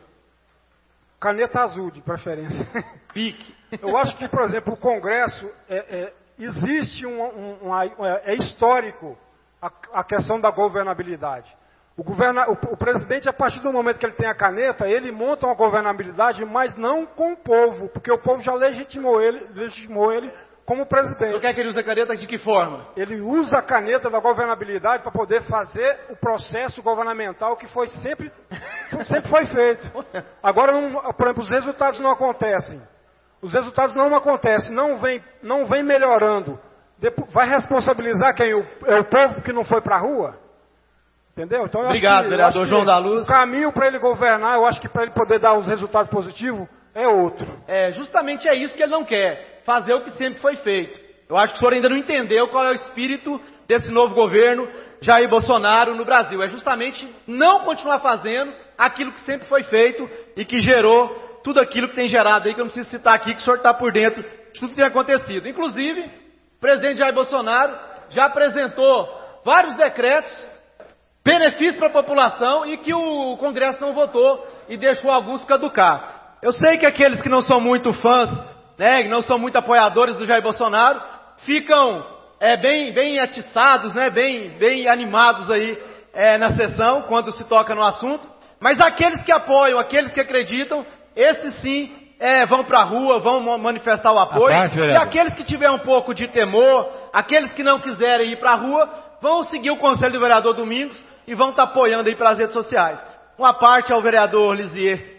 Caneta azul, de preferência. Pique. Eu acho que, por exemplo, o Congresso, é, é, existe um, um, um, é histórico a, a questão da governabilidade. O, governa, o, o presidente, a partir do momento que ele tem a caneta, ele monta uma governabilidade, mas não com o povo, porque o povo já legitimou ele, legitimou ele como presidente. Você quer que ele use a caneta de que forma? Ele usa a caneta da governabilidade para poder fazer o processo governamental que foi sempre, sempre foi feito. Agora, não, por exemplo, os resultados não acontecem. Os resultados não acontecem, não vem, não vem melhorando. Depois, vai responsabilizar quem? O, é o povo que não foi para a rua? Entendeu? Então, eu Obrigado, acho que, vereador acho João da Luz. O caminho para ele governar, eu acho que para ele poder dar os resultados positivos, é outro. É, justamente é isso que ele não quer, fazer o que sempre foi feito. Eu acho que o senhor ainda não entendeu qual é o espírito desse novo governo Jair Bolsonaro no Brasil. É justamente não continuar fazendo aquilo que sempre foi feito e que gerou tudo aquilo que tem gerado aí, que eu não preciso citar aqui, que o senhor está por dentro de tudo que tem acontecido. Inclusive, o presidente Jair Bolsonaro já apresentou vários decretos, benefícios para a população e que o Congresso não votou e deixou alguns caducar. Eu sei que aqueles que não são muito fãs, né, que não são muito apoiadores do Jair Bolsonaro, ficam é, bem, bem atiçados, né, bem, bem animados aí é, na sessão, quando se toca no assunto. Mas aqueles que apoiam, aqueles que acreditam, esses sim é, vão para a rua, vão manifestar o apoio. Parte, e aqueles que tiverem um pouco de temor, aqueles que não quiserem ir para a rua, vão seguir o conselho do vereador Domingos e vão estar apoiando aí pelas redes sociais. Uma parte ao vereador Lisier.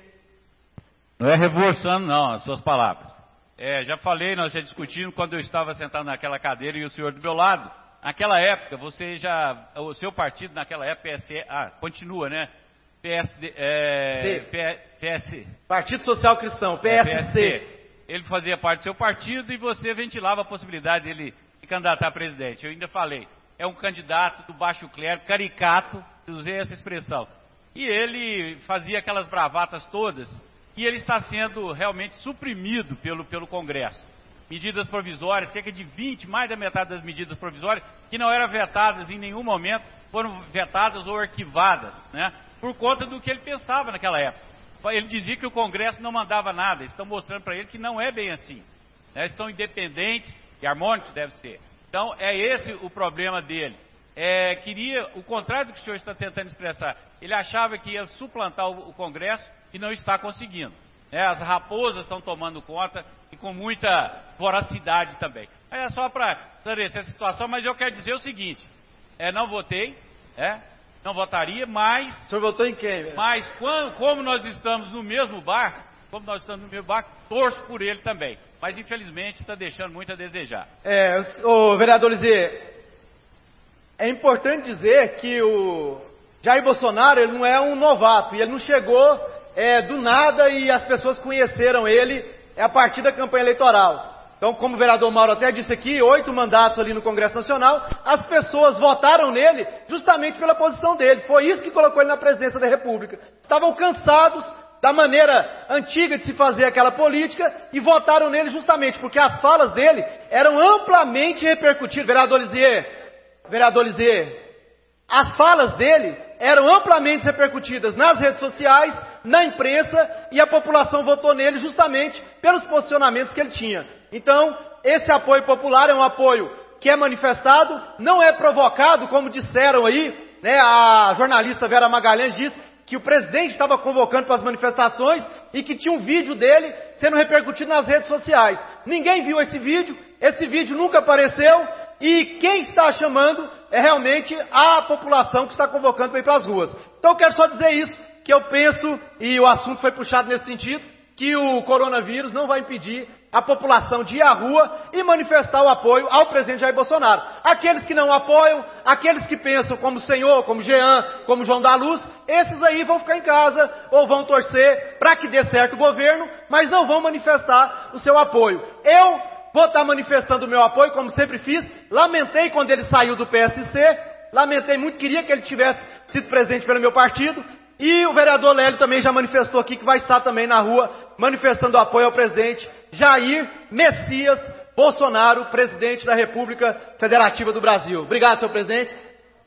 Não é reforçando, não, as suas palavras. É, já falei, nós já discutimos quando eu estava sentado naquela cadeira e o senhor do meu lado. Naquela época, você já, o seu partido naquela época, P S E, ah, continua, né? P S D, é, P, PS, Partido Social Cristão, P S C. É, P S C. Ele fazia parte do seu partido e você ventilava a possibilidade dele se candidatar a presidente. Eu ainda falei, é um candidato do baixo clero, caricato, usei essa expressão. E ele fazia aquelas bravatas todas. E ele está sendo realmente suprimido pelo, pelo Congresso. Medidas provisórias, cerca de vinte, mais da metade das medidas provisórias, que não eram vetadas em nenhum momento, foram vetadas ou arquivadas, né? Por conta do que ele pensava naquela época. Ele dizia que o Congresso não mandava nada, estão mostrando para ele que não é bem assim. Né? Estão independentes e harmônicos, deve ser. Então, é esse o problema dele. É, queria, o contrário do que o senhor está tentando expressar, ele achava que ia suplantar o, o Congresso e não está conseguindo. É, as raposas estão tomando conta e com muita voracidade também. É só para esclarecer essa situação, mas eu quero dizer o seguinte, é, não votei, é, não votaria, mas... O senhor votou em quem? Velho? Mas quando, como nós estamos no mesmo barco, como nós estamos no mesmo barco, torço por ele também. Mas infelizmente está deixando muito a desejar. É, o vereador Lisier, é importante dizer que o Jair Bolsonaro ele não é um novato, e ele não chegou é, do nada e as pessoas conheceram ele é, a partir da campanha eleitoral. Então, como o vereador Mauro até disse aqui, oito mandatos ali no Congresso Nacional, as pessoas votaram nele justamente pela posição dele. Foi isso que colocou ele na presidência da República. Estavam cansados da maneira antiga de se fazer aquela política e votaram nele justamente porque as falas dele eram amplamente repercutidas. Vereador Lisier, vereador Lisier, as falas dele eram amplamente repercutidas nas redes sociais, na imprensa, e a população votou nele justamente pelos posicionamentos que ele tinha. Então, esse apoio popular é um apoio que é manifestado, não é provocado, como disseram aí, né, a jornalista Vera Magalhães disse que o presidente estava convocando para as manifestações e que tinha um vídeo dele sendo repercutido nas redes sociais. Ninguém viu esse vídeo, esse vídeo nunca apareceu, e quem está chamando é realmente a população que está convocando para ir para as ruas. Então eu quero só dizer isso, que eu penso, e o assunto foi puxado nesse sentido, que o coronavírus não vai impedir a população de ir à rua e manifestar o apoio ao presidente Jair Bolsonaro. Aqueles que não apoiam, aqueles que pensam como o senhor, como Jean, como João da Luz, esses aí vão ficar em casa ou vão torcer para que dê certo o governo, mas não vão manifestar o seu apoio. Eu vou estar manifestando o meu apoio, como sempre fiz. Lamentei quando ele saiu do P S C, lamentei muito, queria que ele tivesse sido presidente pelo meu partido. E o vereador Lélio também já manifestou aqui que vai estar também na rua manifestando apoio ao presidente Jair Messias Bolsonaro, presidente da República Federativa do Brasil. Obrigado, senhor presidente.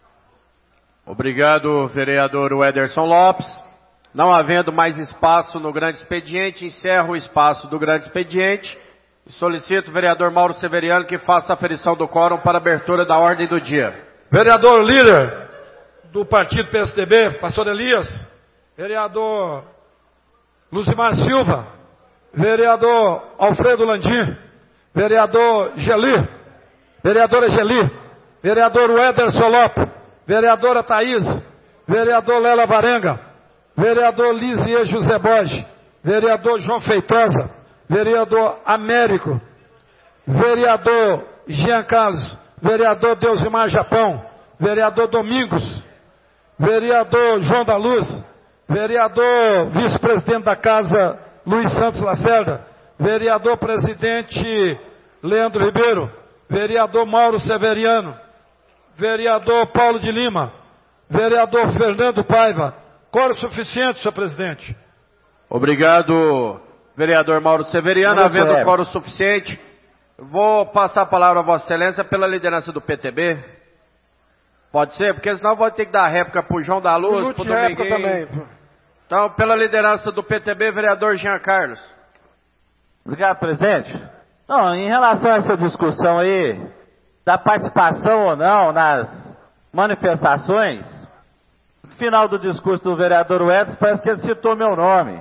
Obrigado, vereador Wederson Lopes. Não havendo mais espaço no grande expediente, encerro o espaço do grande expediente. Solicito o vereador Mauro Severiano que faça a aferição do quórum para abertura da ordem do dia. Vereador líder do partido P S D B, pastor Elias, vereador Luzimar Silva, vereador Alfredo Landim, vereador Geli, vereadora Geli, vereador Wederson Lopes, vereadora Thaís, vereador Lela Varenga, vereador Lisier José Borges, vereador João Feitosa, vereador Américo, vereador Jean Carlos, vereador Deusimar Japão, vereador Domingos, vereador João da Luz, vereador vice-presidente da Casa Luiz Santos Lacerda, vereador presidente Leandro Ribeiro, vereador Mauro Severiano, vereador Paulo de Lima, vereador Fernando Paiva. Quórum suficiente, senhor presidente. Obrigado, vereador Mauro Severiano. Havendo quórum suficiente, vou passar a palavra a Vossa Excelência pela liderança do P T B. Pode ser? Porque senão vou ter que dar réplica para o João da Luz, para o Dominguinho. Também. Então, pela liderança do P T B, vereador Jean Carlos. Obrigado, presidente. Não, em relação a essa discussão aí, da participação ou não nas manifestações, no final do discurso do vereador Edson, parece que ele citou meu nome.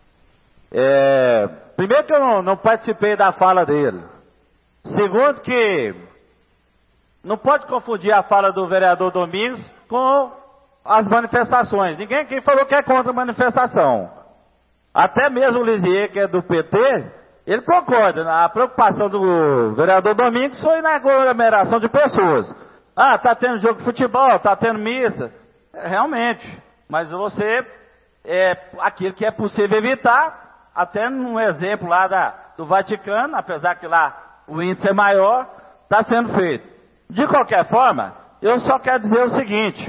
É, primeiro que eu não, não participei da fala dele. Segundo que não pode confundir a fala do vereador Domingos com as manifestações. Ninguém aqui falou que é contra a manifestação. Até mesmo o Lisier, que é do P T, ele concorda. A preocupação do vereador Domingos foi na aglomeração de pessoas. Ah, tá tendo jogo de futebol, tá tendo missa. É, realmente. Mas você, é, aquilo que é possível evitar, até num exemplo lá da, do Vaticano, apesar que lá o índice é maior, está sendo feito. De qualquer forma, eu só quero dizer o seguinte,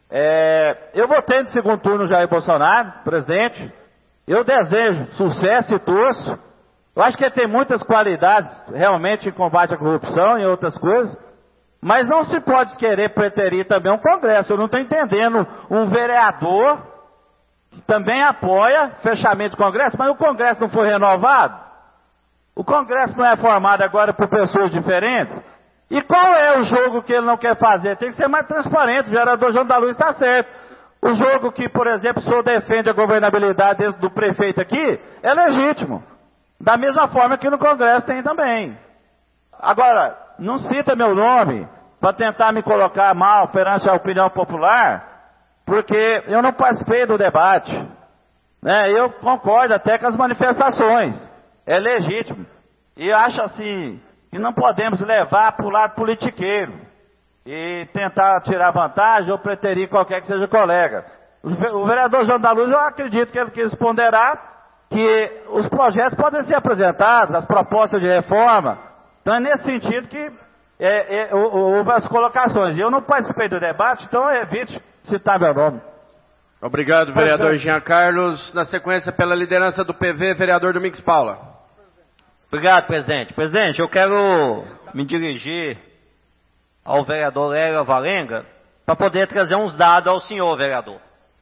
é, eu votei no segundo turno Jair Bolsonaro, presidente, eu desejo sucesso e torço, eu acho que ele tem muitas qualidades realmente em combate à corrupção e outras coisas, mas não se pode querer preterir também um Congresso. Eu não estou entendendo um vereador que também apoia fechamento do Congresso, mas o Congresso não foi renovado? O Congresso não é formado agora por pessoas diferentes? E qual é o jogo que ele não quer fazer? Tem que ser mais transparente, o vereador João da Luz está certo. O jogo que, por exemplo, o senhor defende a governabilidade dentro do prefeito aqui, é legítimo. Da mesma forma que no Congresso tem também. Agora, não cita meu nome para tentar me colocar mal perante a opinião popular, porque eu não participei do debate. Né? Eu concordo até com as manifestações. É legítimo. E eu acho assim, que não podemos levar para o lado politiqueiro e tentar tirar vantagem ou preterir qualquer que seja colega. O vereador João da Luz, eu acredito que ele quis ponderar que os projetos podem ser apresentados, as propostas de reforma. Então é nesse sentido que é, é, houve as colocações. Eu não participei do debate, então evite citar meu nome. Obrigado, vereador Jean Carlos. Na sequência, pela liderança do P V, vereador Domingos Paula. Obrigado, presidente. Presidente, eu quero me dirigir ao vereador Lélia Valenga para poder trazer uns dados ao senhor, vereador.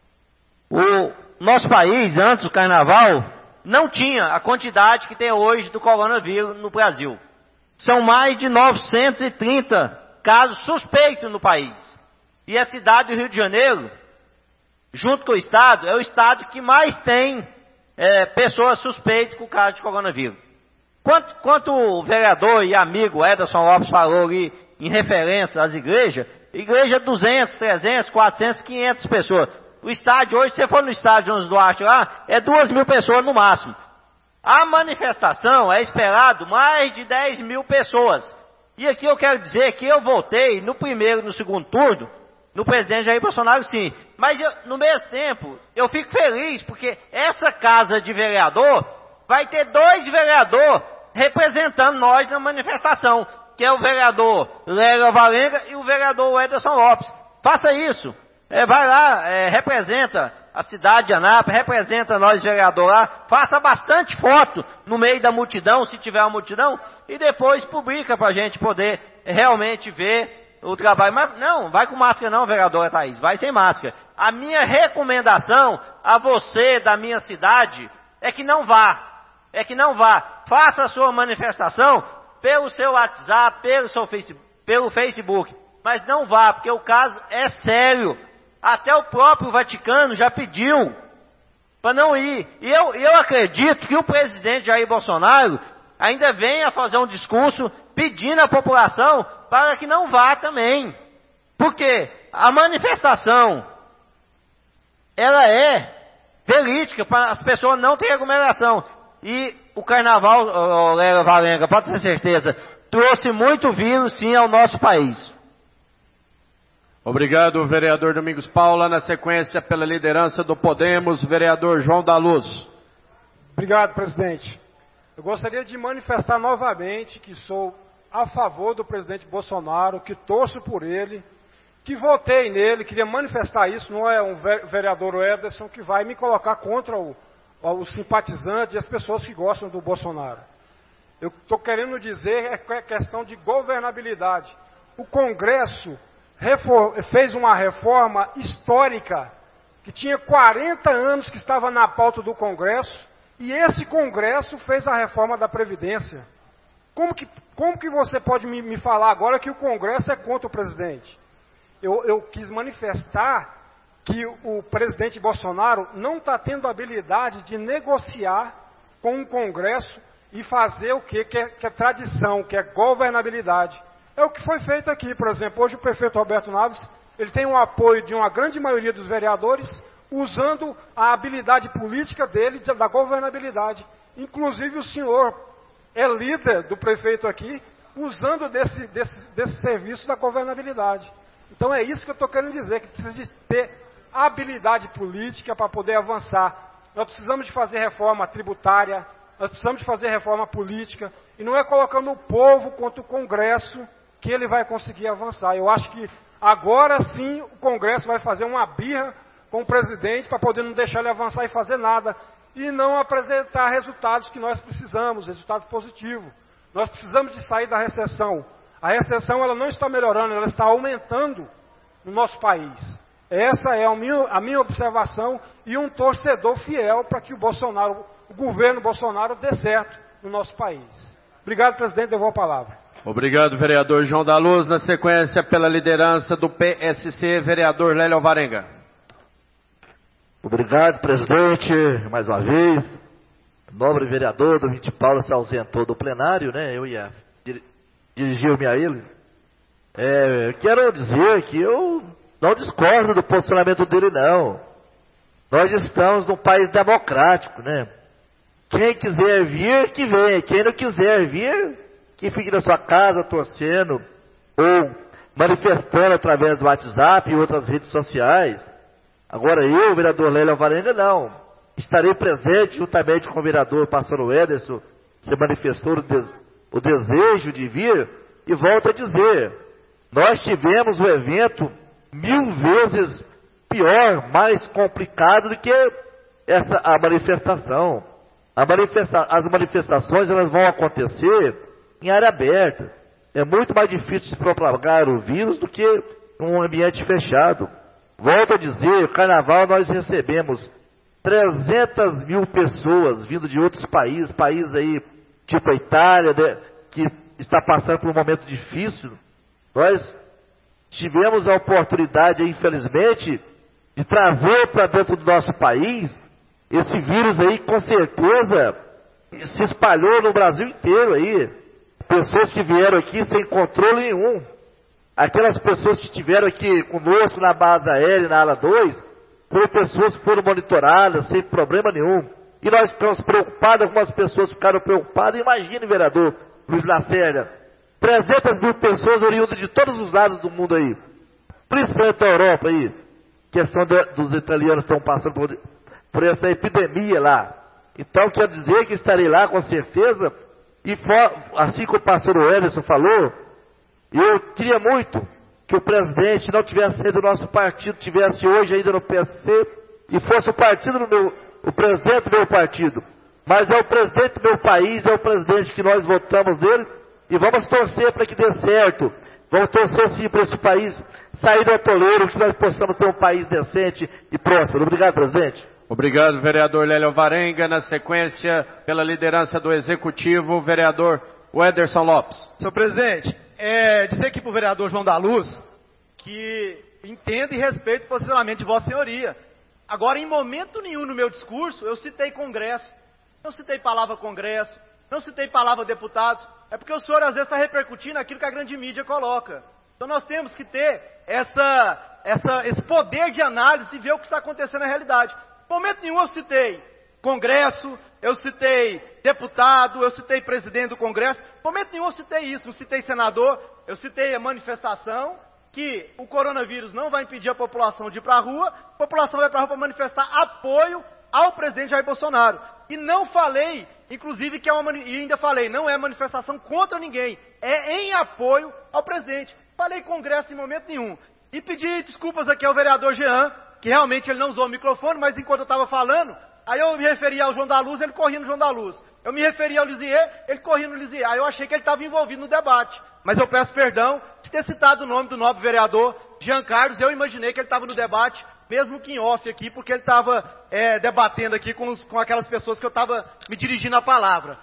O nosso país, antes do carnaval, não tinha a quantidade que tem hoje do coronavírus no Brasil. São mais de novecentos e trinta casos suspeitos no país. E a cidade do Rio de Janeiro, junto com o estado, é o estado que mais tem é, pessoas suspeitas com o caso de coronavírus. Quanto, quanto o vereador e amigo Ederson Lopes falou ali em referência às igrejas, igreja duzentas, trezentas, quatrocentas, quinhentas pessoas. O estádio hoje, se você for no estádio Jones Duarte lá, é duas mil pessoas no máximo. A manifestação é esperado mais de dez mil pessoas. E aqui eu quero dizer que eu votei no primeiro e no segundo turno, no presidente Jair Bolsonaro sim. Mas eu, no mesmo tempo, eu fico feliz porque essa casa de vereador vai ter dois vereadores representando nós na manifestação, que é o vereador Lélia Valenga e o vereador Ederson Lopes. Faça isso. É, vai lá, é, representa a cidade de Anápolis, representa nós vereadores lá, faça bastante foto no meio da multidão, se tiver uma multidão, e depois publica para a gente poder realmente ver o trabalho. Mas não, vai com máscara não, vereadora Thaís, vai sem máscara. A minha recomendação a você da minha cidade é que não vá, é que não vá. Faça a sua manifestação pelo seu WhatsApp, pelo seu Facebook, pelo Facebook, mas não vá, porque o caso é sério. Até o próprio Vaticano já pediu para não ir. E eu, eu acredito que o presidente Jair Bolsonaro ainda venha fazer um discurso pedindo à população para que não vá também. Porque a manifestação, ela é verídica para as pessoas não terem aglomeração. E o carnaval, oh, Lélia Valenga, pode ter certeza, trouxe muito vírus sim ao nosso país. Obrigado, vereador Domingos Paula. Na sequência, pela liderança do Podemos, vereador João da Luz. Obrigado, presidente. Eu gostaria de manifestar novamente que sou a favor do presidente Bolsonaro, que torço por ele, que votei nele, queria manifestar isso, não é um vereador Ederson que vai me colocar contra o, os simpatizantes e as pessoas que gostam do Bolsonaro. Eu estou querendo dizer é questão de governabilidade. O Congresso fez uma reforma histórica, que tinha quarenta anos que estava na pauta do Congresso, e esse Congresso fez a reforma da Previdência. Como que, como que você pode me, me falar agora que o Congresso é contra o presidente? Eu, eu quis manifestar que o presidente Bolsonaro não está tendo habilidade de negociar com o Congresso e fazer o que, que, é, que é tradição, que é governabilidade. É o que foi feito aqui, por exemplo. Hoje o prefeito Roberto Naves, ele tem o apoio de uma grande maioria dos vereadores, usando a habilidade política dele, da governabilidade. Inclusive o senhor é líder do prefeito aqui, usando desse, desse, desse serviço da governabilidade. Então é isso que eu estou querendo dizer, que precisa de ter habilidade política para poder avançar. Nós precisamos de fazer reforma tributária, nós precisamos de fazer reforma política, e não é colocando o povo contra o Congresso que ele vai conseguir avançar. Eu acho que agora sim o Congresso vai fazer uma birra com o presidente para poder não deixar ele avançar e fazer nada, e não apresentar resultados que nós precisamos, resultados positivos. Nós precisamos de sair da recessão. A recessão ela não está melhorando, ela está aumentando no nosso país. Essa é a minha, a minha observação e um torcedor fiel para que o Bolsonaro, o governo Bolsonaro dê certo no nosso país. Obrigado, presidente, devolvo a palavra. Obrigado, vereador João da Luz. Na sequência, pela liderança do P S C, vereador Lélio Alvarenga. Obrigado, presidente, mais uma vez. Nobre vereador do Vinte Paulo se ausentou do plenário, né? Eu ia dirigir-me a ele. É, quero dizer que eu não discordo do posicionamento dele, não. Nós estamos num país democrático, né? Quem quiser vir, que venha. Quem não quiser vir, que fique na sua casa torcendo ou manifestando através do WhatsApp e outras redes sociais. Agora eu, vereador Lélio Alvarenga, não. Estarei presente juntamente com o vereador pastor Ederson, se manifestou o, des o desejo de vir, e volto a dizer, nós tivemos o evento mil vezes pior, mais complicado do que essa, a manifestação. A manifesta as manifestações elas vão acontecer em área aberta. É muito mais difícil de propagar o vírus do que um ambiente fechado. Volto a dizer, o carnaval nós recebemos trezentas mil pessoas vindo de outros países, países aí, tipo a Itália, né, que está passando por um momento difícil. Nós tivemos a oportunidade, infelizmente, de trazer para dentro do nosso país esse vírus aí, com certeza, se espalhou no Brasil inteiro aí. Pessoas que vieram aqui sem controle nenhum. Aquelas pessoas que estiveram aqui conosco na base aérea, na ala dois, foram pessoas que foram monitoradas sem problema nenhum. E nós ficamos preocupados, algumas pessoas ficaram preocupadas. Imagine, vereador Luiz Lacerda, trezentas mil pessoas oriundas de todos os lados do mundo aí, principalmente da Europa aí. Questão de, dos italianos que estão passando por, por essa epidemia lá. Então, quero dizer que estarei lá com certeza. E for, assim como o pastor Ederson falou, eu queria muito que o presidente não tivesse saído do nosso partido, tivesse hoje ainda no P S C, e fosse o partido do meu, o presidente do meu partido. Mas é o presidente do meu país, é o presidente que nós votamos nele, e vamos torcer para que dê certo. Vamos torcer sim para esse país sair do atoleiro, que nós possamos ter um país decente e próspero. Obrigado, presidente. Obrigado, vereador Lélio Alvarenga. Na sequência, pela liderança do Executivo, o vereador Ederson Lopes. Senhor presidente, é, dizer aqui para o vereador João da Luz que entendo e respeito o posicionamento de Vossa Senhoria. Agora, em momento nenhum no meu discurso, eu citei Congresso. Não citei palavra Congresso, não citei palavra deputados, é porque o senhor às vezes está repercutindo aquilo que a grande mídia coloca. Então nós temos que ter essa, essa, esse poder de análise e ver o que está acontecendo na realidade. Em momento nenhum eu citei Congresso, eu citei deputado, eu citei presidente do Congresso. Em momento nenhum eu citei isso, não citei senador, eu citei a manifestação, que o coronavírus não vai impedir a população de ir para a rua, a população vai para a rua para manifestar apoio ao presidente Jair Bolsonaro. E não falei, inclusive, que é uma, e ainda falei, não é manifestação contra ninguém, é em apoio ao presidente. Falei Congresso em momento nenhum. E pedi desculpas aqui ao vereador Jean, que realmente ele não usou o microfone, mas enquanto eu estava falando, aí eu me referia ao João da Luz, ele corria no João da Luz. Eu me referia ao Lisier, ele corria no Lisier. Aí eu achei que ele estava envolvido no debate. Mas eu peço perdão de ter citado o nome do nobre vereador Jean Carlos. Eu imaginei que ele estava no debate, mesmo que em off aqui, porque ele estava é, debatendo aqui com, os, com aquelas pessoas que eu estava me dirigindo a palavra.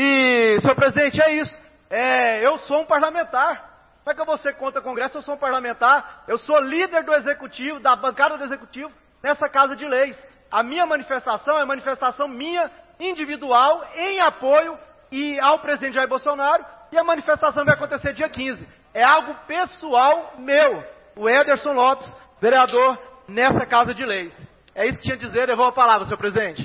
E, senhor presidente, é isso. É, eu sou um parlamentar. Como é que eu vou ser contra o Congresso? Eu sou um parlamentar. Eu sou líder do Executivo, da bancada do Executivo, nessa Casa de Leis. A minha manifestação é manifestação minha, individual, em apoio e ao presidente Jair Bolsonaro, e a manifestação vai acontecer dia quinze. É algo pessoal meu, o Ederson Lopes, vereador nessa Casa de Leis. É isso que tinha a dizer, devolvo a palavra, senhor presidente.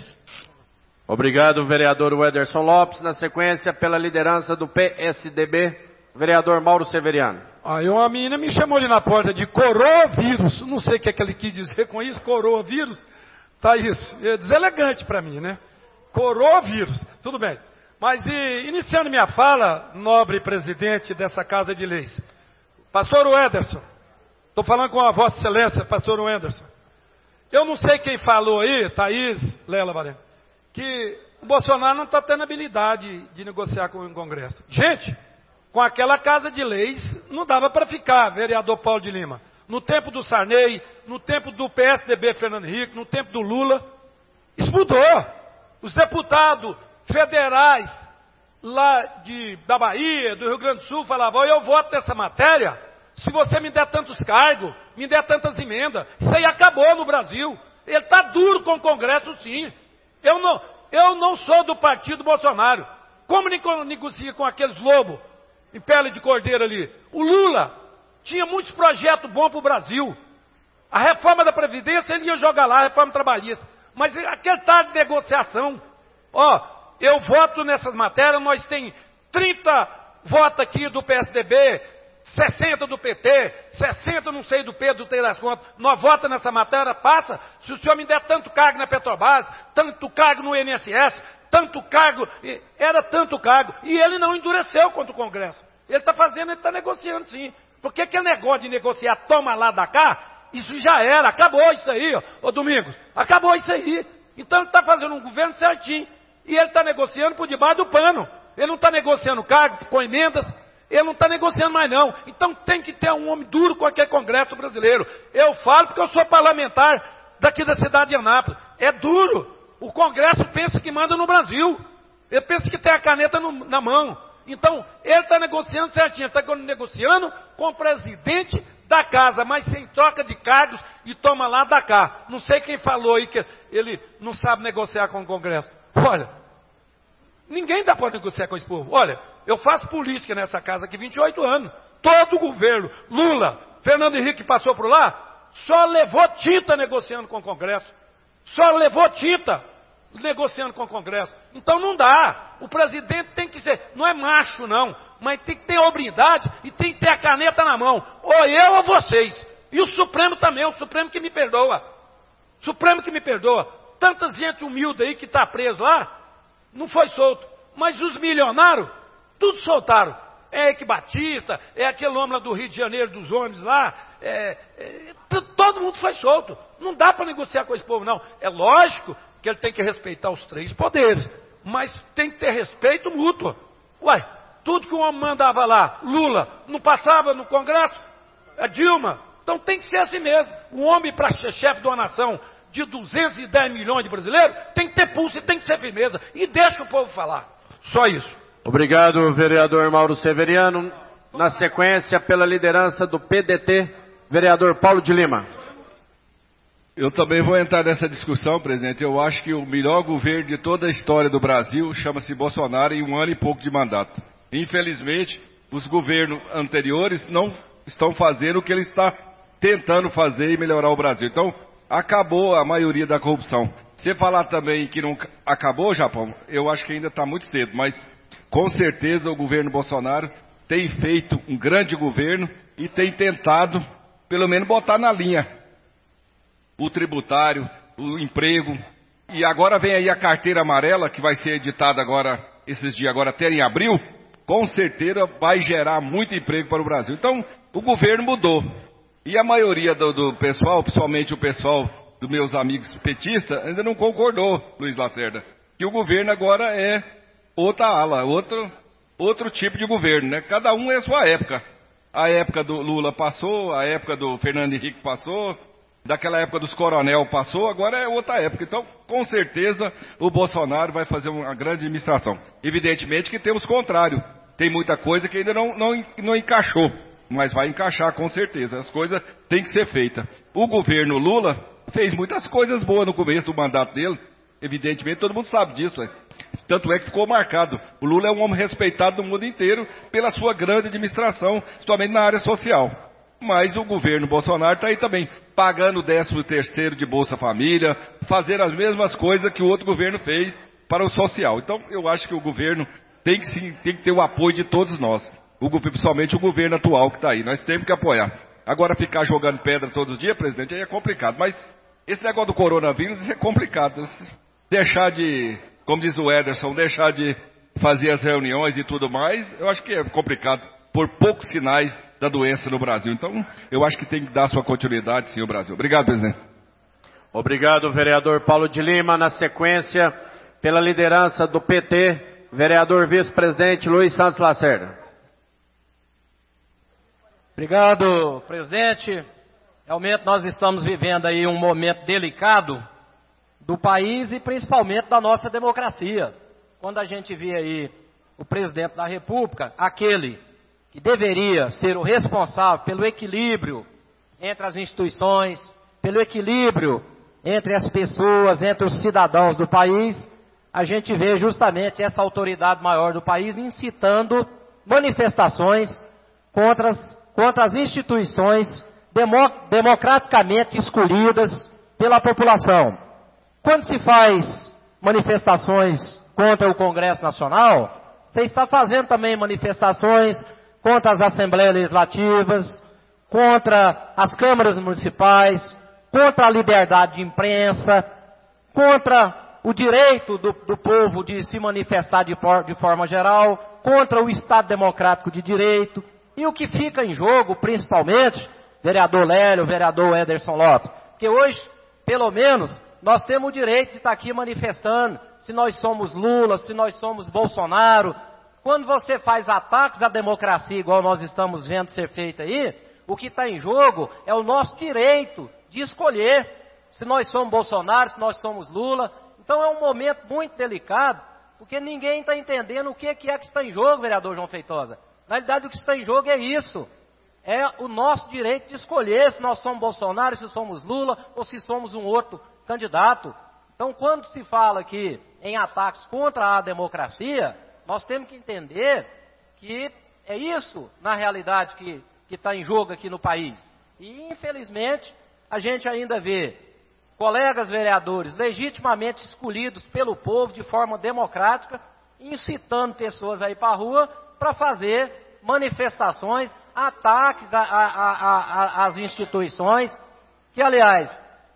Obrigado, vereador Ederson Lopes. Na sequência, pela liderança do P S D B, vereador Mauro Severiano. Aí uma menina me chamou ali na porta de coronavírus, não sei o que é que ele quis dizer com isso, coronavírus. Tá isso, é deselegante para mim, né? Coronavírus, tudo bem. Mas e, iniciando minha fala, nobre presidente dessa Casa de Leis, pastor Ederson, estou falando com a vossa excelência, pastor Ederson. Eu não sei quem falou aí, Thaís, Lela Varela, que o Bolsonaro não está tendo habilidade de negociar com o Congresso. Gente, com aquela Casa de Leis não dava para ficar, vereador Paulo de Lima. No tempo do Sarney, no tempo do P S D B Fernando Henrique, no tempo do Lula, isso mudou. Os deputados federais lá de, da Bahia, do Rio Grande do Sul, falavam, eu voto nessa matéria se você me der tantos cargos, me der tantas emendas. Isso aí acabou no Brasil. Ele está duro com o Congresso, sim. Eu não, eu não sou do partido Bolsonaro. Como negocia com aqueles lobos em pele de cordeiro ali? O Lula tinha muitos projetos bons para o Brasil. A reforma da Previdência, ele ia jogar lá, a reforma trabalhista. Mas aquele tal de negociação, ó, eu voto nessas matérias, nós tem trinta votos aqui do P S D B, sessenta do P T, sessenta não sei do P, do T das contas, nós votamos nessa matéria, passa, se o senhor me der tanto cargo na Petrobras, tanto cargo no I N S S, tanto cargo, era tanto cargo, e ele não endureceu contra o Congresso. Ele está fazendo, ele está negociando sim. Porque aquele negócio de negociar, toma lá da cá, isso já era, acabou isso aí, ó, ô Domingos, acabou isso aí. Então ele está fazendo um governo certinho, e ele está negociando por debaixo do pano. Ele não está negociando cargo com emendas, ele não está negociando mais não. Então tem que ter um homem duro com aquele Congresso brasileiro. Eu falo porque eu sou parlamentar daqui da cidade de Anápolis. É duro. O Congresso pensa que manda no Brasil. Ele pensa que tem a caneta no, na mão. Então, ele está negociando certinho, está negociando com o presidente da casa, mas sem troca de cargos e toma lá da cá. Não sei quem falou aí que ele não sabe negociar com o Congresso. Olha, ninguém dá para negociar com esse povo. Olha, eu faço política nessa casa aqui há vinte e oito anos. Todo o governo, Lula, Fernando Henrique passou por lá, só levou tinta negociando com o Congresso. Só levou tinta negociando com o Congresso. Então não dá. O presidente tem que ser, não é macho não, mas tem que ter obridade e tem que ter a caneta na mão. Ou eu ou vocês. E o Supremo também, o Supremo que me perdoa. Supremo que me perdoa. Tanta gente humilde aí que está preso lá, não foi solto. Mas os milionários, tudo soltaram. É Eike Batista, é aquele homem lá do Rio de Janeiro, dos ônibus lá, é, é, todo mundo foi solto. Não dá para negociar com esse povo não. É lógico que ele tem que respeitar os três poderes, mas tem que ter respeito mútuo. Ué, tudo que o homem mandava lá, Lula, não passava no Congresso, a Dilma, então tem que ser assim mesmo. O homem, para ser chefe de uma nação de duzentos e dez milhões de brasileiros, tem que ter pulso e tem que ser firmeza, e deixa o povo falar. Só isso. Obrigado, vereador Mauro Severiano. Na sequência, pela liderança do P D T, vereador Paulo de Lima. Eu também vou entrar nessa discussão, presidente. Eu acho que o melhor governo de toda a história do Brasil chama-se Bolsonaro em um ano e pouco de mandato. Infelizmente, os governos anteriores não estão fazendo o que ele está tentando fazer e melhorar o Brasil. Então, acabou a maioria da corrupção. Você falar também que não acabou, Japão, eu acho que ainda está muito cedo, mas com certeza o governo Bolsonaro tem feito um grande governo e tem tentado, pelo menos, botar na linha o tributário, o emprego. E agora vem aí a carteira amarela, que vai ser editada agora, esses dias, agora até em abril, com certeza vai gerar muito emprego para o Brasil. Então, o governo mudou. E a maioria do, do pessoal, principalmente o pessoal dos meus amigos petistas, ainda não concordou, Luiz Lacerda, que o governo agora é outra ala, outro, outro tipo de governo, né? Cada um é a sua época. A época do Lula passou, a época do Fernando Henrique passou, daquela época dos coronel passou, agora é outra época. Então, com certeza, o Bolsonaro vai fazer uma grande administração. Evidentemente que temos contrário. Tem muita coisa que ainda não, não, não encaixou, mas vai encaixar com certeza. As coisas têm que ser feitas. O governo Lula fez muitas coisas boas no começo do mandato dele. Evidentemente, todo mundo sabe disso. É. Tanto é que ficou marcado. O Lula é um homem respeitado no mundo inteiro pela sua grande administração, principalmente na área social. Mas o governo Bolsonaro está aí também, pagando o décimo terceiro de Bolsa Família, fazendo as mesmas coisas que o outro governo fez para o social. Então, eu acho que o governo tem que, sim, tem que ter o apoio de todos nós. O, principalmente o governo atual que está aí. Nós temos que apoiar. Agora, ficar jogando pedra todos os dias, presidente, aí é complicado. Mas esse negócio do coronavírus é complicado. Deixar de, como diz o Ederson, deixar de fazer as reuniões e tudo mais, eu acho que é complicado, por poucos sinais da doença no Brasil. Então, eu acho que tem que dar sua continuidade, sim, o Brasil. Obrigado, presidente. Obrigado, vereador Paulo de Lima. Na sequência, pela liderança do P T, vereador vice-presidente Luiz Santos Lacerda. Obrigado, presidente. Realmente nós estamos vivendo aí um momento delicado do país e principalmente da nossa democracia. Quando a gente vê aí o presidente da República, aquele que deveria ser o responsável pelo equilíbrio entre as instituições, pelo equilíbrio entre as pessoas, entre os cidadãos do país, a gente vê justamente essa autoridade maior do país incitando manifestações contra as, contra as instituições demo, democraticamente escolhidas pela população. Quando se faz manifestações contra o Congresso Nacional, você está fazendo também manifestações contra as Assembleias Legislativas, contra as câmaras municipais, contra a liberdade de imprensa, contra o direito do, do povo de se manifestar de, por, de forma geral, contra o Estado Democrático de Direito. E o que fica em jogo, principalmente, vereador Lélio, vereador Ederson Lopes, que hoje, pelo menos, nós temos o direito de estar aqui manifestando, se nós somos Lula, se nós somos Bolsonaro. Quando você faz ataques à democracia, igual nós estamos vendo ser feito aí, o que está em jogo é o nosso direito de escolher se nós somos Bolsonaro, se nós somos Lula. Então é um momento muito delicado, porque ninguém está entendendo o que é que está em jogo, vereador João Feitosa. Na realidade, o que está em jogo é isso. É o nosso direito de escolher se nós somos Bolsonaro, se somos Lula, ou se somos um outro candidato. Então, quando se fala aqui em ataques contra a democracia, nós temos que entender que é isso, na realidade, que está em jogo aqui no país. E, infelizmente, a gente ainda vê colegas vereadores legitimamente escolhidos pelo povo de forma democrática, incitando pessoas a ir para a rua para fazer manifestações, ataques às instituições, que, aliás,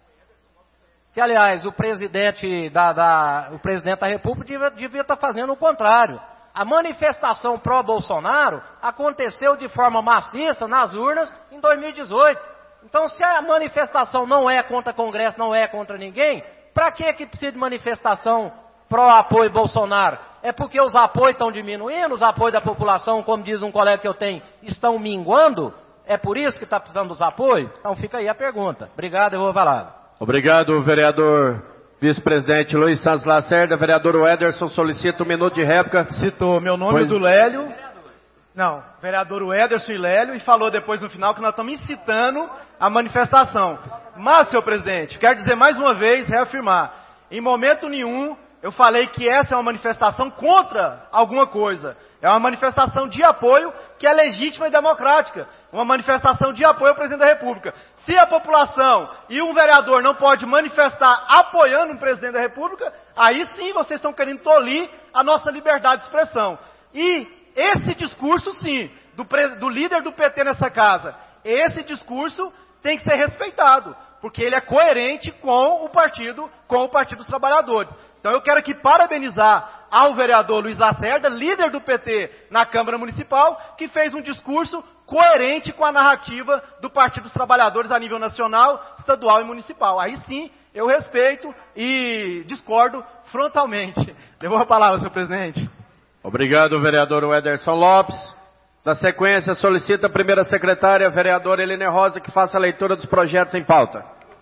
que, aliás, o presidente da, da, o presidente da República devia, devia estar fazendo o contrário. A manifestação pró-Bolsonaro aconteceu de forma maciça nas urnas em dois mil e dezoito. Então, se a manifestação não é contra o Congresso, não é contra ninguém, para que que precisa de manifestação pró-apoio Bolsonaro? É porque os apoios estão diminuindo, os apoios da população, como diz um colega que eu tenho, estão minguando? É por isso que está precisando dos apoios? Então fica aí a pergunta. Obrigado, eu vou falar. Obrigado, vereador vice-presidente Luiz Santos Lacerda. Vereador Ederson solicita um minuto de réplica. Citou meu nome pois... do Lélio. Não, vereador Ederson Ilélio, e falou depois no final que nós estamos incitando a manifestação. Mas, senhor presidente, quero dizer mais uma vez, reafirmar, em momento nenhum eu falei que essa é uma manifestação contra alguma coisa. É uma manifestação de apoio que é legítima e democrática. Uma manifestação de apoio ao presidente da República. Se a população e um vereador não pode manifestar apoiando um presidente da República, aí sim vocês estão querendo tolir a nossa liberdade de expressão. E esse discurso, sim, do, do líder do P T nessa casa, esse discurso tem que ser respeitado, porque ele é coerente com o partido, com o Partido dos Trabalhadores. Então eu quero aqui parabenizar ao vereador Luiz Lacerda, líder do P T na Câmara Municipal, que fez um discurso coerente com a narrativa do Partido dos Trabalhadores a nível nacional, estadual e municipal. Aí sim, eu respeito e discordo frontalmente. Devolvo a palavra, senhor presidente. Obrigado, vereador Ederson Lopes. Na sequência, solicita a primeira secretária, vereadora Eline Rosa, que faça a leitura dos projetos em pauta.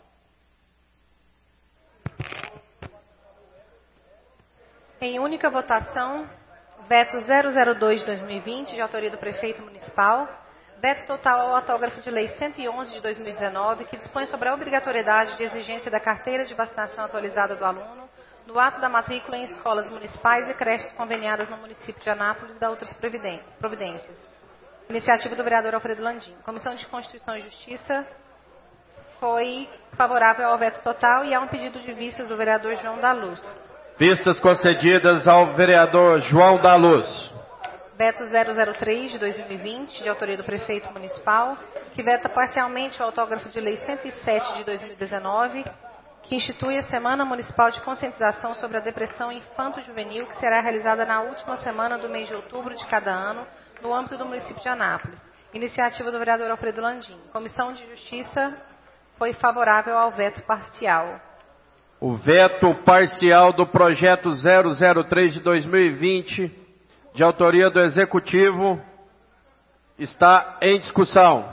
Em única votação, veto zero zero dois de dois mil e vinte, de autoria do prefeito municipal. Veto total ao autógrafo de lei cento e onze de dois mil e dezenove, que dispõe sobre a obrigatoriedade de exigência da carteira de vacinação atualizada do aluno no ato da matrícula em escolas municipais e creches conveniadas no município de Anápolis e da outras providências. Iniciativa do vereador Alfredo Landim. Comissão de Constituição e Justiça foi favorável ao veto total e há um pedido de vistas do vereador João da Luz. Vistas concedidas ao vereador João da Luz. Veto zero zero três de dois mil e vinte, de autoria do prefeito municipal, que veta parcialmente o autógrafo de lei cento e sete de dois mil e dezenove, que institui a Semana Municipal de Conscientização sobre a Depressão Infanto-Juvenil, que será realizada na última semana do mês de outubro de cada ano, no âmbito do município de Anápolis. Iniciativa do vereador Alfredo Landim. Comissão de Justiça foi favorável ao veto parcial. O veto parcial do projeto zero zero três de dois mil e vinte, de autoria do Executivo, está em discussão.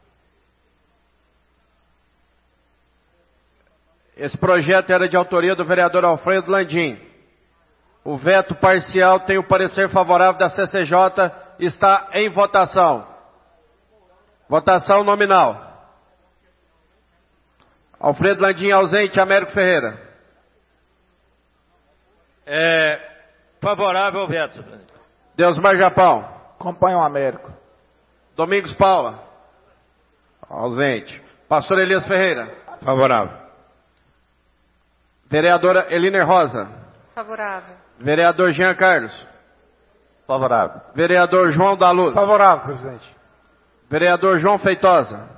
Esse projeto era de autoria do vereador Alfredo Landim. O veto parcial tem o parecer favorável da C C J, está em votação. Votação nominal. Alfredo Landim ausente, Américo Ferreira. É favorável ao veto. Deusmar Japão. Acompanha o Américo. Domingos Paula. Ausente. Pastor Elias Ferreira. Favorável. Vereadora Eline Rosa. Favorável. Vereador Jean Carlos. Favorável. Vereador João da Luz. Favorável, presidente. Vereador João Feitosa.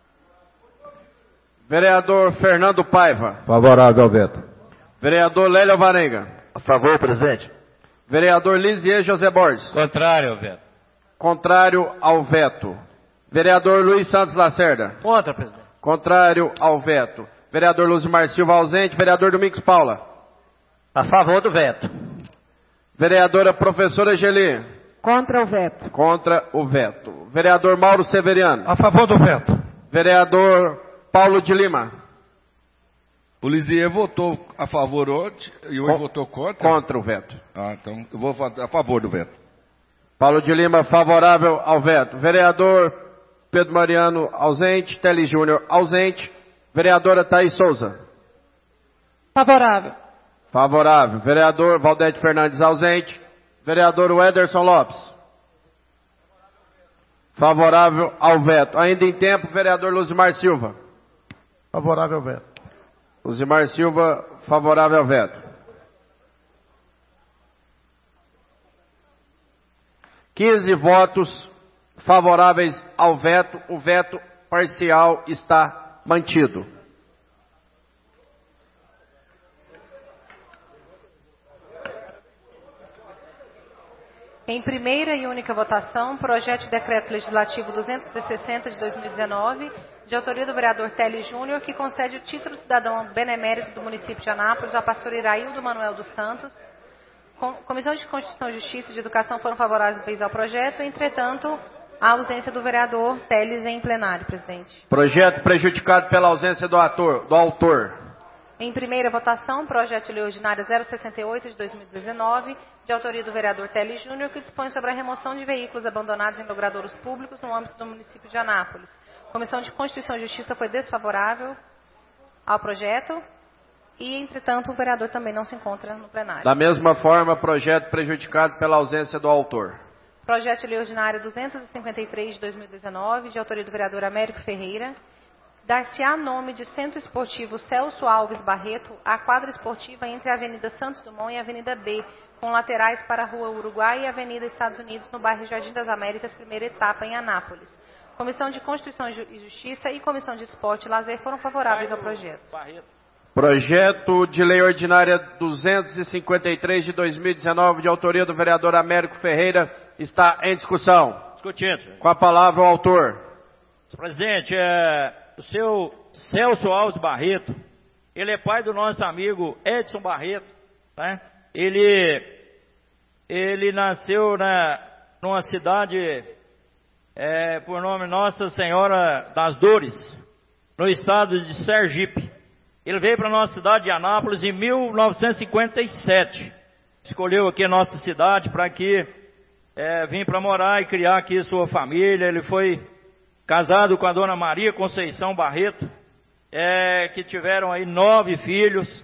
Vereador Fernando Paiva. Favorável ao veto. Vereador Lélio Alvarenga. A favor, presidente. Vereador Lisier José Borges. Contrário ao veto. Contrário ao veto. Vereador Luiz Santos Lacerda. Contra, presidente. Contrário ao veto. Vereador Luzimar Silva ausente. Vereador Domingos Paula. A favor do veto. Vereadora Professora Geli. Contra o veto. Contra o veto. Vereador Mauro Severiano. A favor do veto. Vereador Paulo de Lima. O Lisier votou a favor ontem e hoje Com, votou contra? Contra o veto. Ah, então eu vou votar a favor do veto. Paulo de Lima favorável ao veto. Vereador Pedro Mariano ausente. Tele Júnior ausente. Vereadora Thaís Souza. Favorável. Favorável. Vereador Valdete Fernandes ausente. Vereador Ederson Lopes. Favorável ao veto. Ainda em tempo, vereador Luzimar Silva. Favorável ao veto. Luzimar Silva, favorável ao veto. quinze votos favoráveis ao veto. O veto parcial está mantido. Em primeira e única votação, projeto de decreto legislativo duzentos e sessenta de dois mil e dezenove, de autoria do vereador Tele Júnior, que concede o título de cidadão benemérito do município de Anápolis ao pastor Iraildo Manuel dos Santos. Com, Comissão de Constituição, Justiça e de Educação foram favoráveis ao projeto, entretanto, a ausência do vereador Teles em plenário, presidente. Projeto prejudicado pela ausência do, ator, do autor. Em primeira votação, projeto de lei ordinária zero sessenta e oito de dois mil e dezenove, de autoria do vereador Tele Júnior, que dispõe sobre a remoção de veículos abandonados em logradouros públicos no âmbito do município de Anápolis. Comissão de Constituição e Justiça foi desfavorável ao projeto e, entretanto, o vereador também não se encontra no plenário. Da mesma forma, projeto prejudicado pela ausência do autor. Projeto de lei ordinária duzentos e cinquenta e três de dois mil e dezenove, de autoria do vereador Américo Ferreira, dar-se-á nome de Centro Esportivo Celso Alves Barreto à quadra esportiva entre a Avenida Santos Dumont e a Avenida B, com laterais para a Rua Uruguai e a Avenida Estados Unidos, no bairro Jardim das Américas, primeira etapa, em Anápolis. Comissão de Constituição e Justiça e Comissão de Esporte e Lazer foram favoráveis ao projeto. Projeto de lei ordinária duzentos e cinquenta e três de dois mil e dezenove, de autoria do vereador Américo Ferreira, está em discussão. Discutindo. Com a palavra o autor. Senhor presidente, é... o seu Celso Alves Barreto, ele é pai do nosso amigo Edson Barreto, né? Ele, ele nasceu na, numa cidade é, por nome Nossa Senhora das Dores, no estado de Sergipe. Ele veio para a nossa cidade de Anápolis em mil novecentos e cinquenta e sete. Escolheu aqui a nossa cidade para aqui é, vir para morar e criar aqui sua família. Ele foi casado com a dona Maria Conceição Barreto, é, que tiveram aí nove filhos,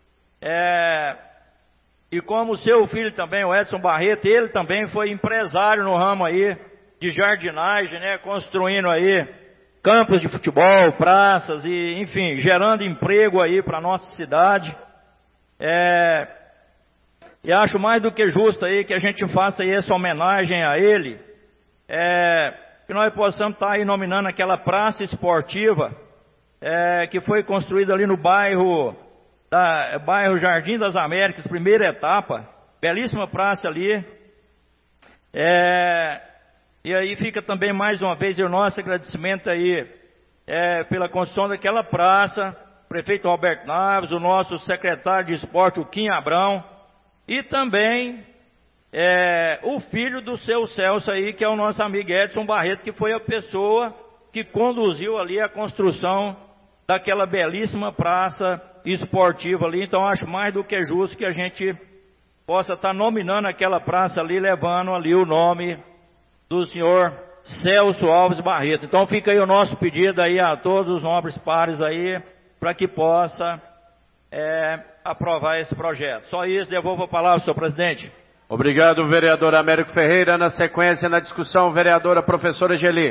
é, e como seu filho também, o Edson Barreto, ele também foi empresário no ramo aí de jardinagem, né, construindo aí campos de futebol, praças e, enfim, gerando emprego aí para a nossa cidade. É, e acho mais do que justo aí que a gente faça aí essa homenagem a ele, é, que nós possamos estar aí nominando aquela praça esportiva é, que foi construída ali no bairro, da, bairro Jardim das Américas, primeira etapa, belíssima praça ali. É, e aí fica também mais uma vez o nosso agradecimento aí é, pela construção daquela praça, prefeito Roberto Naves, o nosso secretário de esporte, o Kim Abrão, e também É, o filho do seu Celso aí, que é o nosso amigo Edson Barreto, que foi a pessoa que conduziu ali a construção daquela belíssima praça esportiva ali. Então acho mais do que justo que a gente possa estar nominando aquela praça ali, levando ali o nome do senhor Celso Alves Barreto. Então fica aí o nosso pedido aí a todos os nobres pares aí, para que possa é, aprovar esse projeto. Só isso, devolvo a palavra, senhor presidente. Obrigado, vereador Américo Ferreira. Na sequência, na discussão, vereadora professora Geli.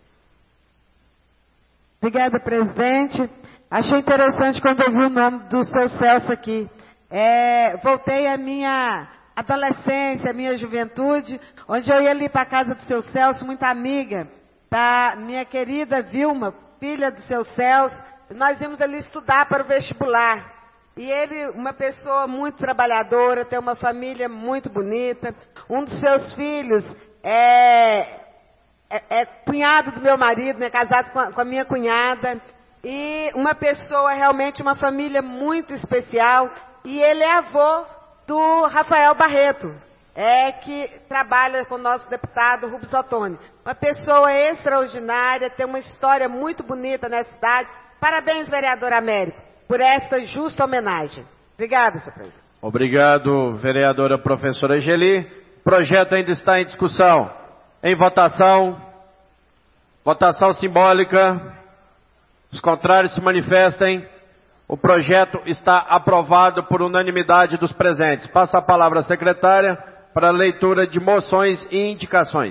Obrigada, presidente. Achei interessante quando eu vi o nome do seu Celso aqui. É, voltei à minha adolescência, à minha juventude, onde eu ia ali para a casa do seu Celso, muita amiga da minha querida Vilma, filha do seu Celso. Nós íamos ali estudar para o vestibular. E ele, uma pessoa muito trabalhadora, tem uma família muito bonita. Um dos seus filhos é, é, é cunhado do meu marido, né, casado com a, com a minha cunhada. E uma pessoa, realmente, uma família muito especial. E ele é avô do Rafael Barreto, é, que trabalha com o nosso deputado Rubens Ottoni. Uma pessoa extraordinária, tem uma história muito bonita nessa cidade. Parabéns, vereador Américo, por esta justa homenagem. Obrigada, senhor presidente. Obrigado, vereadora professora Geli. O projeto ainda está em discussão. Em votação. Votação simbólica. Os contrários se manifestem. O projeto está aprovado por unanimidade dos presentes. Passa a palavra à secretária para a leitura de moções e indicações.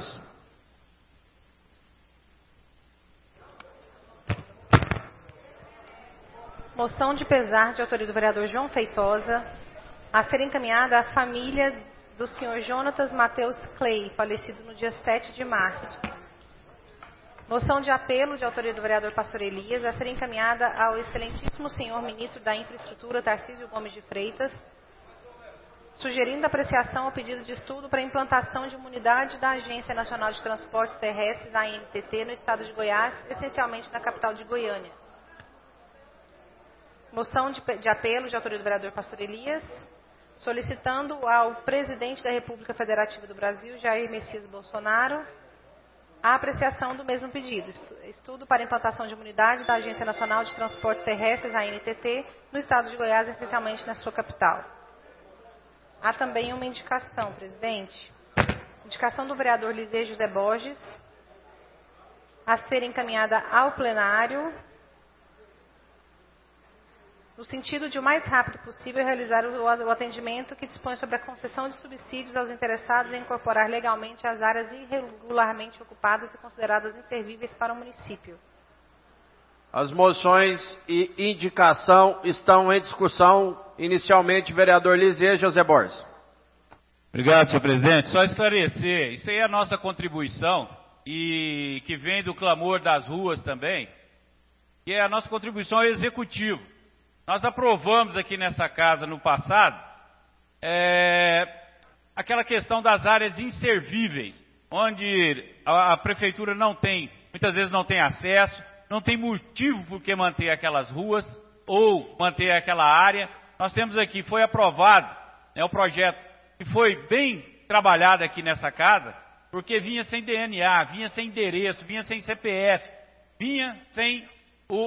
Moção de pesar de autoria do vereador João Feitosa, a ser encaminhada à família do senhor Jonatas Mateus Clay, falecido no dia sete de março. Moção de apelo de autoria do vereador Pastor Elias, a ser encaminhada ao excelentíssimo senhor ministro da Infraestrutura, Tarcísio Gomes de Freitas, sugerindo apreciação ao pedido de estudo para a implantação de uma unidade da Agência Nacional de Transportes Terrestres, a N T T, no estado de Goiás, essencialmente na capital de Goiânia. Moção de, de apelo de autoria do vereador Pastor Elias, solicitando ao presidente da República Federativa do Brasil, Jair Messias Bolsonaro, A apreciação do mesmo pedido. Estudo para implantação de uma unidade da Agência Nacional de Transportes Terrestres, a N T T, no estado de Goiás, essencialmente na sua capital. Há também uma indicação, presidente. Indicação do vereador Lisê José Borges, a ser encaminhada ao plenário, no sentido de o mais rápido possível realizar o atendimento que dispõe sobre a concessão de subsídios aos interessados em incorporar legalmente as áreas irregularmente ocupadas e consideradas inservíveis para o município. As moções e indicação estão em discussão. Inicialmente, vereador Lisê José Borges. Obrigado, senhor presidente. Só esclarecer, isso aí é a nossa contribuição e que vem do clamor das ruas também, que é a nossa contribuição ao executivo. Nós aprovamos aqui nessa casa no passado é, aquela questão das áreas inservíveis, onde a, a prefeitura não tem, muitas vezes não tem acesso, não tem motivo por que manter aquelas ruas ou manter aquela área. Nós temos aqui, foi aprovado, né, o projeto que foi bem trabalhado aqui nessa casa, porque vinha sem D N A, vinha sem endereço, vinha sem C P F, vinha sem o,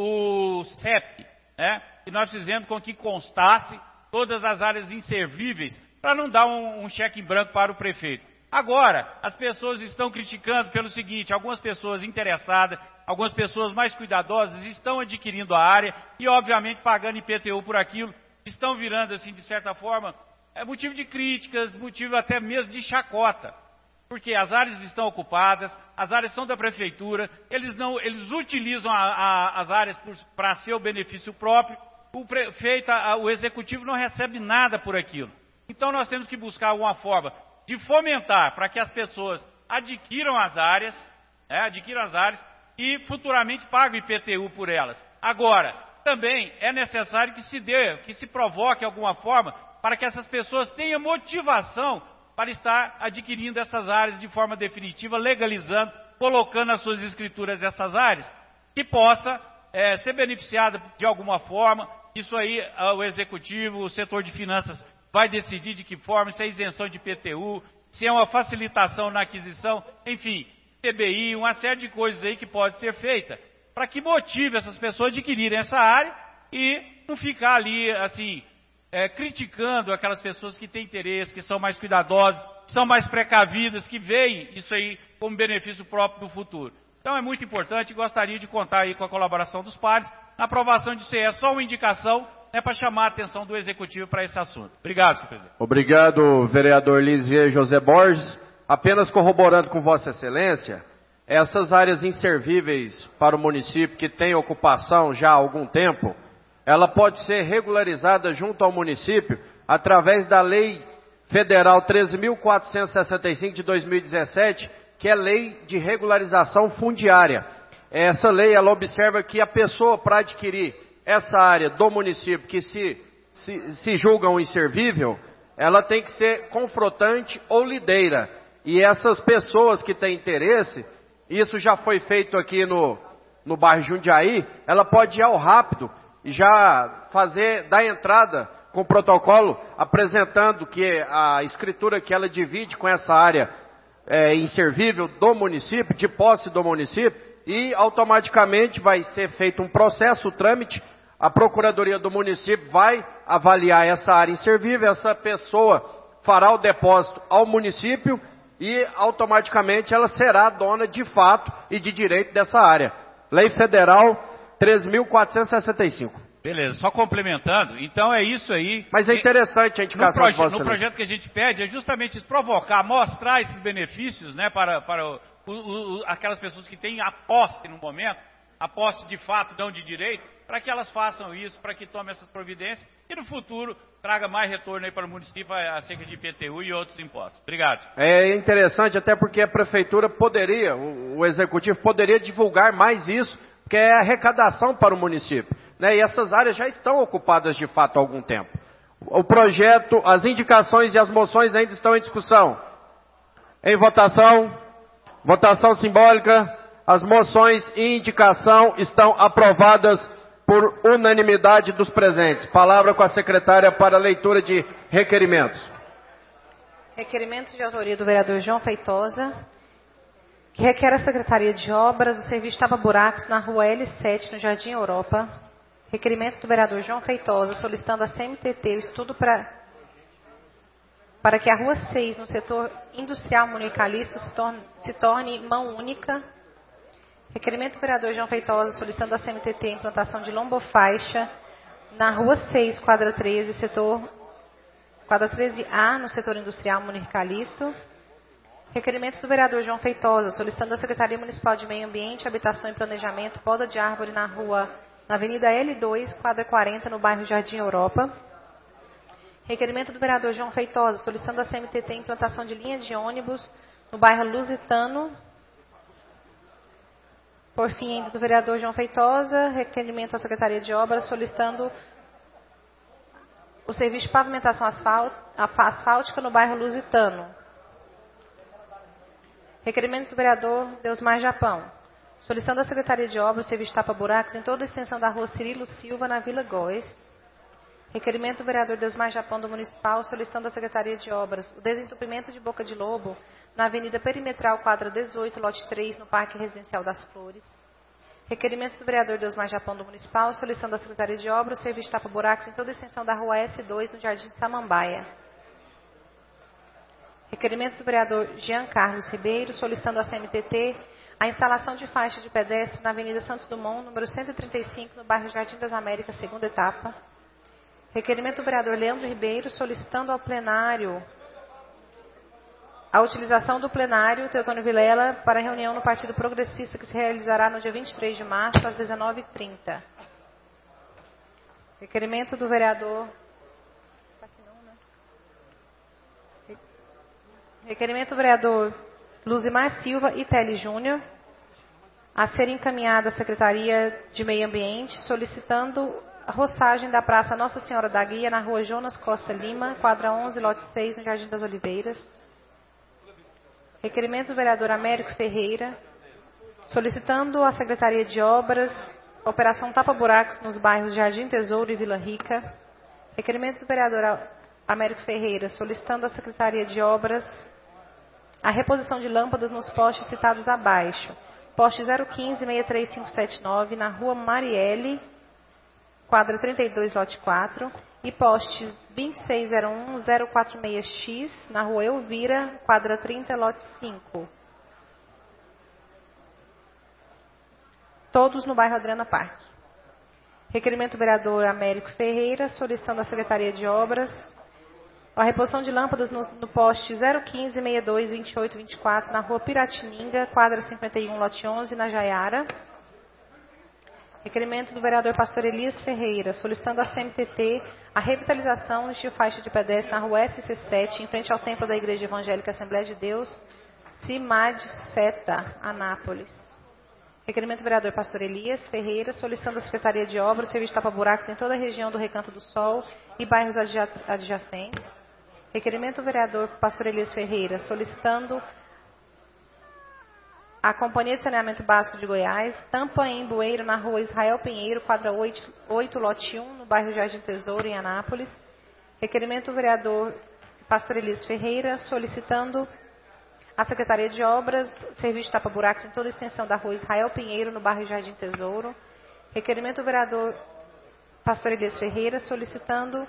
o, o C E P, né? E nós fizemos com que constasse todas as áreas inservíveis, para não dar um, um cheque em branco para o prefeito. Agora, as pessoas estão criticando pelo seguinte, algumas pessoas interessadas, algumas pessoas mais cuidadosas estão adquirindo a área e, obviamente, pagando I P T U por aquilo, estão virando, assim, de certa forma, é motivo de críticas, motivo até mesmo de chacota. Porque as áreas estão ocupadas, as áreas são da prefeitura, eles, não, eles utilizam a, a, as áreas para seu benefício próprio, o prefeito, a, o executivo não recebe nada por aquilo. Então nós temos que buscar alguma forma de fomentar para que as pessoas adquiram as áreas, é, adquiram as áreas e futuramente paguem I P T U por elas. Agora, também é necessário que se dê, que se provoque alguma forma para que essas pessoas tenham motivação para estar adquirindo essas áreas de forma definitiva, legalizando, colocando as suas escrituras essas áreas, que possa é, ser beneficiada de alguma forma. Isso aí o executivo, o setor de finanças vai decidir de que forma, se é isenção de I P T U, se é uma facilitação na aquisição, enfim, T B I, uma série de coisas aí que pode ser feita, para que motive essas pessoas a adquirirem essa área e não ficar ali, assim, é, criticando aquelas pessoas que têm interesse, que são mais cuidadosas, que são mais precavidas, que veem isso aí como benefício próprio do futuro. Então é muito importante e gostaria de contar aí com a colaboração dos pares na aprovação disso aí. É só uma indicação, né, para chamar a atenção do Executivo para esse assunto. Obrigado, senhor presidente. Obrigado, vereador Lisê José Borges. Apenas corroborando com Vossa Excelência, essas áreas inservíveis para o município que tem ocupação já há algum tempo, ela pode ser regularizada junto ao município através da Lei Federal treze mil quatrocentos e sessenta e cinco de dois mil e dezessete, que é Lei de Regularização Fundiária. Essa lei, ela observa que a pessoa, para adquirir essa área do município que se, se, se julga um inservível, ela tem que ser confrontante ou lideira. E essas pessoas que têm interesse, isso já foi feito aqui no, no bairro Jundiaí, ela pode ir ao rápido e já fazer, dar entrada com o protocolo, apresentando que a escritura que ela divide com essa área é, inservível do município, de posse do município, e automaticamente vai ser feito um processo, o trâmite, a Procuradoria do município vai avaliar essa área inservível, essa pessoa fará o depósito ao município e automaticamente ela será dona de fato e de direito dessa área. Lei Federal treze mil quatrocentos e sessenta e cinco. Beleza, só complementando, então é isso aí. Mas é interessante a indicação no, de proje no projeto que a gente pede é justamente isso, provocar, mostrar esses benefícios, né, para, para o, o, o, aquelas pessoas que têm a posse no momento, a posse de fato, não de direito, para que elas façam isso, para que tomem essas providências e no futuro traga mais retorno aí para o município acerca de I P T U e outros impostos. Obrigado. É interessante até porque a prefeitura poderia, o, o executivo poderia divulgar mais isso, que é arrecadação para o município, né? E essas áreas já estão ocupadas de fato há algum tempo. O projeto, as indicações e as moções ainda estão em discussão. Em votação, votação simbólica, as moções e indicação estão aprovadas por unanimidade dos presentes. Palavra com a secretária para a leitura de requerimentos. Requerimento de autoria do vereador João Feitosa. que requer a Secretaria de Obras o serviço tapa-buracos na rua L sete, no Jardim Europa. Requerimento do vereador João Feitosa, solicitando a C M T T o estudo para, para que a rua seis, no setor industrial municipalista, se torne, se torne mão única. Requerimento do vereador João Feitosa, solicitando a C M T T a implantação de lombofaixa na rua seis, quadra treze, setor, quadra treze A, no setor industrial municipalista. Requerimento do vereador João Feitosa, solicitando à Secretaria Municipal de Meio Ambiente, Habitação e Planejamento, poda de árvore na rua, na Avenida L dois, quadra quarenta, no bairro Jardim Europa. Requerimento do vereador João Feitosa, solicitando à C M T T a implantação de linha de ônibus no bairro Lusitano. Por fim, ainda do vereador João Feitosa, requerimento à Secretaria de Obras, solicitando o serviço de pavimentação asfáltica no bairro Lusitano. Requerimento do vereador Deusmar Japão, solicitando à Secretaria de Obras o serviço de tapa-buracos em toda a extensão da rua Cirilo Silva, na Vila Góes. Requerimento do vereador Deusmar Japão do Municipal, solicitando à Secretaria de Obras o desentupimento de Boca de Lobo na Avenida Perimetral, quadra dezoito, lote três, no Parque Residencial das Flores. Requerimento do vereador Deusmar Japão do Municipal, solicitando à Secretaria de Obras o serviço de tapa-buracos em toda a extensão da rua S dois, no Jardim Samambaia. Requerimento do vereador Jean Carlos Ribeiro, solicitando à C M T T a instalação de faixa de pedestre na Avenida Santos Dumont, número cento e trinta e cinco, no bairro Jardim das Américas, segunda etapa. Requerimento do vereador Leandro Ribeiro, solicitando ao plenário a utilização do plenário Teotônio Vilela para a reunião no Partido Progressista, que se realizará no dia vinte e três de março, às dezenove e trinta. Requerimento do vereador... Requerimento do vereador Luzimar Silva e Tele Júnior, a ser encaminhada à Secretaria de Meio Ambiente, solicitando a roçagem da Praça Nossa Senhora da Guia, na rua Jonas Costa Lima, quadra onze, lote seis, no Jardim das Oliveiras. Requerimento do vereador Américo Ferreira, solicitando à Secretaria de Obras operação tapa-buracos nos bairros Jardim Tesouro e Vila Rica. Requerimento do vereador Américo Ferreira, solicitando à Secretaria de Obras a reposição de lâmpadas nos postes citados abaixo. Poste zero um cinco, seis três cinco sete nove, na rua Marielle, quadra trinta e dois, lote quatro. E postes vinte e seis zero um, zero quatro seis X, na rua Elvira, quadra trinta, lote cinco. Todos no bairro Adriana Parque. Requerimento do vereador Américo Ferreira, solicitando à Secretaria de Obras a reposição de lâmpadas no, no poste zero um cinco, seis dois, vinte e oito, vinte e quatro, na rua Piratininga, quadra cinquenta e um, lote onze, na Jaiara. Requerimento do vereador Pastor Elias Ferreira, solicitando à C M T T a revitalização de faixa de pedestre na rua S C sete, em frente ao templo da Igreja Evangélica Assembleia de Deus, Cimad Seta, Anápolis. Requerimento do vereador Pastor Elias Ferreira, solicitando à Secretaria de Obras o serviço de tapa-buracos em toda a região do Recanto do Sol e bairros adjacentes. Requerimento do vereador Pastor Elias Ferreira, solicitando a Companhia de Saneamento Básico de Goiás, tampa em bueiro na rua Israel Pinheiro, quadra oito, lote um, no bairro Jardim Tesouro, em Anápolis. Requerimento do vereador Pastor Elias Ferreira, solicitando a Secretaria de Obras, serviço de tapa-buracos em toda a extensão da rua Israel Pinheiro, no bairro Jardim Tesouro. Requerimento do vereador Pastor Elias Ferreira, solicitando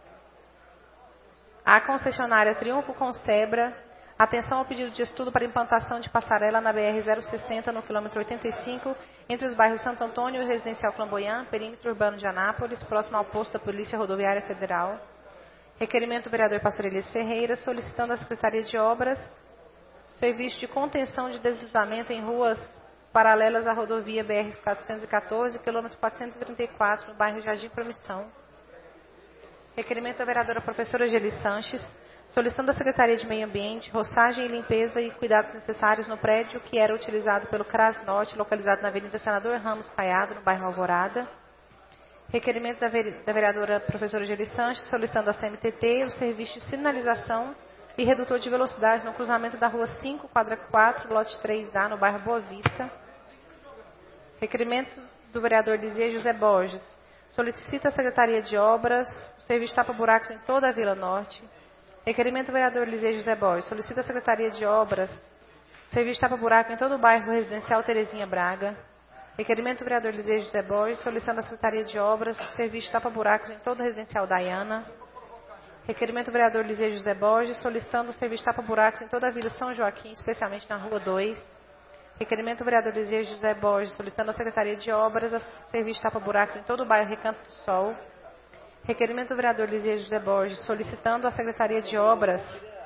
à concessionária Triunfo Concebra atenção ao pedido de estudo para implantação de passarela na B R zero sessenta, no quilômetro oitenta e cinco, entre os bairros Santo Antônio e Residencial Flamboyant, perímetro urbano de Anápolis, próximo ao posto da Polícia Rodoviária Federal. Requerimento do vereador Pastor Elias Ferreira, solicitando à Secretaria de Obras serviço de contenção de deslizamento em ruas paralelas à rodovia B R quatrocentos e quatorze, quilômetro quatrocentos e trinta e quatro, no bairro Jardim Promissão. Requerimento da vereadora professora Geli Sanches, solicitando à Secretaria de Meio Ambiente roçagem e limpeza e cuidados necessários no prédio que era utilizado pelo CRAS Norte, localizado na Avenida Senador Ramos Caiado, no bairro Alvorada. Requerimento da vereadora professora Geli Sanches, solicitando à C M T T o serviço de sinalização e redutor de velocidade no cruzamento da rua cinco, quadra quatro, lote três A, no bairro Boa Vista. Requerimento do vereador Lizia José Borges, solicita à Secretaria de Obras o serviço de tapa-buracos em toda a Vila Norte. Requerimento do vereador Lizia José Borges, solicita à Secretaria de Obras Serviço tapa-buraco em todo o bairro residencial Terezinha Braga. Requerimento do vereador Eliseu José Borges, solicitando a Secretaria de Obras, serviço tapa-buracos em todo o residencial Daiana. Requerimento do vereador Eliseu José Borges, solicitando o serviço tapa-buracos em toda a Vila São Joaquim, especialmente na Rua dois. Requerimento do vereador Eliseu José Borges, solicitando a Secretaria de Obras, a serviço tapa-buracos em todo o bairro Recanto do Sol. Requerimento do vereador Eliseu José Borges, solicitando a Secretaria de Obras,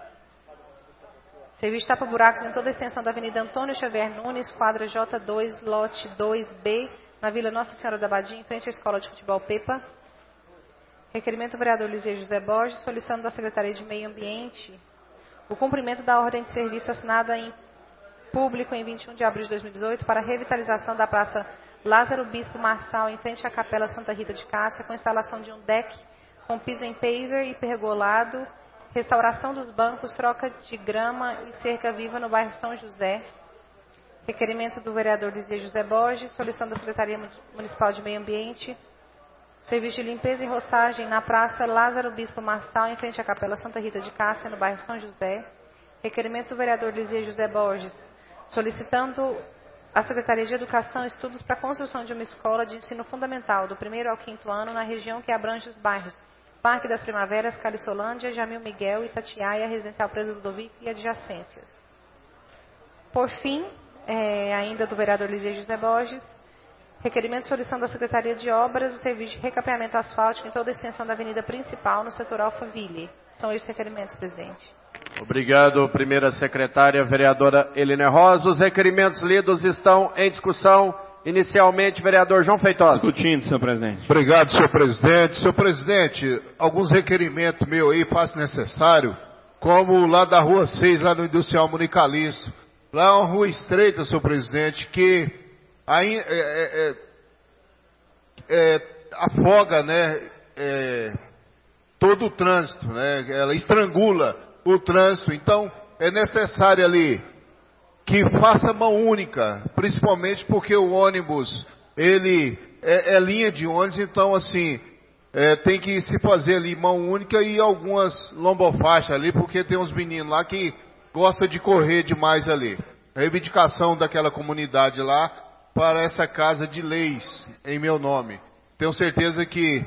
serviço tapa-buracos em toda a extensão da Avenida Antônio Xavier Nunes, quadra J dois, lote dois B, na Vila Nossa Senhora da Badia, em frente à Escola de Futebol Pepa. Requerimento do vereador Eliseu José Borges, solicitando da Secretaria de Meio Ambiente o cumprimento da ordem de serviço assinada em público em vinte e um de abril de dois mil e dezoito para a revitalização da Praça Lázaro Bispo Marçal, em frente à Capela Santa Rita de Cássia, com instalação de um deck com piso em paver e pergolado, restauração dos bancos, troca de grama e cerca viva no bairro São José. Requerimento do vereador Eliseu José Borges, solicitando da Secretaria Municipal de Meio Ambiente serviço de limpeza e roçagem na Praça Lázaro Bispo Marçal, em frente à Capela Santa Rita de Cássia, no bairro São José. Requerimento do vereador Eliseu José Borges, solicitando à Secretaria de Educação estudos para a construção de uma escola de ensino fundamental do primeiro ao quinto ano na região que abrange os bairros Parque das Primaveras, Calistolândia, Jamil Miguel, Itatiaia, Residencial Preso Ludovico e adjacências. Por fim, é, ainda do vereador Eliseu José Borges, requerimento solicitando à Secretaria de Obras o serviço de recapeamento asfáltico em toda a extensão da avenida principal no setor Alphaville. São estes requerimentos, presidente. Obrigado, primeira secretária, vereadora Helena Rosa. Os requerimentos lidos estão em discussão. Inicialmente, vereador João Feitosa. Discutindo, senhor presidente. Obrigado, senhor presidente. Senhor presidente, alguns requerimentos meus aí, faço necessário, como lá da rua seis, lá no Industrial Municalisto. Lá é uma rua estreita, senhor presidente, que aí, é, é, é, afoga, né, é, todo o trânsito, né, ela estrangula o trânsito. Então, é necessário ali que faça mão única, principalmente porque o ônibus, ele é, é linha de ônibus, então assim, é, tem que se fazer ali mão única e algumas lombofaixas ali, porque tem uns meninos lá que gostam de correr demais ali. A reivindicação daquela comunidade lá para essa casa de leis em meu nome. Tenho certeza que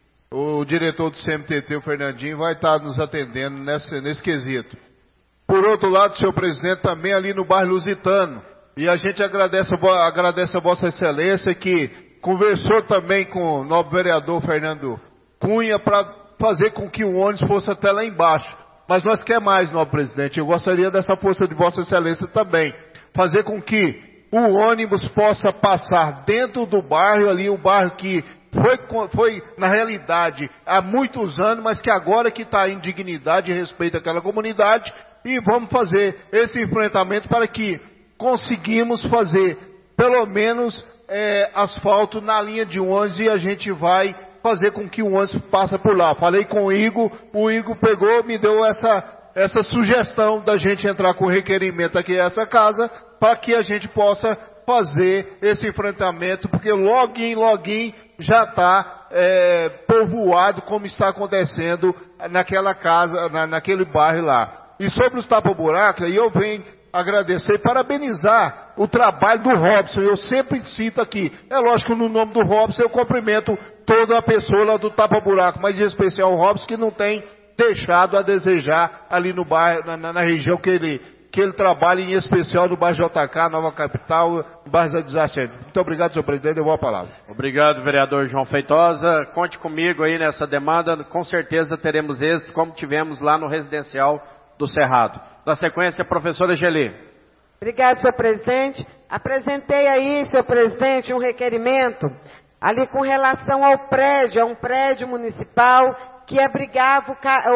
o diretor do C M T T, o Fernandinho, vai estar nos atendendo nesse, nesse quesito. Por outro lado, senhor presidente, também ali no bairro Lusitano, e a gente agradece, agradece a Vossa Excelência que conversou também com o nobre vereador Fernando Cunha para fazer com que o ônibus fosse até lá embaixo. Mas nós queremos mais, nobre presidente, eu gostaria dessa força de Vossa Excelência também, fazer com que o ônibus possa passar dentro do bairro ali, o bairro que foi, foi na realidade há muitos anos, mas que agora que está em dignidade e respeito àquela comunidade. E vamos fazer esse enfrentamento para que conseguimos fazer pelo menos é, asfalto na linha de ônibus e a gente vai fazer com que o ônibus passe por lá. Falei com o Igor, o Igor pegou, me deu essa, essa sugestão da gente entrar com requerimento aqui nessa casa para que a gente possa fazer esse enfrentamento, porque login, login já está é, povoado como está acontecendo naquela casa, na, naquele bairro lá. E sobre os tapa-buracos, aí eu venho agradecer e parabenizar o trabalho do Robson. Eu sempre cito aqui, é lógico, no nome do Robson eu cumprimento toda a pessoa lá do tapa-buraco, mas em especial o Robson, que não tem deixado a desejar ali no bairro, na, na região que ele, que ele trabalha, em especial no bairro J K, Nova Capital, no bairro Adjacente. Muito obrigado, senhor presidente, eu vou a palavra. Obrigado, vereador João Feitosa. Conte comigo aí nessa demanda, com certeza teremos êxito, como tivemos lá no residencial do Cerrado. Na sequência, professora Geli. Obrigado, senhor presidente. Apresentei aí, senhor presidente, um requerimento ali com relação ao prédio, a um prédio municipal que abrigava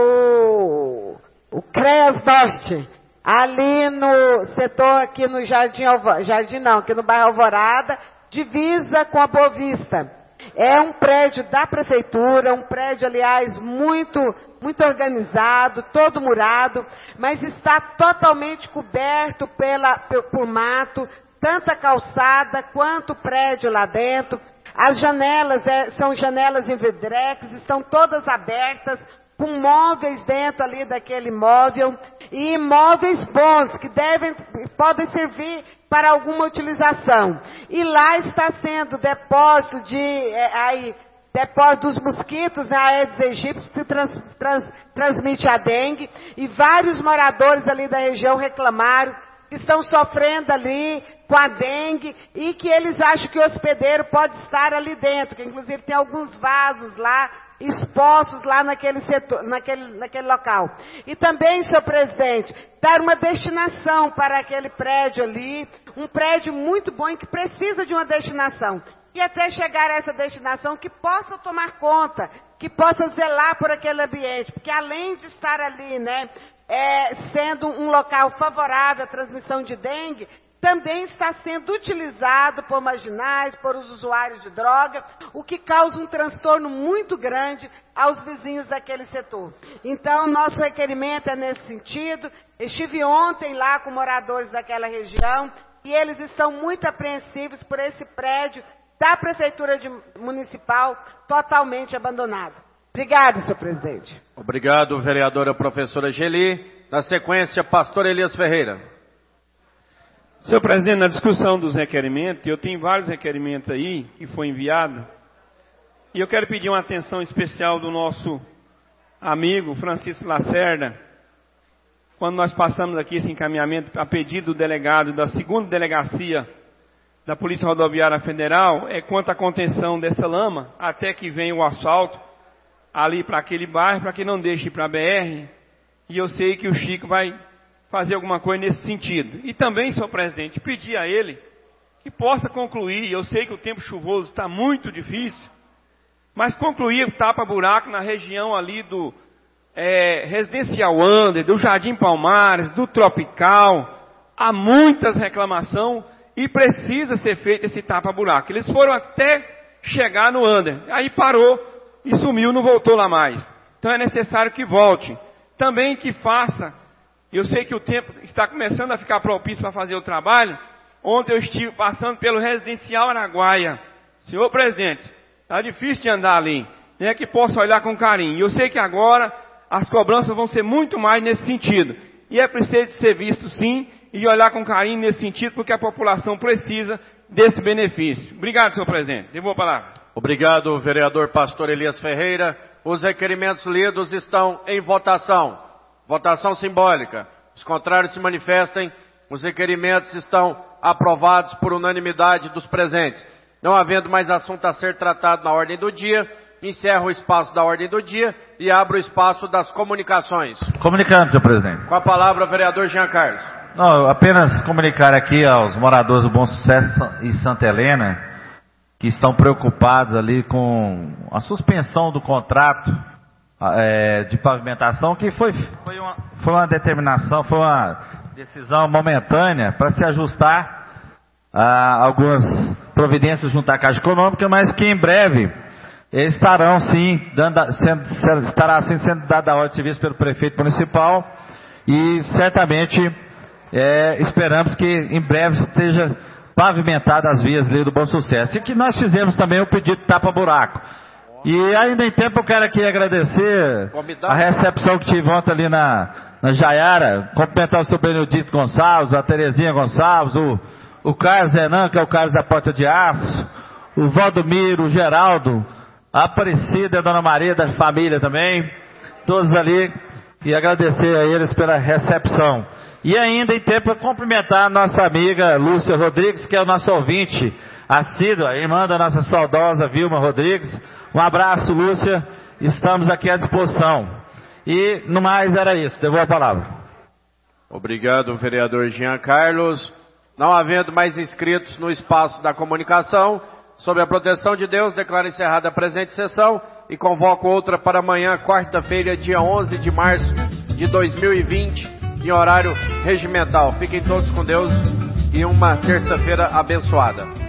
o, o, o CREAS Norte, ali no setor, aqui no Jardim, Jardim não, aqui no bairro Alvorada, divisa com a Boa Vista. É um prédio da prefeitura, um prédio, aliás, muito, muito organizado, todo murado, mas está totalmente coberto pela, por mato, tanto a calçada quanto o prédio lá dentro. As janelas é, são janelas em vidrex, estão todas abertas, com móveis dentro ali daquele imóvel, e imóveis bons, que devem, podem servir para alguma utilização. E lá está sendo depósito de, é, aí, depósito dos mosquitos, né, a Aedes aegypti, que trans, trans, transmite a dengue, e vários moradores ali da região reclamaram que estão sofrendo ali com a dengue e que eles acham que o hospedeiro pode estar ali dentro, que inclusive tem alguns vasos lá, expostos lá naquele setor, naquele, naquele local. E também, senhor presidente, dar uma destinação para aquele prédio ali, um prédio muito bom e que precisa de uma destinação. E até chegar a essa destinação que possa tomar conta, que possa zelar por aquele ambiente, porque além de estar ali, né, é, sendo um local favorável à transmissão de dengue, também está sendo utilizado por marginais, por os usuários de droga, o que causa um transtorno muito grande aos vizinhos daquele setor. Então, nosso requerimento é nesse sentido. Estive ontem lá com moradores daquela região e eles estão muito apreensivos por esse prédio da Prefeitura de, Municipal totalmente abandonado. Obrigado, senhor presidente. Obrigado, vereadora professora Geli. Na sequência, pastor Elias Ferreira. Senhor presidente, na discussão dos requerimentos, eu tenho vários requerimentos aí que foi enviado, e eu quero pedir uma atenção especial do nosso amigo Francisco Lacerda, quando nós passamos aqui esse encaminhamento a pedido do delegado da segunda delegacia da Polícia Rodoviária Federal, é quanto à contenção dessa lama, até que venha o asfalto ali para aquele bairro, para que não deixe ir para a B R, e eu sei que o Chico vai fazer alguma coisa nesse sentido. E também, senhor presidente, pedir a ele que possa concluir, eu sei que o tempo chuvoso está muito difícil, mas concluir o tapa-buraco na região ali do é, Residencial Under, do Jardim Palmares, do Tropical. Há muitas reclamações e precisa ser feito esse tapa-buraco. Eles foram até chegar no Under, aí parou e sumiu, não voltou lá mais. Então é necessário que volte. Também que faça, eu sei que o tempo está começando a ficar propício para fazer o trabalho. Ontem eu estive passando pelo Residencial Araguaia. Senhor presidente, está difícil de andar ali, nem é que possa olhar com carinho. Eu sei que agora as cobranças vão ser muito mais nesse sentido. E é preciso ser visto sim, e olhar com carinho nesse sentido, porque a população precisa desse benefício. Obrigado, senhor presidente. Devolvo a palavra. Obrigado, vereador pastor Elias Ferreira. Os requerimentos lidos estão em votação. Votação simbólica. Os contrários se manifestem. Os requerimentos estão aprovados por unanimidade dos presentes. Não havendo mais assunto a ser tratado na ordem do dia, encerro o espaço da ordem do dia e abro o espaço das comunicações. Comunicando, senhor presidente. Com a palavra, o vereador Jean Carlos. Não, apenas comunicar aqui aos moradores do Bom Sucesso e Santa Helena, que estão preocupados ali com a suspensão do contrato é, de pavimentação, que foi, foi, uma, foi uma determinação, foi uma decisão momentânea para se ajustar a algumas providências junto à Caixa Econômica, mas que em breve estarão sim, dando, sendo, estará sim sendo dada a ordem de serviço pelo prefeito municipal e certamente é, esperamos que em breve esteja pavimentada as vias ali do Bom Sucesso. E que nós fizemos também o pedido de tapa-buraco. E ainda em tempo eu quero aqui agradecer a recepção que tive ontem ali na, na Jaiara, cumprimentar o seu Benedito Gonçalves, a Terezinha Gonçalves, o, o Carlos Renan, que é o Carlos da Porta de Aço, o Valdomiro, o Geraldo, a Aparecida, a Dona Maria da família também, todos ali, e agradecer a eles pela recepção. E ainda em tempo eu cumprimentar a nossa amiga Lúcia Rodrigues, que é o nosso ouvinte assídua, irmã da nossa saudosa Vilma Rodrigues. Um abraço, Lúcia, estamos aqui à disposição. E no mais era isso, devolvo a palavra. Obrigado, vereador Jean Carlos. Não havendo mais inscritos no espaço da comunicação, sob a proteção de Deus, declaro encerrada a presente sessão e convoco outra para amanhã, quarta-feira, dia onze de março de dois mil e vinte, em horário regimental. Fiquem todos com Deus e uma terça-feira abençoada.